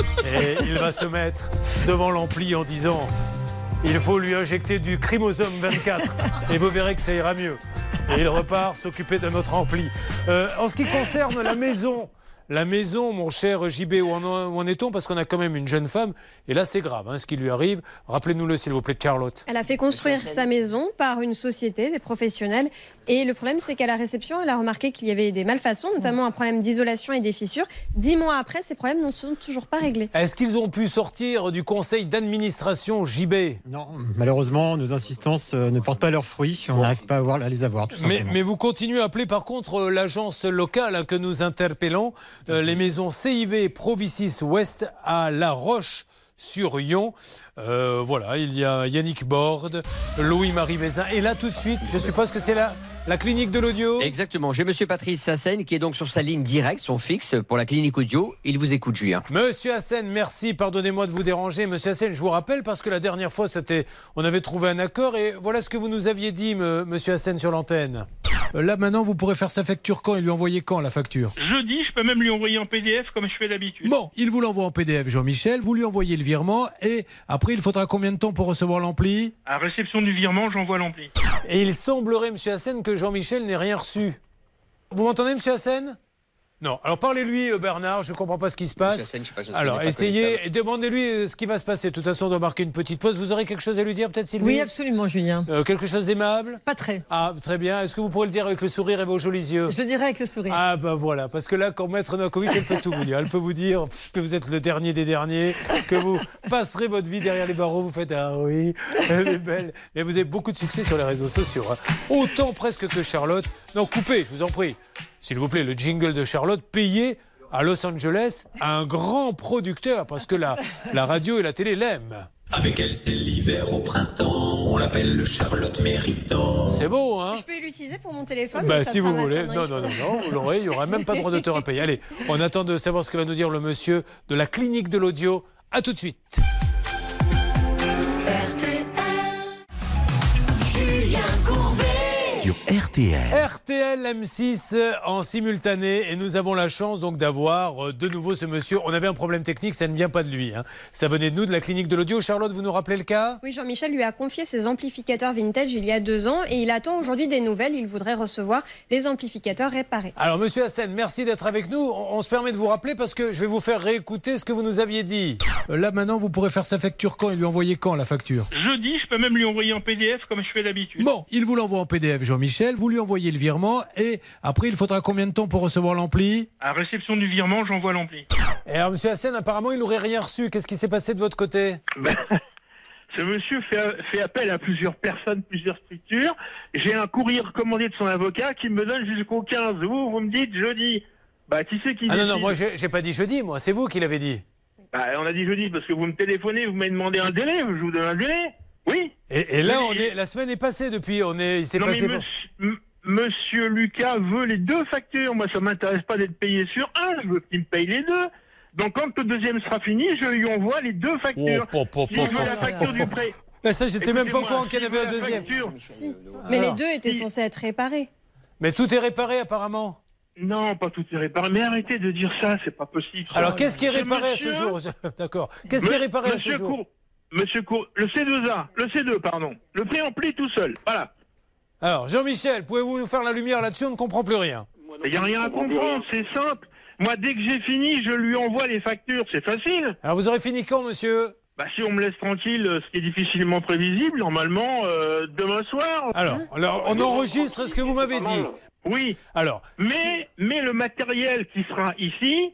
Speaker 3: Et il va se mettre devant l'ampli en disant... Il faut lui injecter du chromosome vingt-quatre et vous verrez que ça ira mieux. Et il repart s'occuper d'un autre ampli. Euh, en ce qui concerne la maison, la maison, mon cher J B, où en, où en est-on? Parce qu'on a quand même une jeune femme, et là c'est grave, hein, ce qui lui arrive. Rappelez-nous-le s'il vous plaît, Charlotte.
Speaker 6: Elle a fait construire sa maison par une société, des professionnels, et le problème c'est qu'à la réception, elle a remarqué qu'il y avait des malfaçons, notamment un problème d'isolation et des fissures. Dix mois après, ces problèmes ne sont toujours pas réglés.
Speaker 3: Est-ce qu'ils ont pu sortir du conseil d'administration, J B?
Speaker 7: Non, malheureusement, nos insistances ne portent pas leurs fruits. On n'arrive pas à, voir, à les avoir, tout simplement.
Speaker 3: Mais, mais vous continuez à appeler par contre l'agence locale hein, que nous interpellons, euh, les maisons C I V Provicis Ouest à La Roche-sur-Yon. Euh, voilà, il y a Yannick Borde, Louis-Marie Vézin. Et là, tout de suite, je suppose que c'est la, la clinique de l'audio.
Speaker 9: Exactement. J'ai monsieur Patrice Hassen qui est donc sur sa ligne directe, son fixe, pour la clinique audio. Il vous écoute, Julien.
Speaker 3: Monsieur Hassen, merci. Pardonnez-moi de vous déranger. Monsieur Hassen, je vous rappelle, parce que la dernière fois, c'était, on avait trouvé un accord. Et voilà ce que vous nous aviez dit, me, monsieur Hassen, sur l'antenne.
Speaker 18: Là, maintenant, vous pourrez faire sa facture quand et lui envoyer quand la facture?
Speaker 19: Jeudi, je peux même lui envoyer en P D F comme je fais d'habitude.
Speaker 18: Bon, il vous l'envoie en P D F, Jean-Michel. Vous lui envoyez le virement et après, il faudra combien de temps pour recevoir l'ampli?
Speaker 19: À réception du virement, j'envoie l'ampli.
Speaker 3: Et il semblerait, monsieur Hassen, que Jean-Michel n'ait rien reçu. Vous m'entendez, monsieur Hassen? Non. Alors parlez-lui, Bernard, je ne comprends pas ce qui se passe.
Speaker 9: Hassen, je sais pas, je sais,
Speaker 3: Alors
Speaker 9: pas
Speaker 3: essayez et demandez-lui ce qui va se passer. De toute façon, on doit marquer une petite pause. Vous aurez quelque chose à lui dire, peut-être, Sylvie?
Speaker 4: Oui, absolument, Julien.
Speaker 3: Euh, quelque chose d'aimable?
Speaker 4: Pas très.
Speaker 3: Ah, très bien. Est-ce que vous pourrez le dire avec le sourire et vos jolis yeux?
Speaker 4: Je le dirai avec le sourire.
Speaker 3: Ah, ben bah voilà. Parce que là, quand Maître Novakovic, elle peut tout vous dire. Elle peut vous dire que vous êtes le dernier des derniers, que vous passerez votre vie derrière les barreaux. Vous faites ah oui, elle est belle. Mais vous avez beaucoup de succès sur les réseaux sociaux. Hein. Autant presque que Charlotte. Non, coupez, je vous en prie. S'il vous plaît, le jingle de Charlotte, payé à Los Angeles, un grand producteur, parce que la, la radio et la télé l'aiment.
Speaker 12: Avec elle, c'est l'hiver au printemps, on l'appelle le Charlotte Méritant.
Speaker 3: C'est beau, hein?
Speaker 6: Je peux l'utiliser pour mon téléphone?
Speaker 3: Bah, si vous voulez. Non, non, non, non, vous l'aurez, il n'y aura même pas de droit d'auteur à payer. Allez, on attend de savoir ce que va nous dire le monsieur de la clinique de l'audio. À tout de suite.
Speaker 1: Sur R T L.
Speaker 3: R T L M six en simultané et nous avons la chance donc d'avoir de nouveau ce monsieur. On avait un problème technique, ça ne vient pas de lui. Hein. Ça venait de nous, de la clinique de l'audio. Charlotte, vous nous rappelez le cas?
Speaker 6: Oui, Jean-Michel lui a confié ses amplificateurs vintage il y a deux ans et il attend aujourd'hui des nouvelles. Il voudrait recevoir les amplificateurs réparés.
Speaker 3: Alors monsieur Hassen, merci d'être avec nous. On, on se permet de vous rappeler parce que je vais vous faire réécouter ce que vous nous aviez dit.
Speaker 18: Euh, là maintenant, vous pourrez faire sa facture quand et lui envoyer quand la facture?
Speaker 19: Jeudi, je peux même lui envoyer en P D F comme je fais d'habitude.
Speaker 18: Bon, il vous l'envoie en P D F, Jean-Michel. Vous lui envoyez le virement et après, il faudra combien de temps pour recevoir l'ampli?
Speaker 19: À réception du virement, j'envoie l'ampli.
Speaker 3: Et alors, monsieur Hassen, apparemment, il n'aurait rien reçu. Qu'est-ce qui s'est passé de votre côté?
Speaker 11: Ben, ce monsieur fait, fait appel à plusieurs personnes, plusieurs structures. J'ai un courrier recommandé de son avocat qui me donne jusqu'au quinze. Vous, vous me dites jeudi. Bah, qui c'est qui
Speaker 3: Ah
Speaker 11: décide?
Speaker 3: non, non, moi, j'ai, j'ai pas dit jeudi, moi. C'est vous qui l'avez dit.
Speaker 11: Bah, on a dit jeudi parce que vous me téléphonez, vous m'avez demandé un délai. Je vous donne un délai. Oui.
Speaker 3: Et, et là,
Speaker 11: Oui,
Speaker 3: on
Speaker 11: et...
Speaker 3: est, la semaine est passée depuis. On est, il s'est
Speaker 11: non,
Speaker 3: passé...
Speaker 11: mais monsieur, monsieur Lucas veut les deux factures. Moi, ça m'intéresse pas d'être payé sur un. Je veux qu'il me paye les deux. Donc, quand le deuxième sera fini, je lui envoie les deux factures.
Speaker 3: Oh, po, po,
Speaker 11: si je veux
Speaker 3: po,
Speaker 11: la facture du prêt.
Speaker 3: Mais ça, j'étais même pas au courant qu'il y en avait un
Speaker 11: Écoutez-moi,
Speaker 3: deuxième.
Speaker 11: facture-
Speaker 6: Si. Mais
Speaker 3: Alors,
Speaker 6: les deux étaient censés être réparés.
Speaker 3: Mais tout est réparé, apparemment.
Speaker 11: Non, pas tout est réparé. Mais arrêtez de dire ça, c'est pas possible.
Speaker 3: Alors, qu'est-ce qui est réparé à ce
Speaker 11: Monsieur-
Speaker 3: jour? D'accord. Qu'est-ce qui est réparé à ce
Speaker 11: Monsieur
Speaker 3: jour?
Speaker 11: Cour- Monsieur Cour... Le C deux A, le C deux, pardon. Le préampli tout seul, voilà.
Speaker 3: Alors, Jean-Michel, pouvez-vous nous faire la lumière là-dessus? On ne comprend plus rien.
Speaker 11: Il n'y a rien à comprendre, c'est simple. Moi, dès que j'ai fini, je lui envoie les factures, c'est facile.
Speaker 3: Alors, vous aurez fini quand, monsieur?
Speaker 11: Bah, si on me laisse tranquille, ce qui est difficilement prévisible, normalement, euh, demain soir.
Speaker 3: Alors, alors, on enregistre ce que vous m'avez dit.
Speaker 11: Oui.
Speaker 3: Alors.
Speaker 11: Mais, mais le matériel qui sera ici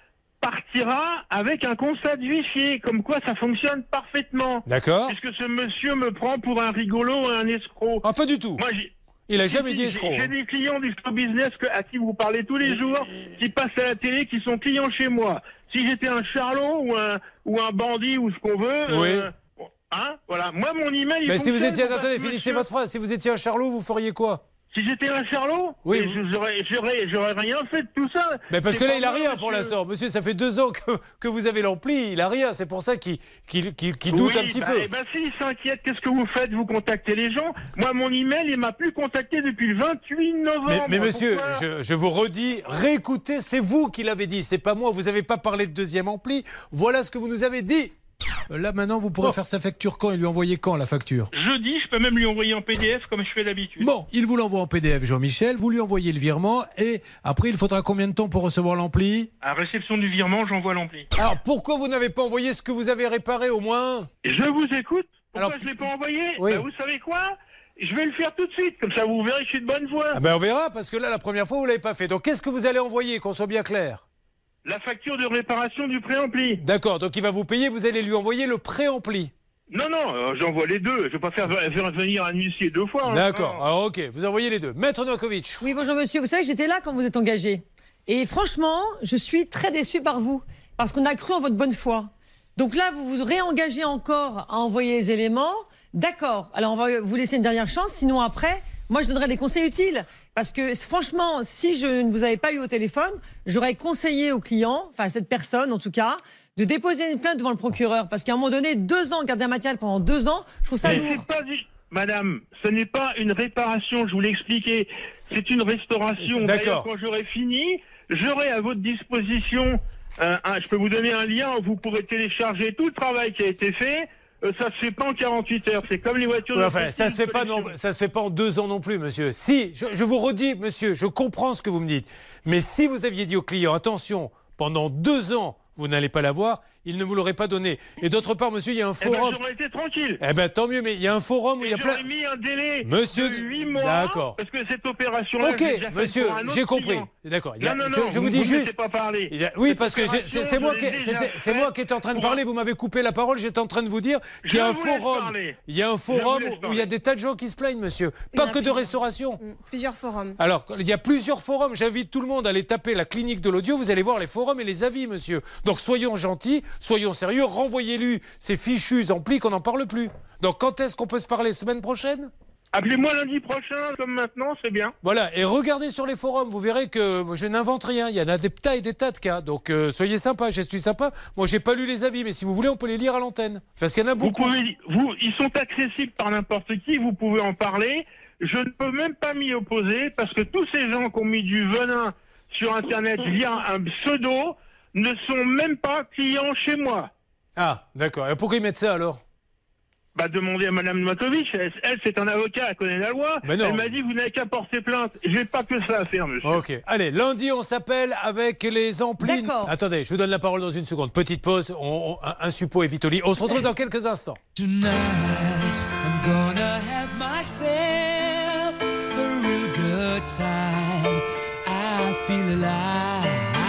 Speaker 11: partira avec un constat de huissier, comme quoi ça fonctionne parfaitement.
Speaker 3: D'accord.
Speaker 11: Puisque ce monsieur me prend pour un rigolo et un escroc.
Speaker 3: Ah, pas du tout.
Speaker 11: Moi, j'ai...
Speaker 3: Il a
Speaker 11: Si,
Speaker 3: jamais
Speaker 11: si,
Speaker 3: dit
Speaker 11: j'ai-
Speaker 3: escroc.
Speaker 11: J'ai des clients du show business que- à qui vous parlez tous les jours, qui passent à la télé, qui sont clients chez moi. Si j'étais un charlot ou un, ou un bandit ou ce qu'on veut,
Speaker 3: Oui.
Speaker 11: euh, hein, voilà. Moi, mon email, il
Speaker 3: Mais si vous
Speaker 11: fonctionne
Speaker 3: étiez,
Speaker 11: pour
Speaker 3: attendez,
Speaker 11: pas que
Speaker 3: finissez
Speaker 11: monsieur-
Speaker 3: votre phrase. Si vous étiez un charlot, vous feriez quoi?
Speaker 11: Si j'étais un charlot,
Speaker 3: Oui,
Speaker 11: mais
Speaker 3: vous-
Speaker 11: j'aurais, j'aurais, j'aurais rien fait de tout ça.
Speaker 3: Mais parce
Speaker 11: C'est
Speaker 3: que là,
Speaker 11: pas
Speaker 3: il a
Speaker 11: moi,
Speaker 3: rien pour
Speaker 11: monsieur.
Speaker 3: l'instant. Monsieur, ça fait deux ans que, que vous avez l'ampli, il a rien. C'est pour ça qu'il qu'il- qu'il- qu'il doute
Speaker 11: Oui,
Speaker 3: un petit
Speaker 11: bah,
Speaker 3: peu.
Speaker 11: Eh ben, s'il s'inquiète, qu'est-ce que vous faites? Vous contactez les gens. Moi, mon email, il m'a plus contacté depuis le vingt-huit novembre.
Speaker 3: Mais, mais monsieur,
Speaker 11: Pourquoi
Speaker 3: je, je vous redis, réécoutez, c'est vous qui l'avez dit, c'est pas moi. Vous n'avez pas parlé de deuxième ampli. Voilà ce que vous nous avez dit.
Speaker 18: Là, maintenant, vous pourrez faire sa facture quand et lui envoyer quand la facture?
Speaker 19: Jeudi, je peux même lui envoyer en P D F comme je fais d'habitude.
Speaker 18: Bon, il vous l'envoie en P D F, Jean-Michel, vous lui envoyez le virement et après, il faudra combien de temps pour recevoir l'ampli?
Speaker 19: À réception du virement, j'envoie l'ampli.
Speaker 3: Alors pourquoi vous n'avez pas envoyé ce que vous avez réparé au moins?
Speaker 11: Je vous écoute. Pourquoi
Speaker 3: Alors-
Speaker 11: je ne l'ai pas envoyé?
Speaker 3: Oui.
Speaker 11: Bah, vous savez quoi? Je vais le faire tout de suite. Comme ça, vous verrez que je suis de bonne voie.
Speaker 3: Ah ben on verra, parce que là, la première fois, vous l'avez pas fait. Donc qu'est-ce que vous allez envoyer, qu'on soit bien clair?
Speaker 11: La facture de réparation du préampli.
Speaker 3: D'accord, donc il va vous payer, vous allez lui envoyer le préampli.
Speaker 11: Non, non, euh, j'envoie les deux. Je ne vais pas faire, faire venir un huissier deux fois. hein.
Speaker 3: D'accord, alors ok, vous envoyez les deux. Maître Novakovic.
Speaker 4: Oui, bonjour monsieur. Vous savez, j'étais là quand vous êtes engagé. Et franchement, je suis très déçu par vous. Parce qu'on a cru en votre bonne foi. Donc là, vous vous réengagez encore à envoyer les éléments. D'accord. Alors, on va vous laisser une dernière chance. Sinon, après, moi, je donnerai des conseils utiles. Parce que franchement, si je ne vous avais pas eu au téléphone, j'aurais conseillé au client, enfin à cette personne en tout cas, de déposer une plainte devant le procureur. Parce qu'à un moment donné, deux ans, garder un matériel pendant deux ans, je trouve ça
Speaker 11: Mais
Speaker 4: lourd.
Speaker 11: c'est pas du- Madame, ce n'est pas une réparation, je vous l'ai expliqué. C'est une restauration.
Speaker 3: D'accord.
Speaker 11: D'ailleurs, quand j'aurai fini, j'aurai à votre disposition, euh, un- je peux vous donner un lien où vous pourrez télécharger tout le travail qui a été fait. Euh, ça se fait pas en quarante-huit heures. C'est comme les voitures.
Speaker 3: Ouais,
Speaker 11: de
Speaker 3: enfin, ça se fait pas non, ça se fait pas en deux ans non plus, monsieur. Si, je, je vous redis, monsieur, je comprends ce que vous me dites. Mais si vous aviez dit au client, attention, pendant deux ans, vous n'allez pas l'avoir, il ne vous l'aurait pas donné. Et d'autre part, monsieur, il y a un
Speaker 11: Eh ben,
Speaker 3: forum.
Speaker 11: j'aurais été tranquille.
Speaker 3: Eh ben, tant mieux, mais il y a un forum où il y a plein.
Speaker 11: J'aurais mis un délai
Speaker 3: Monsieur-
Speaker 11: de huit mois.
Speaker 3: D'accord.
Speaker 11: Parce que cette opération-là,
Speaker 3: Ok,
Speaker 11: je l'ai déjà faite
Speaker 3: monsieur,
Speaker 11: pour un autre
Speaker 3: j'ai compris.
Speaker 11: client.
Speaker 3: D'accord. il y a-
Speaker 11: Non, non,
Speaker 3: je,
Speaker 11: non,
Speaker 3: je vous
Speaker 11: vous
Speaker 3: dis
Speaker 11: ne me
Speaker 3: juste.
Speaker 11: laissez pas parler.
Speaker 3: il y a- oui,
Speaker 11: Cette
Speaker 3: parce que j'ai- c'est c'est moi,
Speaker 11: opération,
Speaker 3: qui,
Speaker 11: je l'ai déjà
Speaker 3: c'était- c'est
Speaker 11: faite
Speaker 3: moi qui étais en train de
Speaker 11: pour un-
Speaker 3: parler. Vous m'avez coupé la parole. J'étais en train de vous dire qu'il y a
Speaker 11: Je
Speaker 3: un
Speaker 11: vous laisse
Speaker 3: forum.
Speaker 11: parler.
Speaker 3: Il y a un
Speaker 11: Je vous
Speaker 3: forum
Speaker 11: laisse
Speaker 3: où il y a
Speaker 11: parler.
Speaker 3: des tas de gens qui se plaignent, monsieur.
Speaker 6: Il y en
Speaker 3: Pas
Speaker 6: a
Speaker 3: que de
Speaker 6: plusieurs.
Speaker 3: restauration.
Speaker 6: Mm, Plusieurs forums.
Speaker 3: Alors, il y a plusieurs forums. J'invite tout le monde à aller taper la clinique de l'audio. Vous allez voir les forums et les avis, monsieur. Donc, soyons gentils, soyons sérieux. Renvoyez-lui ces fichus amplis qu'on n'en parle plus. Donc, quand est-ce qu'on peut se parler? Semaine prochaine?
Speaker 11: Appelez-moi lundi prochain, comme maintenant, c'est bien.
Speaker 3: Voilà. Et regardez sur les forums. Vous verrez que je n'invente rien. Il y en a des tas et des tas de cas. Donc, euh, soyez sympas. Je suis sympa. Moi, j'ai pas lu les avis. Mais si vous voulez, on peut les lire à l'antenne. Parce qu'il y en a
Speaker 11: Vous
Speaker 3: beaucoup.
Speaker 11: pouvez, vous, ils sont accessibles par n'importe qui, vous pouvez en parler. Je ne peux même pas m'y opposer parce que tous ces gens qui ont mis du venin sur Internet via un pseudo ne sont même pas clients chez moi.
Speaker 3: Ah, d'accord. Et pourquoi ils mettent ça alors?
Speaker 11: Bah, demandez à Madame Novakovic, elle, elle, c'est un avocat, elle connaît la loi.
Speaker 3: Mais non.
Speaker 11: Elle m'a dit, vous n'avez qu'à porter plainte. J'ai pas que ça à faire, monsieur.
Speaker 3: Ok. Allez, lundi, on s'appelle avec les amplis.
Speaker 4: D'accord.
Speaker 3: Attendez, je vous donne la parole dans une seconde. Petite pause. On, on- un, un suppôt et vite au lit. On se retrouve dans quelques instants.
Speaker 10: Tonight, I'm gonna have myself a real good time. I feel alive.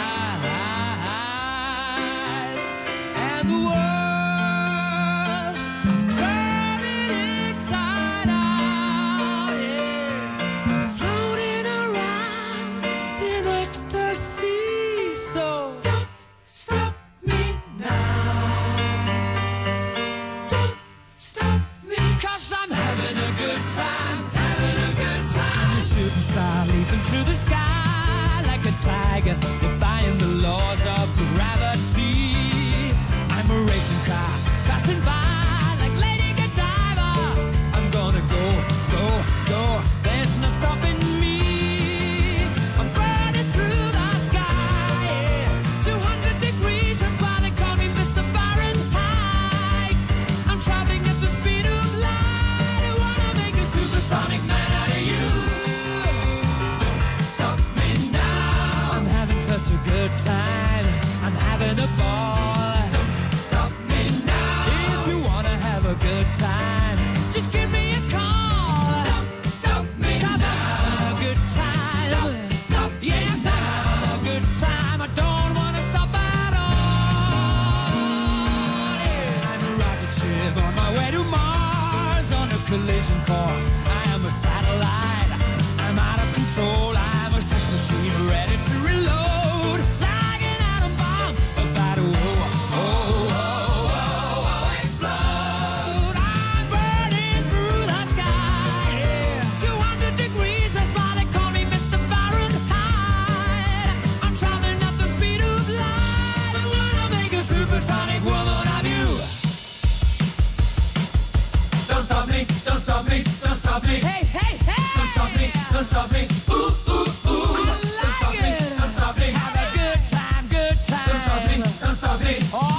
Speaker 10: And the world, I'm turning inside out. Yeah. I'm floating around in ecstasy. So don't stop me now. Don't stop me, 'cause I'm having a good time, having a good time. I'm a shooting star leaping through the sky like a tiger. a ball. Don't stop me now. If you wanna have a good time, just give me a call. Don't stop me now. 'Cause I'm having a good time. Don't stop me now. Yes, I'm having a good time. I don't wanna stop at all. Yeah, I'm a rocket ship on my way to Mars on a collision course. I am a satellite. I'm out of control. I'm a sex machine ready to reload. Like an atom bomb about to oh, oh, oh, oh, oh, explode. I'm burning through the sky. Yeah. two hundred degrees, that's why they call me Mister Fahrenheit. I'm traveling at the speed of light. I wanna make a supersonic woman of you. Don't stop me, don't stop me, don't stop me. Hey, hey, hey! Don't stop me, don't stop me. Ooh, ooh, ooh. I like don't stop it. me, don't stop me. Have a good time, good time. Don't stop me, don't stop me. Oh.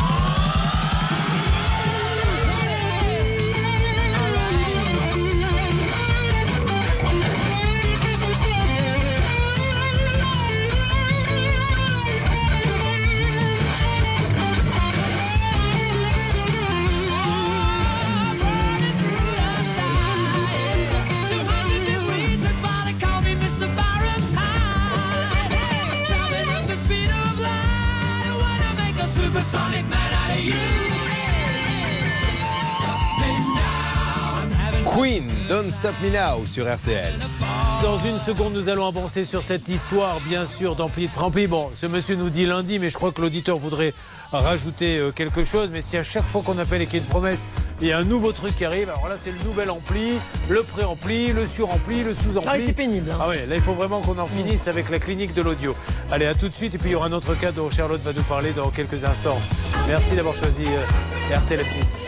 Speaker 10: Supersonic man out of you. Stop me now. I'm having
Speaker 8: Queen, Don't Stop Me Now sur R T L.
Speaker 3: Dans une seconde, nous allons avancer sur cette histoire, bien sûr, d'ampli de préampli. Bon, ce monsieur nous dit lundi, mais je crois que l'auditeur voudrait rajouter euh, quelque chose. Mais si à chaque fois qu'on appelle et qu'il y a une promesse, il y a un nouveau truc qui arrive, alors là, c'est le nouvel ampli, le préampli, le surampli, le sous-ampli.
Speaker 4: Ah oui, c'est pénible. Hein.
Speaker 3: Ah oui, là, il faut vraiment qu'on en finisse avec la clinique de l'audio. Allez, à tout de suite. Et puis, il y aura un autre cas dont Charlotte va nous parler dans quelques instants. Merci d'avoir choisi euh, R T L M six.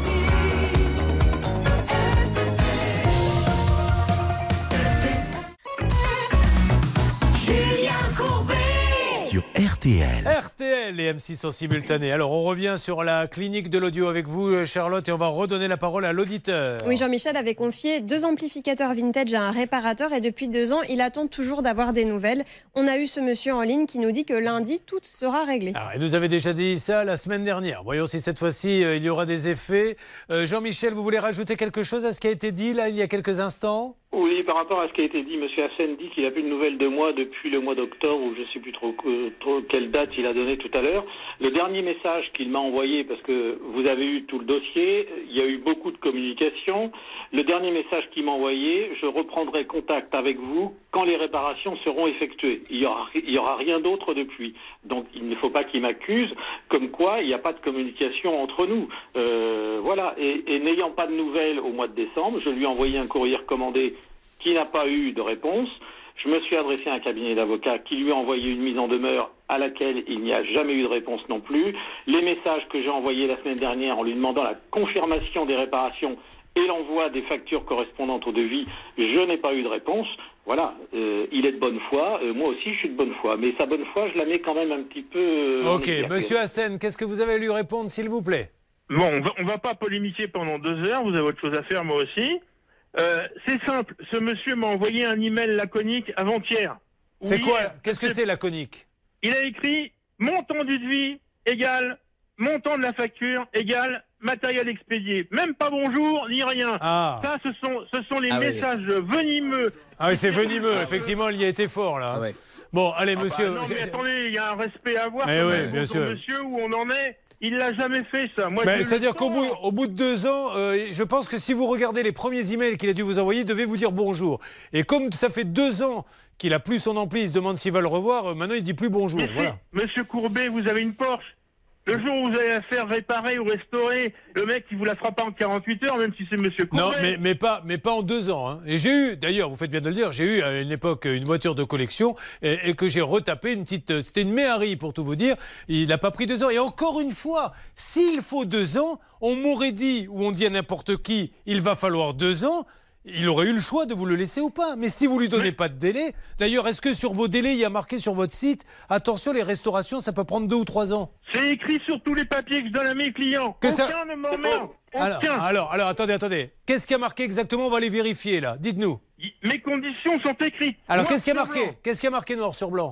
Speaker 10: Julien Courbet.
Speaker 1: Sur R T L.
Speaker 3: R T L et M six en simultané. Alors, on revient sur la clinique de l'audio avec vous, Charlotte, et on va redonner la parole à l'auditeur.
Speaker 6: Oui, Jean-Michel avait confié deux amplificateurs vintage à un réparateur et depuis deux ans, il attend toujours d'avoir des nouvelles. On a eu ce monsieur en ligne qui nous dit que lundi, tout sera réglé.
Speaker 3: Alors, il nous avait déjà dit ça la semaine dernière. Voyons si cette fois-ci, euh, il y aura des effets. Euh, Jean-Michel, vous voulez rajouter quelque chose à ce qui a été dit là, il y a quelques instants ?
Speaker 17: Oui, par rapport à ce qui a été dit, M. Hassen dit qu'il n'a plus de nouvelles de moi depuis le mois d'octobre, ou je ne sais plus trop, trop quelle date il a donné tout à l'heure. Le dernier message qu'il m'a envoyé, parce que vous avez eu tout le dossier, il y a eu beaucoup de communication. Le dernier message qu'il m'a envoyé, je reprendrai contact avec vous quand les réparations seront effectuées. Il n'y aura, il y aura rien d'autre depuis. Donc il ne faut pas qu'il m'accuse comme quoi il n'y a pas de communication entre nous. Euh, voilà. Et, et n'ayant pas de nouvelles au mois de décembre, je lui ai envoyé un courrier recommandé qui n'a pas eu de réponse. Je me suis adressé à un cabinet d'avocats qui lui a envoyé une mise en demeure à laquelle il n'y a jamais eu de réponse non plus. Les messages que j'ai envoyés la semaine dernière en lui demandant la confirmation des réparations et l'envoi des factures correspondantes au devis, je n'ai pas eu de réponse. Voilà, euh, il est de bonne foi, euh, moi aussi je suis de bonne foi, mais sa bonne foi, je la mets quand même un petit peu... Euh,
Speaker 3: ok, monsieur Hassen, qu'est-ce que vous avez à lui répondre, s'il vous plaît?
Speaker 11: Bon, on va, on va pas polémiquer pendant deux heures, vous avez autre chose à faire, moi aussi. Euh, c'est simple, ce monsieur m'a envoyé un email laconique avant-hier.
Speaker 3: C'est
Speaker 11: Oui,
Speaker 3: quoi? Qu'est-ce que c'est laconique?
Speaker 11: Il a écrit montant du devis égale montant de la facture égale matériel expédié. Même pas bonjour ni rien.
Speaker 3: Ah.
Speaker 11: Ça, ce sont, ce sont les
Speaker 3: Ah oui.
Speaker 11: messages venimeux.
Speaker 3: Ah oui, c'est venimeux, effectivement, il y a été fort là.
Speaker 9: Ah ouais.
Speaker 3: Bon, allez,
Speaker 11: Ah
Speaker 3: monsieur.
Speaker 11: bah non, mais attendez, il y a un respect à avoir.
Speaker 3: Eh
Speaker 11: quand
Speaker 3: oui,
Speaker 11: même,
Speaker 3: bien
Speaker 11: pour
Speaker 3: sûr.
Speaker 11: Monsieur, où on en est, il l'a jamais fait ça. Moi,
Speaker 3: Ben,
Speaker 11: je le
Speaker 3: c'est-à-dire qu'au
Speaker 11: sens.
Speaker 3: bout, au bout de deux ans, euh, je pense que si vous regardez les premiers emails qu'il a dû vous envoyer, il devait vous dire bonjour. Et comme ça fait deux ans qu'il a plus son ampli, il se demande s'il va le revoir, euh, maintenant il dit plus bonjour.
Speaker 11: Mais si,
Speaker 3: Voilà.
Speaker 11: Monsieur Courbet, vous avez une Porsche. Le jour où vous allez la faire réparer ou restaurer, le mec, il vous la fera pas en quarante-huit heures, même si c'est Monsieur Courbet.
Speaker 3: Non, mais, mais, pas, mais pas en deux ans. Hein. Et j'ai eu, d'ailleurs, vous faites bien de le dire, j'ai eu à une époque une voiture de collection et, et que j'ai retapé une petite. C'était une Méhari pour tout vous dire. Il n'a pas pris deux ans. Et encore une fois, s'il faut deux ans, on m'aurait dit, ou on dit à n'importe qui, il va falloir deux ans. Il aurait eu le choix de vous le laisser ou pas. Mais si vous lui donnez pas de délai, d'ailleurs, est-ce que sur vos délais, il y a marqué sur votre site, attention, les restaurations, ça peut prendre deux ou trois ans?
Speaker 11: C'est écrit sur tous les papiers que je donne à mes clients.
Speaker 3: Que
Speaker 11: Aucun
Speaker 3: ça-
Speaker 11: ne m'emmerde.
Speaker 3: Alors,
Speaker 11: Aucun.
Speaker 3: alors, alors, attendez, attendez. Qu'est-ce qui a marqué exactement? On va les vérifier là. Dites-nous.
Speaker 11: Mes conditions sont écrites.
Speaker 3: Alors,
Speaker 11: Noir
Speaker 3: qu'est-ce qui a
Speaker 11: sur
Speaker 3: marqué?
Speaker 11: blanc.
Speaker 3: Qu'est-ce qui a marqué noir sur blanc?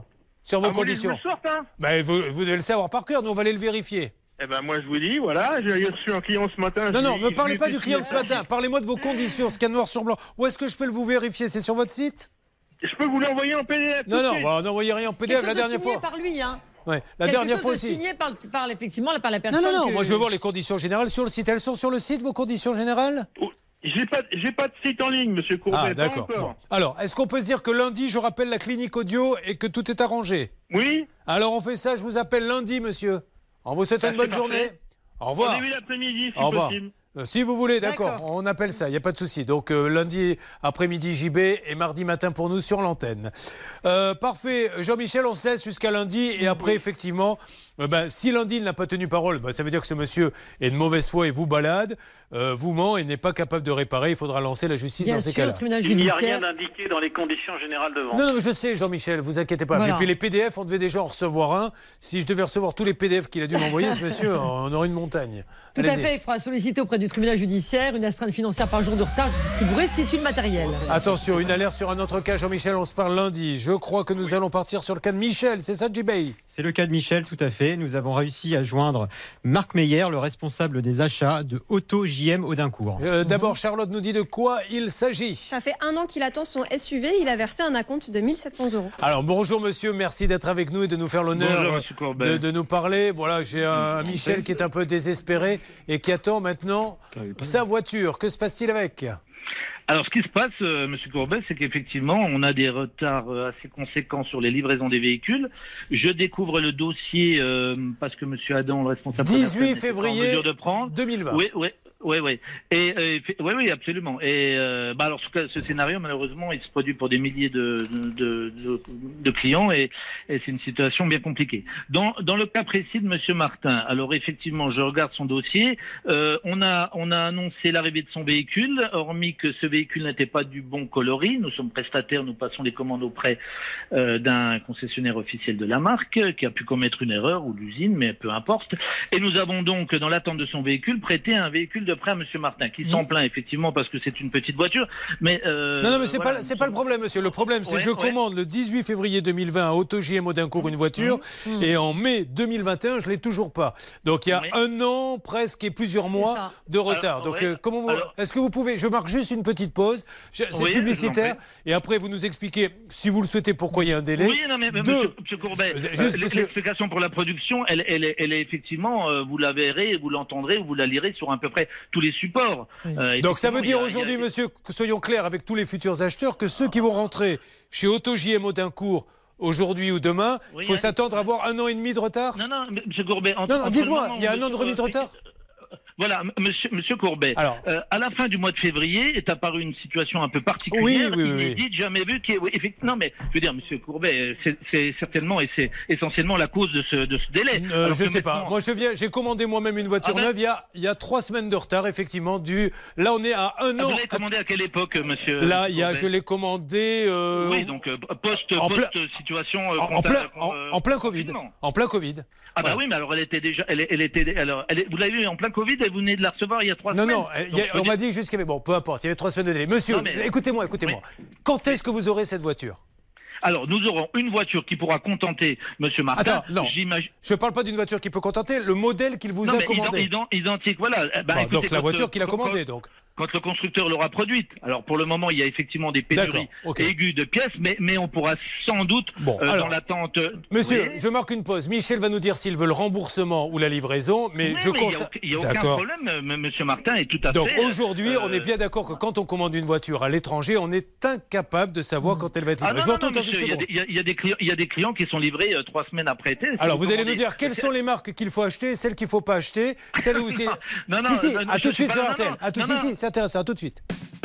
Speaker 3: sur vos
Speaker 11: Ah, vous voulez que je
Speaker 3: conditions.
Speaker 11: vous le sorte, hein
Speaker 3: Ben, vous, vous devez le savoir par cœur, nous on va aller le vérifier.
Speaker 11: Eh ben moi je vous dis, voilà, j'ai reçu un client ce matin.
Speaker 3: Non,
Speaker 11: je
Speaker 3: non,
Speaker 11: lui-
Speaker 3: me
Speaker 11: je
Speaker 3: parlez
Speaker 11: lui ai
Speaker 3: pas
Speaker 11: fait
Speaker 3: du client de ce
Speaker 11: signer.
Speaker 3: matin, parlez-moi de vos conditions, scan noir sur blanc. Où est-ce que je peux le vous vérifier? C'est sur votre site?
Speaker 11: Je peux vous l'envoyer en P D F.
Speaker 3: Non,
Speaker 11: tout de
Speaker 3: non,
Speaker 11: suite.
Speaker 3: bah, n'envoyez rien en P D F
Speaker 4: Quelque
Speaker 3: la
Speaker 4: chose de
Speaker 3: dernière
Speaker 4: signé
Speaker 3: fois.
Speaker 4: par lui, hein.
Speaker 3: Ouais, la
Speaker 4: Quelque
Speaker 3: dernière
Speaker 4: chose
Speaker 3: fois
Speaker 4: de
Speaker 3: aussi.
Speaker 4: signé par, par, effectivement par la
Speaker 3: Non,
Speaker 4: personne.
Speaker 3: non, non,
Speaker 4: que-
Speaker 3: moi je veux voir les conditions générales sur le site. Elles sont sur le site, vos conditions générales?
Speaker 11: J'ai pas, j'ai pas de site en ligne, monsieur Courbet.
Speaker 3: Ah,
Speaker 11: pas
Speaker 3: d'accord.
Speaker 11: encore.
Speaker 3: Bon. Alors, est-ce qu'on peut se dire que lundi, je rappelle la clinique audio et que tout est arrangé?
Speaker 11: Oui.
Speaker 3: Alors, on fait ça, je vous appelle lundi, monsieur. On vous souhaite
Speaker 11: Ah,
Speaker 3: une bonne
Speaker 11: c'est
Speaker 3: journée.
Speaker 11: parfait.
Speaker 3: Au revoir.
Speaker 11: En début d'après-midi, si
Speaker 3: Au revoir.
Speaker 11: possible.
Speaker 3: Euh, Si vous voulez, d'accord, on appelle ça, il n'y a pas de souci. Donc euh, lundi après-midi J B et mardi matin pour nous sur l'antenne. Euh, parfait, Jean-Michel, on se laisse jusqu'à lundi et après effectivement, euh, ben, si lundi il n'a pas tenu parole, ben, ça veut dire que ce monsieur est de mauvaise foi et vous balade, euh, vous ment et n'est pas capable de réparer, il faudra lancer la justice
Speaker 4: Bien
Speaker 3: dans ces
Speaker 4: sûr,
Speaker 3: cas-là.
Speaker 4: tribunal
Speaker 17: Il n'y a
Speaker 4: judiciaire.
Speaker 17: rien d'indiqué dans les conditions générales de vente.
Speaker 3: Non, non, mais je sais, Jean-Michel, vous inquiétez pas.
Speaker 4: Voilà.
Speaker 3: Et puis les P D F, on devait déjà en recevoir un. Si je devais recevoir tous les P D F qu'il a dû m'envoyer, ce monsieur, on aurait une montagne.
Speaker 4: Tout à
Speaker 3: Allez-y.
Speaker 4: fait, il faudra solliciter auprès du tribunal judiciaire une astreinte financière par jour de retard jusqu'à ce qu'il vous restitue le matériel.
Speaker 3: Attention, une alerte sur un autre cas, Jean-Michel, on se parle lundi. Je crois que nous allons partir sur le cas de Michel, c'est ça, J B?
Speaker 7: C'est le cas de Michel, tout à fait. Nous avons réussi à joindre Marc Meyer, le responsable des achats de Auto J M Audincourt.
Speaker 3: Euh, D'abord, Charlotte nous dit de quoi il s'agit.
Speaker 6: Ça fait un an qu'il attend son S U V. Il a versé un acompte de mille sept cents euros.
Speaker 3: Alors, bonjour monsieur, merci d'être avec nous et de nous faire l'honneur
Speaker 19: Bonjour,
Speaker 3: euh,
Speaker 19: monsieur Courbet.
Speaker 3: de, de nous parler. Voilà, j'ai un, un Michel qui est un peu désespéré et qui attend maintenant sa voiture. Que se passe-t-il avec?
Speaker 19: Alors, ce qui se passe, euh, Monsieur Courbet, c'est qu'effectivement, on a des retards euh, assez conséquents sur les livraisons des véhicules. Je découvre le dossier euh, parce que Monsieur Adam, le responsable
Speaker 3: dix-huit
Speaker 19: commercial, n'était pas en
Speaker 3: février
Speaker 19: mesure de prendre.
Speaker 3: deux mille vingt.
Speaker 19: Oui, oui. Oui, oui. Et euh, oui, oui, absolument. Et euh, bah alors, ce, ce scénario, malheureusement, il se produit pour des milliers de, de, de, de clients et, et c'est une situation bien compliquée. Dans, dans le cas précis de Monsieur Martin, alors effectivement, je regarde son dossier. Euh, on a, on a annoncé l'arrivée de son véhicule, hormis que ce véhicule n'était pas du bon coloris. Nous sommes prestataires, nous passons les commandes auprès euh, d'un concessionnaire officiel de la marque qui a pu commettre une erreur ou l'usine, mais peu importe. Et nous avons donc, dans l'attente de son véhicule, prêté un véhicule de prêt à Monsieur Martin, qui s'en plaint effectivement parce que c'est une petite voiture. Mais euh,
Speaker 3: Non, non, mais c'est
Speaker 19: voilà,
Speaker 3: pas, c'est pas le problème, monsieur. Le problème, c'est
Speaker 19: Ouais,
Speaker 3: que je
Speaker 19: ouais.
Speaker 3: commande le dix-huit février deux mille vingt à Auto J M Audincourt une voiture
Speaker 4: Mmh.
Speaker 3: et en mai deux mille vingt et un, je l'ai toujours pas. Donc il y a
Speaker 19: Ouais.
Speaker 3: un an presque et plusieurs mois
Speaker 4: ça.
Speaker 3: de retard.
Speaker 19: Alors,
Speaker 3: Donc
Speaker 19: ouais.
Speaker 3: euh, comment vous,
Speaker 19: Alors-
Speaker 3: est-ce que vous pouvez, je marque juste une petite pause, Je- c'est
Speaker 19: Oui,
Speaker 3: publicitaire,
Speaker 19: je vous en
Speaker 3: et après vous nous expliquez, si vous le souhaitez, pourquoi il y a un délai.
Speaker 19: Oui, non, mais, mais
Speaker 3: Deux.
Speaker 19: monsieur, monsieur Courbet,
Speaker 3: Euh,
Speaker 19: euh,
Speaker 3: juste,
Speaker 19: l-
Speaker 3: monsieur-
Speaker 19: l'explication pour la production, elle, elle, est, elle est effectivement, euh, vous la verrez, vous l'entendrez, vous la lirez sur à peu près tous les supports. Euh,
Speaker 3: Donc ça veut
Speaker 19: effectivement,
Speaker 3: dire
Speaker 19: il y a-
Speaker 3: aujourd'hui,
Speaker 19: il y a-
Speaker 3: monsieur, que soyons clairs avec tous les futurs acheteurs, que ceux qui vont rentrer chez Auto J M Audincourt aujourd'hui ou demain, il
Speaker 19: Oui,
Speaker 3: faut
Speaker 19: hein.
Speaker 3: s'attendre à avoir un an et demi de retard.
Speaker 19: Non, non, mais monsieur Courbet, entre,
Speaker 3: Non, non,
Speaker 19: entre
Speaker 3: dites-moi,
Speaker 19: le moment
Speaker 3: il y a
Speaker 19: où
Speaker 3: un an de
Speaker 19: monsieur-
Speaker 3: remise de retard.
Speaker 19: Voilà, m- monsieur, monsieur Courbet.
Speaker 3: Alors.
Speaker 19: Euh, à la fin du mois de février est apparue une situation un peu particulière,
Speaker 3: Oui, oui, oui,
Speaker 19: inédite, jamais vue. Qui est, oui, effectivement, non, mais je veux dire, monsieur Courbet, c'est, c'est certainement et c'est essentiellement la cause de ce, de ce délai.
Speaker 3: Euh,
Speaker 19: Alors
Speaker 3: je
Speaker 19: que
Speaker 3: sais pas.
Speaker 19: maintenant-
Speaker 3: Moi, je viens, j'ai commandé moi-même une voiture
Speaker 19: Ah ben-
Speaker 3: neuve il y, a, il y a trois semaines de retard, effectivement. Du, là, on est à un
Speaker 19: Ah,
Speaker 3: an.
Speaker 19: vous l'avez commandé à quelle époque, monsieur
Speaker 3: Là, il y a,
Speaker 19: Courbet
Speaker 3: je l'ai commandé. euh,
Speaker 19: Oui, donc euh, post,
Speaker 3: en plein-
Speaker 19: post situation. euh,
Speaker 3: en, en
Speaker 19: compta-
Speaker 3: plein, en,
Speaker 19: euh,
Speaker 3: en plein Covid.
Speaker 19: confinement.
Speaker 3: En plein Covid.
Speaker 19: Ah bah
Speaker 3: Voilà.
Speaker 19: oui, mais alors elle était déjà, elle, elle était, alors, elle est- vous l'avez eu en plein Covid et vous venez de la recevoir il y a trois
Speaker 3: Non,
Speaker 19: semaines.
Speaker 3: non, il y a-
Speaker 19: Donc,
Speaker 3: on m'a dit juste qu'il y avait. Bon, peu importe, il y avait trois semaines de délai. Monsieur,
Speaker 19: Non, mais-
Speaker 3: écoutez-moi, écoutez-moi. Quand est-ce que vous aurez cette voiture?
Speaker 19: Alors, nous aurons une voiture qui pourra contenter Monsieur Martin.
Speaker 3: Attends, non.
Speaker 19: J'imagine.
Speaker 3: Je parle pas d'une voiture qui peut contenter, le modèle qu'il vous
Speaker 19: Non,
Speaker 3: a
Speaker 19: mais
Speaker 3: commandé.
Speaker 19: ident- ident- identique, voilà. Eh ben,
Speaker 3: Bon,
Speaker 19: écoutez,
Speaker 3: donc la
Speaker 19: quand,
Speaker 3: voiture
Speaker 19: euh,
Speaker 3: qu'il a
Speaker 19: quand-
Speaker 3: commandée,
Speaker 19: quand-
Speaker 3: donc.
Speaker 19: Quand le constructeur l'aura produite. Alors pour le moment, il y a effectivement des pénuries
Speaker 3: D'accord, ok.
Speaker 19: aiguës de pièces, mais, mais on pourra sans doute,
Speaker 3: Bon,
Speaker 19: euh,
Speaker 3: alors,
Speaker 19: dans l'attente.
Speaker 3: Monsieur,
Speaker 19: Oui.
Speaker 3: je marque une pause. Michel va nous dire s'il veut le remboursement ou la livraison, mais
Speaker 19: Oui,
Speaker 3: je
Speaker 19: oui, il y a
Speaker 3: consa-
Speaker 19: aucun- il n'y a, aucun
Speaker 3: D'accord.
Speaker 19: problème, euh, Monsieur Martin est tout à
Speaker 3: Donc
Speaker 19: fait.
Speaker 3: aujourd'hui,
Speaker 19: euh,
Speaker 3: on est bien d'accord que quand on commande une voiture à l'étranger, on est incapable de savoir quand elle va être
Speaker 19: Ah
Speaker 3: livrée.
Speaker 19: non,
Speaker 3: Je vous
Speaker 19: non,
Speaker 3: retourne
Speaker 19: non,
Speaker 3: dans une
Speaker 19: monsieur, il y a
Speaker 3: seconde.
Speaker 19: des- il y, a- il y a des clients, il y a des clients qui sont livrés euh, trois semaines après été.
Speaker 3: Alors vous allez nous
Speaker 19: commandez-
Speaker 3: dire quelles sont les marques qu'il faut acheter, celles qu'il ne faut pas acheter, celles où c'est.
Speaker 19: Non, non,
Speaker 3: si, si,
Speaker 19: non,
Speaker 3: à
Speaker 19: je
Speaker 3: tout de
Speaker 19: suis
Speaker 3: suite
Speaker 19: pas
Speaker 3: sur
Speaker 19: là,
Speaker 3: R T L.
Speaker 19: non,
Speaker 3: À tout,
Speaker 19: non,
Speaker 3: si,
Speaker 19: non.
Speaker 3: si, c'est intéressant, à tout de suite.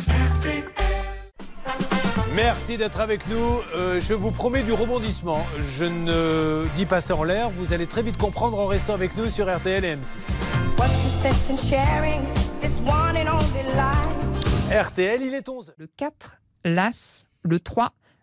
Speaker 3: Merci d'être avec nous. Euh, je vous promets du rebondissement. Je ne dis pas ça en l'air. Vous allez très vite comprendre en restant avec nous sur R T L et M six.
Speaker 10: What's the sense in sharing this one and only life?
Speaker 3: R T L, il est onze.
Speaker 16: Le quatre, l'As. Le trois,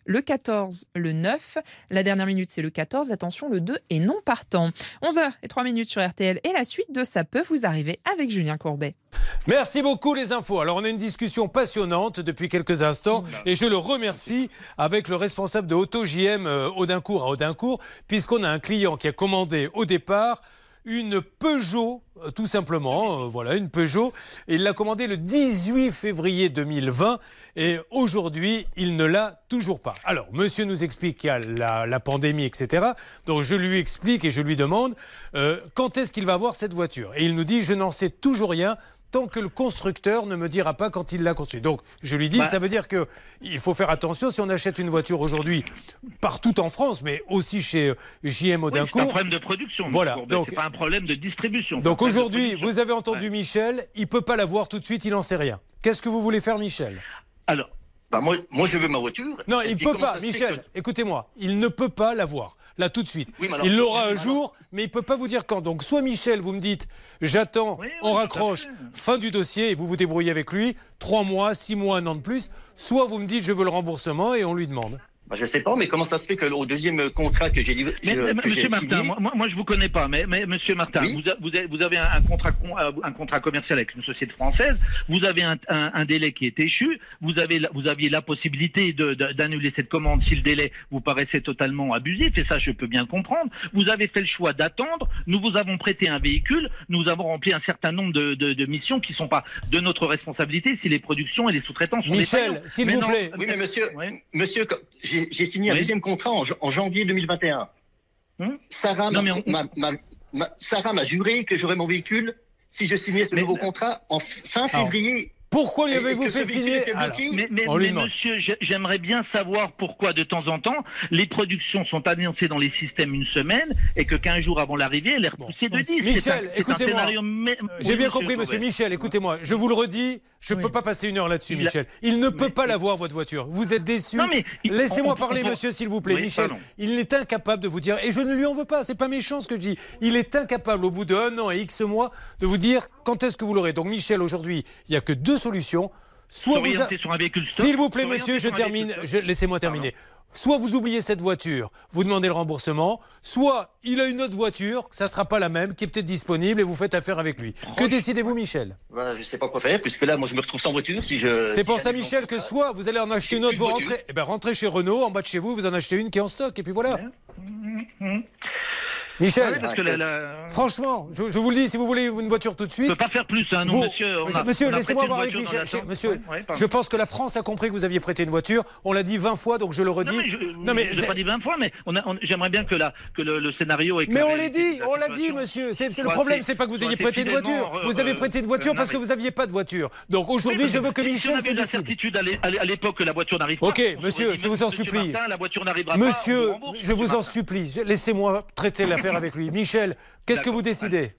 Speaker 16: le quatorze, le neuf. La dernière minute, c'est le quatorze. Attention, le deux est non partant. onze heures et trois minutes sur R T L. Et la suite de Ça peut vous arriver avec Julien Courbet.
Speaker 3: Merci beaucoup les infos. Alors on a une discussion passionnante depuis quelques instants et je le remercie avec le responsable de Auto J M euh, Audincourt à Audincourt, puisqu'on a un client qui a commandé au départ une Peugeot, euh, tout simplement, euh, voilà, une Peugeot. Et il l'a commandée le dix-huit février deux mille vingt et aujourd'hui, il ne l'a toujours pas. Alors, monsieur nous explique qu'il y a la, la pandémie, et cetera. Donc, je lui explique et je lui demande euh, quand est-ce qu'il va avoir cette voiture. Et il nous dit, je n'en sais toujours rien tant que le constructeur ne me dira pas quand il l'a construit. Donc, je lui dis, bah, ça veut dire qu'il faut faire attention si on achète une voiture aujourd'hui partout en France, mais aussi chez J M Audincourt.
Speaker 19: Oui, c'est un problème de production.
Speaker 3: Voilà.
Speaker 19: Donc, c'est pas un problème de distribution.
Speaker 3: Donc aujourd'hui, vous avez entendu ouais. Michel, il peut pas l'avoir tout de suite, il n'en sait rien. Qu'est-ce que vous voulez faire, Michel?
Speaker 19: Alors,
Speaker 2: bah moi, moi, je veux ma voiture.
Speaker 3: Non, il ne peut pas, Michel, que... écoutez-moi, il ne peut pas l'avoir, là, tout de suite. Oui, alors, il l'aura un jour, mais il ne peut pas vous dire quand. Donc, soit Michel, vous me dites, j'attends, oui, oui, on raccroche, fin du dossier, et vous vous débrouillez avec lui, trois mois, six mois, un an de plus, soit vous me dites, je veux le remboursement, et on lui demande.
Speaker 2: Bah, je sais pas, mais comment ça se fait que au deuxième contrat que j'ai livré,
Speaker 19: mais, mais, Monsieur Martin, signé... moi, moi je vous connais pas, mais, mais Monsieur Martin, oui. vous, a, vous, avez, vous avez un, un contrat un contrat commercial avec une société française, vous avez un, un, un délai qui est échu, vous avez vous aviez la possibilité de, de, d'annuler cette commande si le délai vous paraissait totalement abusif, et ça je peux bien le comprendre. Vous avez fait le choix d'attendre, nous vous avons prêté un véhicule, nous avons rempli un certain nombre de, de, de missions qui sont pas de notre responsabilité si les productions et les sous-traitants sont
Speaker 3: Michel, s'il vous
Speaker 2: non,
Speaker 3: plaît.
Speaker 2: Oui, mais Monsieur, oui. Monsieur, j'ai J'ai signé un oui. deuxième contrat en, en janvier deux mille vingt et un. Hum Sarah m'a on... on... juré que j'aurais mon véhicule si je signais ce mais, nouveau contrat en fin février.
Speaker 3: Pourquoi lui avez-vous fait signer?
Speaker 19: Alors, Mais, mais, mais monsieur, j'aimerais bien savoir pourquoi de temps en temps les productions sont annoncées dans les systèmes une semaine et que quinze jours avant l'arrivée, elle est repoussée bon, de dix.
Speaker 3: Michel, écoutez-moi. Mais... J'ai oui, bien compris, monsieur Michel. Écoutez-moi, je vous le redis, je ne oui. peux pas passer une heure là-dessus, Il Michel. Il ne peut mais, pas l'avoir, votre voiture. Vous êtes déçu. Laissez-moi parler, on... monsieur, s'il vous plaît. Oui, Michel, pardon. Il est incapable de vous dire, et je ne lui en veux pas, c'est pas méchant ce que je dis. Il est incapable, au bout de un an et X mois, de vous dire quand est-ce que vous l'aurez. Donc, Michel, aujourd'hui, il n'y a que deux solutions. Soit vous a...
Speaker 19: sur un véhicule stock,
Speaker 3: s'il vous plaît, monsieur, je termine. Je... Laissez-moi terminer. Pardon. Soit vous oubliez cette voiture, vous demandez le remboursement, soit il a une autre voiture, ça ne sera pas la même, qui est peut-être disponible et vous faites affaire avec lui. Que décidez-vous, Michel?
Speaker 2: Voilà, je ne sais pas quoi faire, puisque là, moi, je me retrouve sans voiture. Si je,
Speaker 3: C'est
Speaker 2: si
Speaker 3: pour ça, Michel, que soit vous allez en acheter une autre, vous rentrez, eh ben, rentrez chez Renault, en bas de chez vous, vous en achetez une qui est en stock, et puis voilà. Mmh. Michel,
Speaker 19: ouais, parce que la, la...
Speaker 3: franchement, je, je vous le dis, si vous voulez une voiture tout de suite...
Speaker 19: Je ne peux pas faire plus, hein, non,
Speaker 3: vous,
Speaker 19: monsieur. On a,
Speaker 3: monsieur, laissez-moi voir
Speaker 19: avec
Speaker 3: Michel. Monsieur, ouais, ouais, je pense que la France a compris que vous aviez prêté une voiture. On l'a dit vingt fois, donc je le redis.
Speaker 19: Non, mais je non, mais je l'ai pas dit vingt fois, mais on a, on, j'aimerais bien que, la, que le, le scénario...
Speaker 3: Mais on l'a dit, on l'a dit, monsieur. C'est, c'est le problème, c'est pas que vous ayez prêté une voiture. Vous avez prêté une voiture parce que vous n'aviez pas de voiture. Donc aujourd'hui, je veux que Michel se décide.
Speaker 19: la certitude à l'époque que la voiture n'arrive pas.
Speaker 3: Ok, monsieur, je vous en supplie. Monsieur, je vous en supplie. Laissez-moi traiter l'affaire avec lui. Michel, qu'est-ce que vous décidez?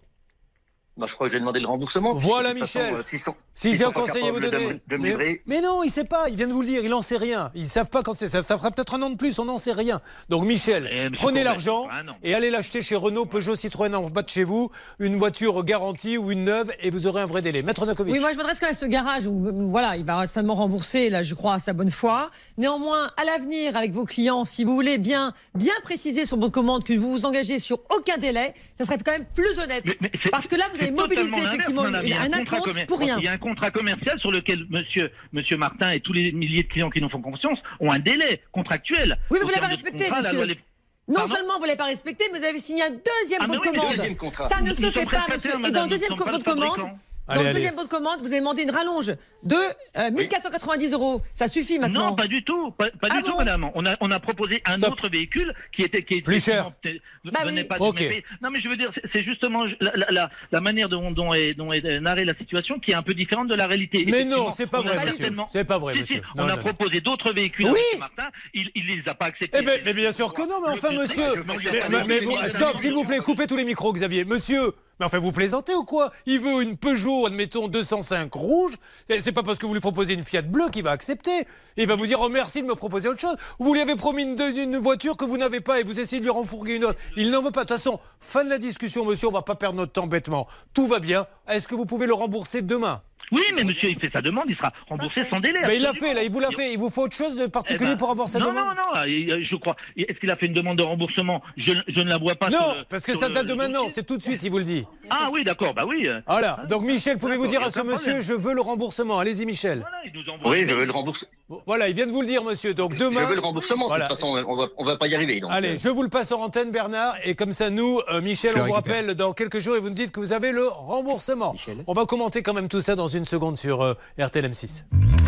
Speaker 2: Bah, je crois que j'ai demandé le remboursement.
Speaker 3: Voilà, Michel. Façon, euh, si j'ai un conseil à vous donner.
Speaker 2: De, de
Speaker 3: mais, mais non, il ne sait pas. Il vient de vous le dire. Il n'en sait rien. Ils ne savent pas quand c'est. Ça, ça fera peut-être un an de plus. On n'en sait rien. Donc, Michel, et prenez l'argent et allez l'acheter chez Renault, Peugeot, Citroën en bas de chez vous. Une voiture garantie ou une neuve et vous aurez un vrai délai. Maître Nakovic.
Speaker 4: Oui, moi, je m'adresse quand même à ce garage où, voilà, il va seulement rembourser, là, je crois, à sa bonne foi. Néanmoins, à l'avenir, avec vos clients, si vous voulez bien, bien préciser sur votre commande que vous vous engagez sur aucun délai, ça serait quand même plus honnête. Mais, mais parce que là, vous avez mobilisé effectivement.
Speaker 19: Non, non,
Speaker 4: il y a un, un acompte pour rien.
Speaker 19: Il y a un contrat commercial sur lequel monsieur, monsieur Martin et tous les milliers de clients qui nous font confiance ont un délai contractuel.
Speaker 4: Oui, mais vous ne l'avez pas respecté, contrat, monsieur. Les... Non Pardon seulement vous ne l'avez pas respecté, mais vous avez signé un deuxième
Speaker 19: ah,
Speaker 4: bon de
Speaker 19: oui,
Speaker 4: commande.
Speaker 19: Deuxième
Speaker 4: Ça ne nous se fait pas, monsieur. Et dans le deuxième bon de commande, dans le deuxième bon de commande, vous avez demandé une rallonge de euh, mille quatre cent quatre-vingt-dix euros. Ça suffit maintenant?
Speaker 19: Non, pas du tout. Pas, pas ah du bon tout, madame. On a, on a proposé un Stop. autre véhicule qui était, qui était
Speaker 3: plus cher.
Speaker 19: Bah oui. pas okay. Non, mais je veux dire, c'est justement la, la, la manière dont, dont, est, dont est narrée la situation qui est un peu différente de la réalité.
Speaker 3: Mais non, c'est pas vrai, monsieur. C'est pas vrai,
Speaker 19: si,
Speaker 3: monsieur.
Speaker 19: Si, non, on non, a non. proposé d'autres véhicules.
Speaker 3: Oui.
Speaker 19: À Martin, il, il les a pas acceptés.
Speaker 3: Eh ben, mais bien sûr que non, mais enfin, monsieur. Mais stop, s'il vous plaît, coupez tous les micros, Xavier. Monsieur. Mais enfin, vous plaisantez ou quoi? Il veut une Peugeot, admettons, deux cent cinq rouge. C'est pas parce que vous lui proposez une Fiat bleue qu'il va accepter. Il va vous dire, oh merci de me proposer autre chose. Vous lui avez promis une, une voiture que vous n'avez pas et vous essayez de lui renfourguer une autre. Il n'en veut pas. De toute façon, fin de la discussion, monsieur, on va pas perdre notre temps bêtement. Tout va bien. Est-ce que vous pouvez le rembourser demain?
Speaker 19: Oui, mais monsieur, il fait sa demande, il sera remboursé sans délai.
Speaker 3: Mais il l'a
Speaker 19: absolument.
Speaker 3: fait, là, il vous l'a fait. Il vous faut autre chose de particulier
Speaker 19: Eh ben,
Speaker 3: pour avoir sa
Speaker 19: non,
Speaker 3: demande?
Speaker 19: Non, non, non, je crois. Est-ce qu'il a fait une demande de remboursement? je, je ne la vois pas.
Speaker 3: Non,
Speaker 19: sur le-
Speaker 3: parce que
Speaker 19: sur
Speaker 3: ça
Speaker 19: le-
Speaker 3: date de
Speaker 19: le
Speaker 3: maintenant,
Speaker 19: dossier.
Speaker 3: c'est tout de suite, il vous le dit.
Speaker 19: Ah oui, d'accord, bah oui. euh.
Speaker 3: Voilà, donc Michel, pouvez-vous dire à
Speaker 19: D'accord,
Speaker 3: ce
Speaker 19: y a aucun
Speaker 3: monsieur,
Speaker 19: problème.
Speaker 3: je veux le remboursement. Allez-y, Michel.
Speaker 2: Oui, je veux le remboursement.
Speaker 3: Voilà, il vient de vous le dire, monsieur. Donc demain.
Speaker 2: Je veux le remboursement.
Speaker 3: Voilà.
Speaker 2: De toute façon, on va, on va pas y arriver. Donc,
Speaker 3: Allez,
Speaker 2: euh,
Speaker 3: je vous le passe en antenne, Bernard, et comme ça, nous, euh, Michel,
Speaker 9: Je le
Speaker 3: on vous
Speaker 9: récupère.
Speaker 3: rappelle dans quelques jours et vous nous dites que vous avez le remboursement. On va commenter quand même tout ça dans une seconde sur euh, R T L M six.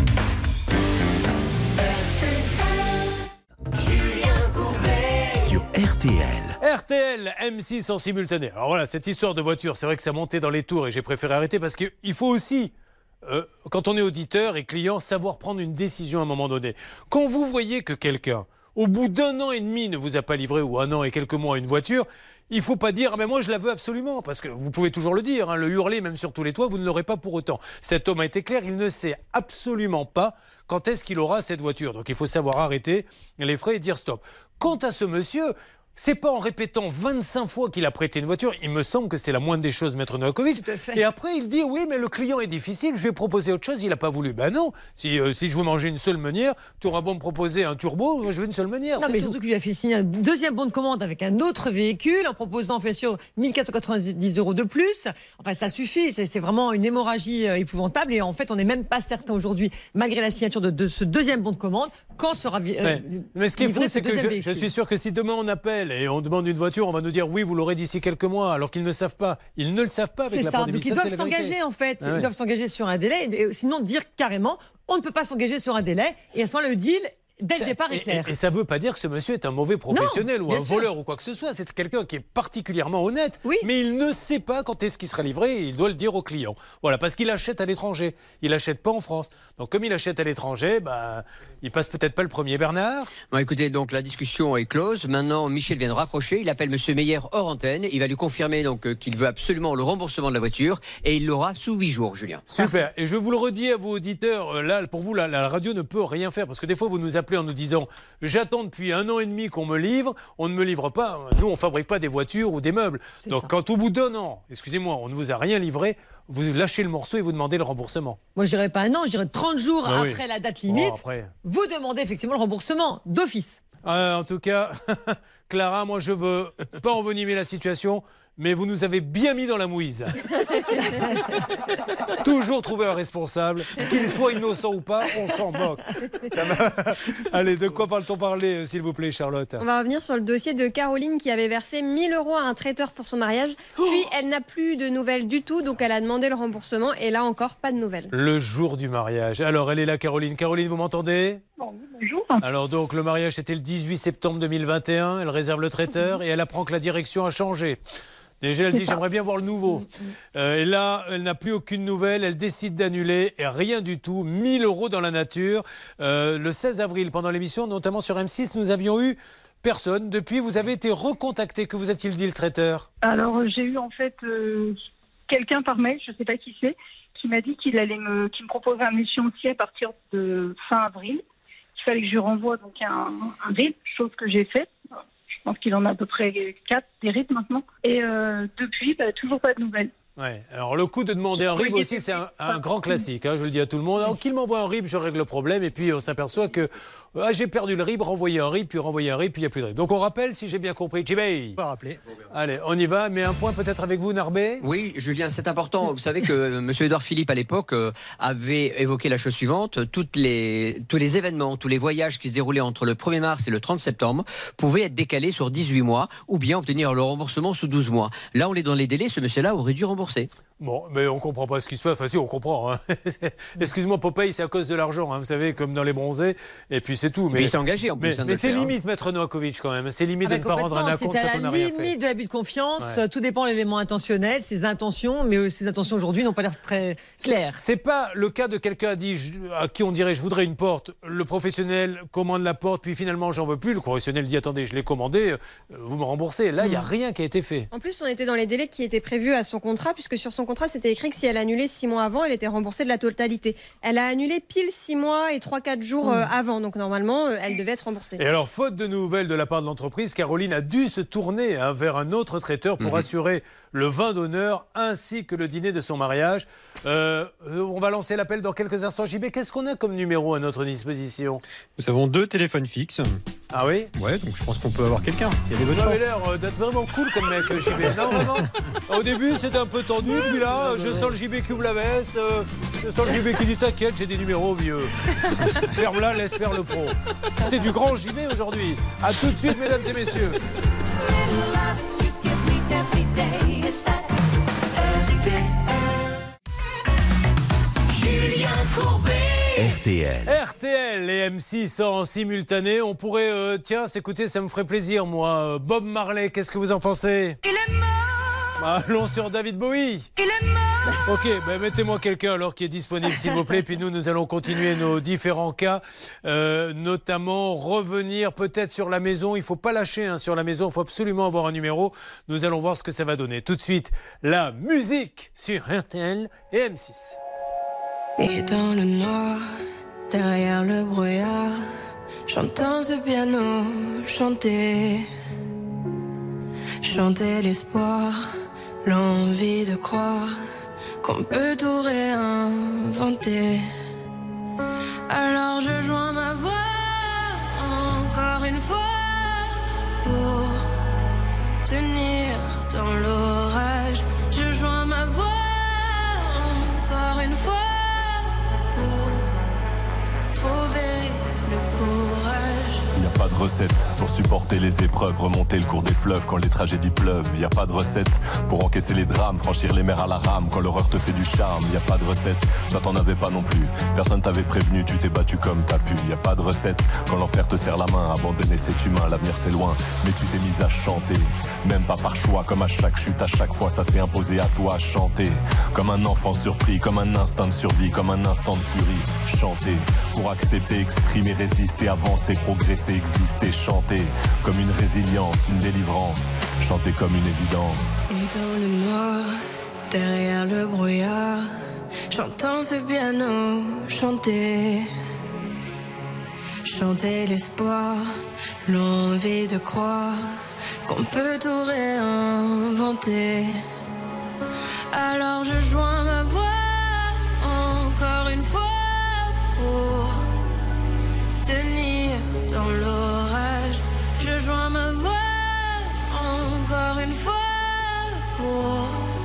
Speaker 1: Sur R T L.
Speaker 3: R T L M six en simultané. Alors voilà, cette histoire de voiture, c'est vrai que ça montait dans les tours et j'ai préféré arrêter parce qu'il faut aussi, euh, quand on est auditeur et client, savoir prendre une décision à un moment donné. Quand vous voyez que quelqu'un, au bout d'un an et demi, ne vous a pas livré, ou un an et quelques mois, une voiture, il ne faut pas dire « Ah mais moi je la veux absolument », parce que vous pouvez toujours le dire, hein, le hurler même sur tous les toits, vous ne l'aurez pas pour autant. Cet homme a été clair, il ne sait absolument pas quand est-ce qu'il aura cette voiture. Donc il faut savoir arrêter les frais et dire stop. Quant à ce monsieur, c'est pas en répétant vingt-cinq fois qu'il a prêté une voiture, il me semble que c'est la moindre des choses, Maître Novakovic. Et après, il dit oui, mais le client est difficile, je vais proposer autre chose, il n'a pas voulu. Ben non, si, euh, si je veux manger une seule meunière, tu auras beau me proposer un turbo, je veux une seule meunière.
Speaker 4: Non,
Speaker 3: c'est
Speaker 4: mais
Speaker 3: tout.
Speaker 4: surtout qu'il lui a fait signer un deuxième bon de commande avec un autre véhicule en proposant, bien sûr, mille quatre cent quatre-vingt-dix euros de plus. Enfin, ça suffit. C'est c'est vraiment une hémorragie euh, épouvantable. Et en fait, on n'est même pas certain aujourd'hui, malgré la signature de, de ce deuxième bon de commande, quand sera vi- euh,
Speaker 3: Mais, mais ce qui est
Speaker 4: livré
Speaker 3: fou,
Speaker 4: ce
Speaker 3: c'est que
Speaker 4: deuxième
Speaker 3: je, je
Speaker 4: véhicule.
Speaker 3: suis sûr que si demain on appelle et on demande une voiture, on va nous dire oui, vous l'aurez d'ici quelques mois, alors qu'ils ne le savent pas. Ils ne le savent pas avec
Speaker 4: C'est
Speaker 3: la
Speaker 4: ça,
Speaker 3: pandémie.
Speaker 4: donc ils
Speaker 3: Ça,
Speaker 4: doivent
Speaker 3: c'est la vérité.
Speaker 4: s'engager en fait,
Speaker 3: Ah
Speaker 4: ils
Speaker 3: ouais.
Speaker 4: doivent s'engager sur un délai, et sinon dire carrément, on ne peut pas s'engager sur un délai, et à ce moment-là, le deal, dès le départ, est
Speaker 3: Et,
Speaker 4: clair.
Speaker 3: et- et ça ne veut pas dire que ce monsieur est un mauvais professionnel ou
Speaker 4: bien
Speaker 3: un
Speaker 4: sûr.
Speaker 3: voleur ou quoi que ce soit. C'est quelqu'un qui est particulièrement honnête, mais il ne sait pas quand est-ce qu'il sera livré et il doit le dire au client. Voilà, parce qu'il achète à l'étranger. Il n'achète pas en France. Donc comme il achète à l'étranger, bah, il passe peut-être pas le premier. Bernard.
Speaker 9: Bon, écoutez, donc la discussion est close. Maintenant, Michel vient de raccrocher. Il appelle Monsieur Meyer hors antenne. Il va lui confirmer donc euh, qu'il veut absolument le remboursement de la voiture et il l'aura sous huit jours, Julien.
Speaker 3: Super. Et je vous le redis à vos auditeurs, euh, là, pour vous, la, la radio ne peut rien faire. Parce que des fois, vous nous appelez en nous disant « J'attends depuis un an et demi qu'on me livre. On ne me livre pas. Nous, on ne fabrique pas des voitures ou des meubles.
Speaker 4: C'est
Speaker 3: Donc,
Speaker 4: ça.
Speaker 3: quand au bout d'un an, excusez-moi, on ne vous a rien livré, vous lâchez le morceau et vous demandez le remboursement.
Speaker 4: Moi, je dirais pas un an, je dirais trente jours
Speaker 3: Ah oui.
Speaker 4: après la date limite,
Speaker 3: Oh, après.
Speaker 4: vous demandez effectivement le remboursement d'office.
Speaker 3: Euh, en tout cas, Clara, moi, je veux pas envenimer la situation, mais vous nous avez bien mis dans la mouise. Toujours trouver un responsable, qu'il soit innocent ou pas, on s'en moque. Ça m'a- Allez, de quoi parle-t-on parler, euh, s'il vous plaît, Charlotte?
Speaker 6: On va revenir sur le dossier de Caroline qui avait versé mille euros à un traiteur pour son mariage. Puis elle n'a plus de nouvelles du tout, donc elle a demandé le remboursement et là encore, pas de nouvelles.
Speaker 3: Le jour du mariage. Alors, elle est là, Caroline. Caroline, vous m'entendez?
Speaker 5: Bonjour.
Speaker 3: Alors donc, le mariage, c'était le dix-huit septembre deux mille vingt et un. Elle réserve le traiteur et elle apprend que la direction a changé. Déjà, elle
Speaker 5: C'est
Speaker 3: dit,
Speaker 5: ça.
Speaker 3: j'aimerais bien voir le nouveau. Euh, et là, elle n'a plus aucune nouvelle. Elle décide d'annuler et rien du tout. mille euros dans la nature. Euh, le seize avril, pendant l'émission, notamment sur M six, nous avions eu personne. Depuis, vous avez été recontacté. Que vous a-t-il dit, le traiteur?
Speaker 5: Alors, euh, j'ai eu en fait euh, quelqu'un par mail, je ne sais pas qui c'est, qui m'a dit qu'il allait me, qu'il me proposait un échéancier à partir de fin avril. Il fallait que je lui renvoie donc un, un R I B, chose que j'ai fait. Je pense qu'il en a à peu près quatre des R I B maintenant. Et euh, depuis, bah, toujours pas de nouvelles.
Speaker 3: Ouais. Alors le coup de demander un R I B aussi, c'est un, un grand classique. Hein, je le dis à tout le monde. Alors qu'il m'envoie un R I B, je règle le problème. Et puis on s'aperçoit que ah, j'ai perdu le R I B, renvoyer un R I B, puis renvoyer un R I B, puis il n'y a plus de R I B. Donc on rappelle, si j'ai bien compris. Jimmy.
Speaker 7: Pas rappeler.
Speaker 3: Allez, on y va. Mais un point peut-être avec vous, Narbé.
Speaker 9: Oui, Julien, c'est important. Vous savez que euh, M. Édouard Philippe, à l'époque, euh, avait évoqué la chose suivante. Toutes les, tous les événements, tous les voyages qui se déroulaient entre le premier mars et le trente septembre pouvaient être décalés sur dix-huit mois ou bien obtenir le remboursement sous douze mois. Là, on est dans les délais. Ce monsieur-là aurait dû rembourser.
Speaker 3: Bon, mais on comprend pas ce qui se passe. Enfin, si, on comprend. Hein. Excuse-moi, Popeye, c'est à cause de l'argent, hein, vous savez, comme dans les bronzés. Et puis c'est tout.
Speaker 9: Mais il s'est engagé en plus.
Speaker 3: Mais,
Speaker 9: hein, de
Speaker 3: mais
Speaker 9: le
Speaker 3: c'est
Speaker 9: faire, hein.
Speaker 3: limite, Maître Novakovic, quand même. C'est limite
Speaker 4: Ah
Speaker 3: de
Speaker 4: bah
Speaker 3: ne pas rendre un
Speaker 4: complètement,
Speaker 3: acompte
Speaker 4: c'est à
Speaker 3: quand on n'a
Speaker 4: la
Speaker 3: rien fait.
Speaker 4: limite de l'abus de confiance.
Speaker 3: Ouais.
Speaker 4: Tout dépend de l'élément intentionnel, ses intentions, mais euh, ses intentions aujourd'hui n'ont pas l'air très claires.
Speaker 3: C'est pas le cas de quelqu'un a dit, je- à qui on dirait je voudrais une porte. Le professionnel commande la porte, puis finalement j'en veux plus. Le professionnel dit attendez, je l'ai commandé, euh, vous me remboursez. Là, il n'y a rien qui a été fait.
Speaker 6: En plus, on était dans les délais qui étaient prévus à son contrat, puisque sur son contrat, c'était écrit que si elle annulait six mois avant, elle était remboursée de la totalité. Elle a annulé pile six mois et trois quatre jours euh, avant, donc normalement, euh, elle devait être remboursée.
Speaker 3: Et alors, faute de nouvelles de la part de l'entreprise, Caroline a dû se tourner hein, vers un autre traiteur pour
Speaker 8: Mhm.
Speaker 3: assurer le vin d'honneur ainsi que le dîner de son mariage. Euh, on va lancer l'appel dans quelques instants. J B, qu'est-ce qu'on a comme numéro à notre disposition?
Speaker 7: Nous avons deux téléphones fixes.
Speaker 3: Ah oui?
Speaker 7: Ouais, donc je pense qu'on peut avoir quelqu'un. Il y a des bonnes
Speaker 3: Vous avez
Speaker 7: chances.
Speaker 3: l'air euh, d'être vraiment cool comme mec, J B. Non, vraiment. Au début, c'était un peu tendu, puis là, je sens le J B qui ouvre la veste, euh, je sens le J B qui dit t'inquiète, j'ai des numéros vieux. Ferme-la, laisse faire le pro. C'est du grand J B aujourd'hui. À tout de suite, mesdames et messieurs.
Speaker 10: Julien Courbet.
Speaker 1: R T L.
Speaker 3: R T L et M six en simultané. On pourrait, euh, tiens, s'écouter, ça me ferait plaisir, moi. Euh, Bob Marley, qu'est-ce que vous en pensez?
Speaker 10: Il est mort.
Speaker 3: Allons sur David Bowie.
Speaker 10: Il est mort.
Speaker 3: Ok, ben mettez-moi quelqu'un alors qui est disponible, s'il vous plaît. Puis nous, nous allons continuer nos différents cas, euh, notamment revenir peut-être sur la maison. Il ne faut pas lâcher hein, sur la maison. Il faut absolument avoir un numéro. Nous allons voir ce que ça va donner. Tout de suite, la musique sur R T L et M six.
Speaker 13: Et dans le noir, derrière le brouillard, j'entends ce piano chanter, chanter l'espoir, l'envie de croire qu'on peut tout réinventer. Alors je joins ma voix encore une fois pour tenir dans l'orage. Je joins ma voix encore une fois pour trouver le courage.
Speaker 22: Y a pas de recette pour supporter les épreuves, remonter le cours des fleuves quand les tragédies pleuvent. Y a pas de recette pour encaisser les drames, franchir les mers à la rame quand l'horreur te fait du charme. Y a pas de recette, toi t'en avais pas non plus. Personne t'avait prévenu, tu t'es battu comme t'as pu. Y a pas de recette quand l'enfer te serre la main, abandonner c'est humain, l'avenir c'est loin. Mais tu t'es mise à chanter, même pas par choix, comme à chaque chute, à chaque fois ça s'est imposé à toi. Chanter comme un enfant surpris, comme un instinct de survie, comme un instant de furie. Chanter pour accepter, exprimer, résister, avancer, progresser, exister. Chanter comme une résilience, une délivrance. Chanter comme une évidence.
Speaker 13: Et dans le noir, derrière le brouillard, j'entends ce piano chanter, chanter l'espoir, l'envie de croire qu'on peut tout réinventer. Alors je joins ma voix encore une fois pour tenir dans l'orage. Je joins ma voix encore une fois pour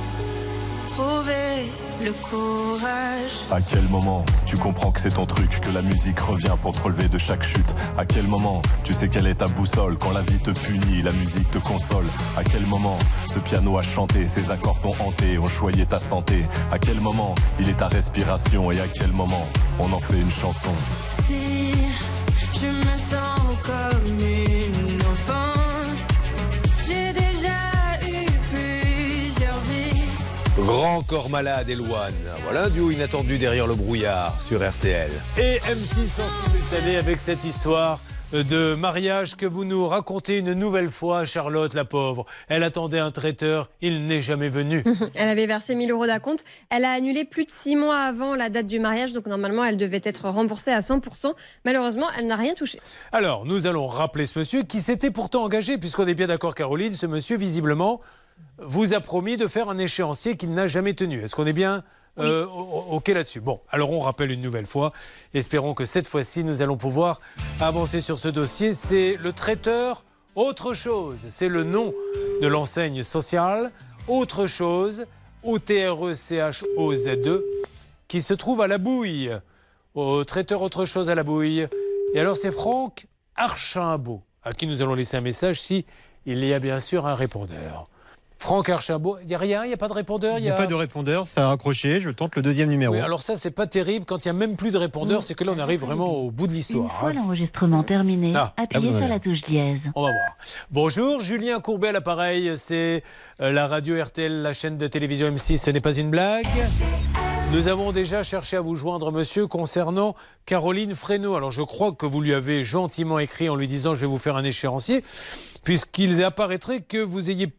Speaker 13: trouver le courage.
Speaker 22: À quel moment tu comprends que c'est ton truc, que la musique revient pour te relever de chaque chute? À quel moment tu sais quelle est ta boussole? Quand la vie te punit, la musique te console. À quel moment ce piano a chanté, ses accords t'ont hanté, ont choyé ta santé? À quel moment il est ta respiration? Et à quel moment on en fait une chanson?
Speaker 13: Si je me sens comme une enfant, j'ai déjà eu plusieurs vies.
Speaker 8: Grand corps malade et Loane. Voilà un duo inattendu derrière le brouillard sur R T L.
Speaker 3: Et M six en simultané avec cette histoire de mariage que vous nous racontez une nouvelle fois, Charlotte, la pauvre. Elle attendait un traiteur, il n'est jamais venu.
Speaker 6: Elle avait versé mille euros d'acompte. Elle a annulé plus de six mois avant la date du mariage, donc normalement elle devait être remboursée à cent pour cent. Malheureusement, elle n'a rien touché.
Speaker 3: Alors, nous allons rappeler ce monsieur qui s'était pourtant engagé, puisqu'on est bien d'accord, Caroline, ce monsieur, visiblement, vous a promis de faire un échéancier qu'il n'a jamais tenu. Est-ce qu'on est bien euh, OK là-dessus? Bon, alors on rappelle une nouvelle fois. Espérons que cette fois-ci, nous allons pouvoir avancer sur ce dossier. C'est le traiteur Autre Chose. C'est le nom de l'enseigne sociale Autre Chose, O T R E C H O Z E, qui se trouve à La Bouille. Au traiteur Autre Chose à La Bouille. Et alors, c'est Franck Archimbaud, à qui nous allons laisser un message si il y a bien sûr un répondeur. Franck Archimbaud, il n'y a rien, il n'y a pas de répondeur?
Speaker 7: Il n'y a... a pas de répondeur, ça a raccroché, je tente le deuxième numéro.
Speaker 3: Oui, alors ça, c'est pas terrible. Quand il n'y a même plus de répondeur, c'est que là, on arrive vraiment au bout de l'histoire.
Speaker 23: Une fois
Speaker 3: hein.
Speaker 23: l'enregistrement terminé,
Speaker 3: Ah,
Speaker 23: appuyez
Speaker 3: ah,
Speaker 23: sur la touche dièse.
Speaker 3: On va voir. Bonjour, Julien Courbet à l'appareil. C'est euh, la radio R T L, la chaîne de télévision M six. Ce n'est pas une blague. Nous avons déjà cherché à vous joindre, monsieur, concernant Caroline Fresneau. Alors, je crois que vous lui avez gentiment écrit en lui disant « Je vais vous faire un échéancier », puisqu'il apparaîtrait que vous ayez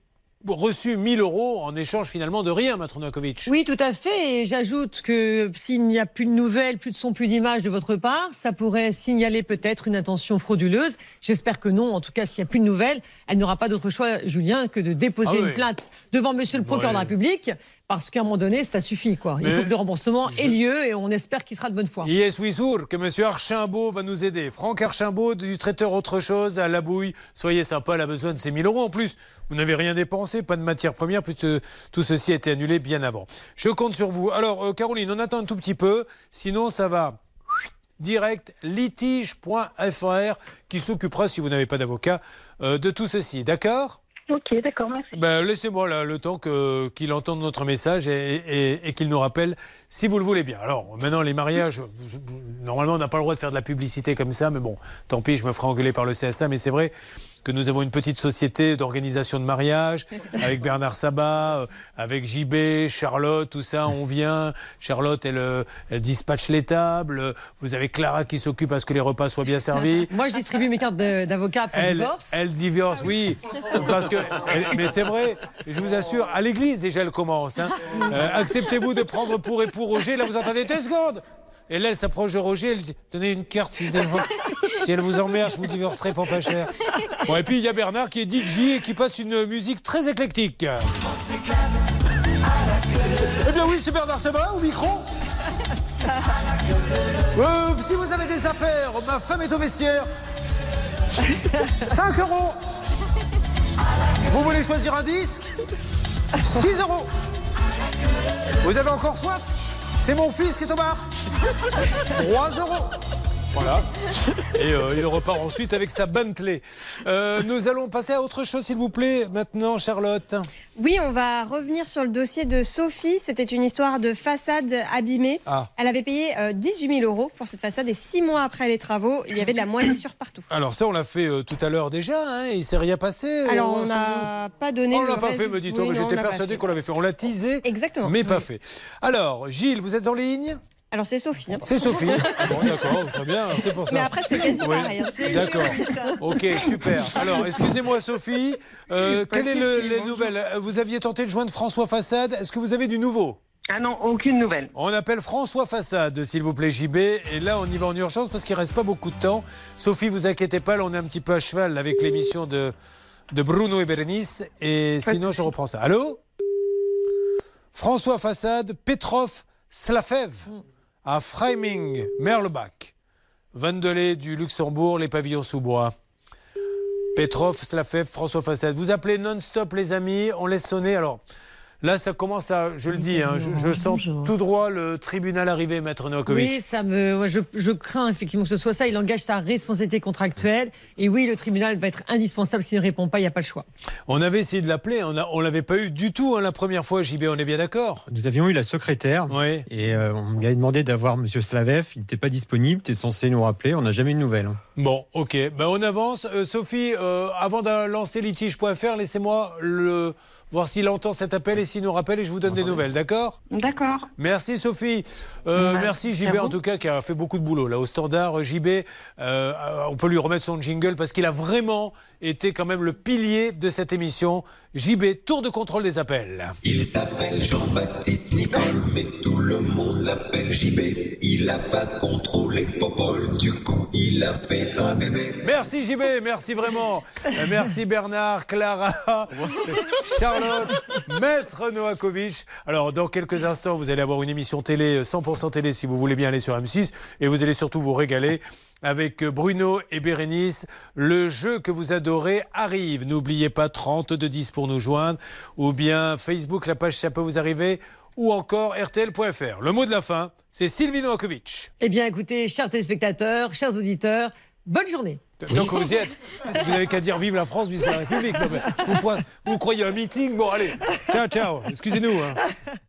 Speaker 3: reçu mille euros en échange finalement de rien, Maître Novakovic.
Speaker 4: Oui, tout à fait. Et j'ajoute que s'il n'y a plus de nouvelles, plus de son, plus d'image de votre part, ça pourrait signaler peut-être une intention frauduleuse. J'espère que non. En tout cas, s'il n'y a plus de nouvelles, elle n'aura pas d'autre choix, Julien, que de déposer
Speaker 3: Ah oui.
Speaker 4: une plainte devant Monsieur le procureur
Speaker 3: Ouais.
Speaker 4: de la République, parce qu'à un moment donné, ça suffit, quoi. Il
Speaker 3: Mais
Speaker 4: faut que le remboursement ait lieu et on espère qu'il sera de bonne foi.
Speaker 3: Yes, oui, sûr, que M. Archimbaud va nous aider. Franck Archimbaud du traiteur Autre Chose à La Bouille. Soyez sympa, elle a besoin de ces mille euros. En plus, vous n'avez rien dépensé, pas de matière première, puisque tout ceci a été annulé bien avant. Je compte sur vous. Alors, euh, Caroline, on attend un tout petit peu. Sinon, ça va direct litige point F R qui s'occupera, si vous n'avez pas d'avocat, euh, de tout ceci. D'accord ?
Speaker 5: Ok, d'accord, merci.
Speaker 3: Ben, laissez-moi là, le temps que, qu'il entende notre message et, et, et qu'il nous rappelle si vous le voulez bien. Alors, maintenant, les mariages, je- normalement, on n'a pas le droit de faire de la publicité comme ça, mais bon, tant pis, je me ferai engueuler par le C S A, mais c'est vrai que nous avons une petite société d'organisation de mariage avec Bernard Sabat, euh, avec J B, Charlotte, tout ça, on vient. Charlotte, elle, euh, elle dispatche les tables. Vous avez Clara qui s'occupe à ce que les repas soient bien servis.
Speaker 4: Moi, je distribue mes cartes de- d'avocat après le
Speaker 3: Elle,
Speaker 4: divorce.
Speaker 3: elle divorce, oui. Parce que, elle- mais c'est vrai, je vous assure, à l'église déjà elle commence. Hein. Euh, acceptez-vous de prendre pour époux Roger. Là vous entendez deux secondes. Et là elle s'approche de Roger, elle dit donnez une carte si, je divorce. Si elle vous emmerde, je vous divorcerai pour pas cher. Bon, et puis il y a Bernard qui est D J et qui passe une musique très éclectique. Eh bien oui, c'est Bernard Sabat au micro. Euh, si vous avez des affaires, ma femme est au vestiaire. cinq euros. Vous voulez choisir un disque? six euros. Vous avez encore soif? C'est mon fils qui est au bar. trois euros. Voilà. Et euh, il repart ensuite avec sa Bentley. Euh, nous allons passer à autre chose, s'il vous plaît, maintenant, Charlotte.
Speaker 6: Oui, on va revenir sur le dossier de Sophie. C'était une histoire de façade abîmée.
Speaker 3: Ah.
Speaker 6: Elle avait payé euh, dix-huit mille euros pour cette façade et six mois après les travaux, il y avait de la moisissure partout.
Speaker 3: Alors ça, on l'a fait euh, tout à l'heure déjà, hein, et il ne s'est rien passé.
Speaker 6: Alors,
Speaker 3: euh,
Speaker 6: on
Speaker 3: sans
Speaker 6: n'a pas donné
Speaker 3: On
Speaker 6: le
Speaker 3: l'a pas fait,
Speaker 6: résultat.
Speaker 3: me dit-on,
Speaker 6: Oui,
Speaker 3: mais
Speaker 6: non, on
Speaker 3: j'étais
Speaker 6: l'a pas
Speaker 3: persuadé
Speaker 6: fait.
Speaker 3: qu'on l'avait fait. On l'a teasé,
Speaker 6: Exactement.
Speaker 3: mais pas
Speaker 6: Oui.
Speaker 3: fait. Alors, Gilles, vous êtes en ligne?
Speaker 6: Alors, c'est Sophie. hein.
Speaker 3: C'est Sophie. Bon, d'accord, très bien, c'est pour ça.
Speaker 6: Mais après, c'est quasi
Speaker 3: Oui.
Speaker 6: pareil, hein. C'est-
Speaker 3: D'accord. Ok, super. Alors, excusez-moi, Sophie. Euh, quelles est le, les nouvelles? Vous aviez tenté de joindre François Façade. Est-ce que vous avez du nouveau?
Speaker 14: Ah non, aucune nouvelle.
Speaker 3: On appelle François Façade, s'il vous plaît, J B. Et là, on y va en urgence parce qu'il ne reste pas beaucoup de temps. Sophie, vous inquiétez pas, là, on est un petit peu à cheval avec l'émission de, de Bruno et Bérénice. Et sinon, je reprends ça. Allô? François Façade, Petrov Slafev, à Freiming, Merlebach. Vandelay du Luxembourg, les pavillons sous bois. Petrov Slafev, François Façade. Vous appelez non-stop, les amis. On laisse sonner. Alors. Là, ça commence à, je le dis, hein, je, je sens tout droit le tribunal arriver, Maître Novakovic.
Speaker 4: Oui, ça me, moi, je, je crains effectivement que ce soit ça. Il engage sa responsabilité contractuelle. Et oui, le tribunal va être indispensable s'il ne répond pas. Il n'y a pas le choix.
Speaker 3: On avait essayé de l'appeler, on ne l'avait pas eu du tout hein, la première fois, J B, on est bien d'accord?
Speaker 7: Nous avions eu la secrétaire
Speaker 3: oui.
Speaker 7: et euh, on lui avait demandé d'avoir M. Slavev. Il n'était pas disponible, il était censé nous rappeler. On n'a jamais eu de nouvelles.
Speaker 3: Bon, ok, ben, on avance. Euh, Sophie, euh, avant de lancer litige point F R, laissez-moi le... voir s'il entend cet appel et s'il nous rappelle et je vous donne des nouvelles, d'accord?
Speaker 14: D'accord.
Speaker 3: Merci Sophie. Euh,
Speaker 14: Ouais,
Speaker 3: merci J B
Speaker 14: c'est
Speaker 3: en
Speaker 14: bon.
Speaker 3: tout cas qui a fait beaucoup de boulot là au standard. J B, euh, on peut lui remettre son jingle parce qu'il a vraiment été quand même le pilier de cette émission. J B, tour de contrôle des appels.
Speaker 12: Il s'appelle Jean-Baptiste Nicole, mais tout le monde l'appelle J B. Il a pas contrôlé Popol, du coup il a fait un bébé.
Speaker 3: Merci J B, merci vraiment. Euh, merci Bernard, Clara, Charlotte, Maître Novakovic. Alors dans quelques instants, vous allez avoir une émission télé, cent pour cent télé si vous voulez bien aller sur M six. Et vous allez surtout vous régaler avec Bruno et Bérénice. Le jeu que vous adorez arrive. N'oubliez pas trente de dix pour nous joindre. Ou bien Facebook, la page ça peut vous arriver. Ou encore R T L point F R. Le mot de la fin, c'est Sylvie Novakovic.
Speaker 4: Eh bien, écoutez, chers téléspectateurs, chers auditeurs, bonne journée.
Speaker 3: Donc vous y êtes. Vous n'avez qu'à dire vive la France, vive la République. Non, mais vous, vous croyez un meeting? Bon, allez. Ciao, ciao. Excusez-nous. Hein.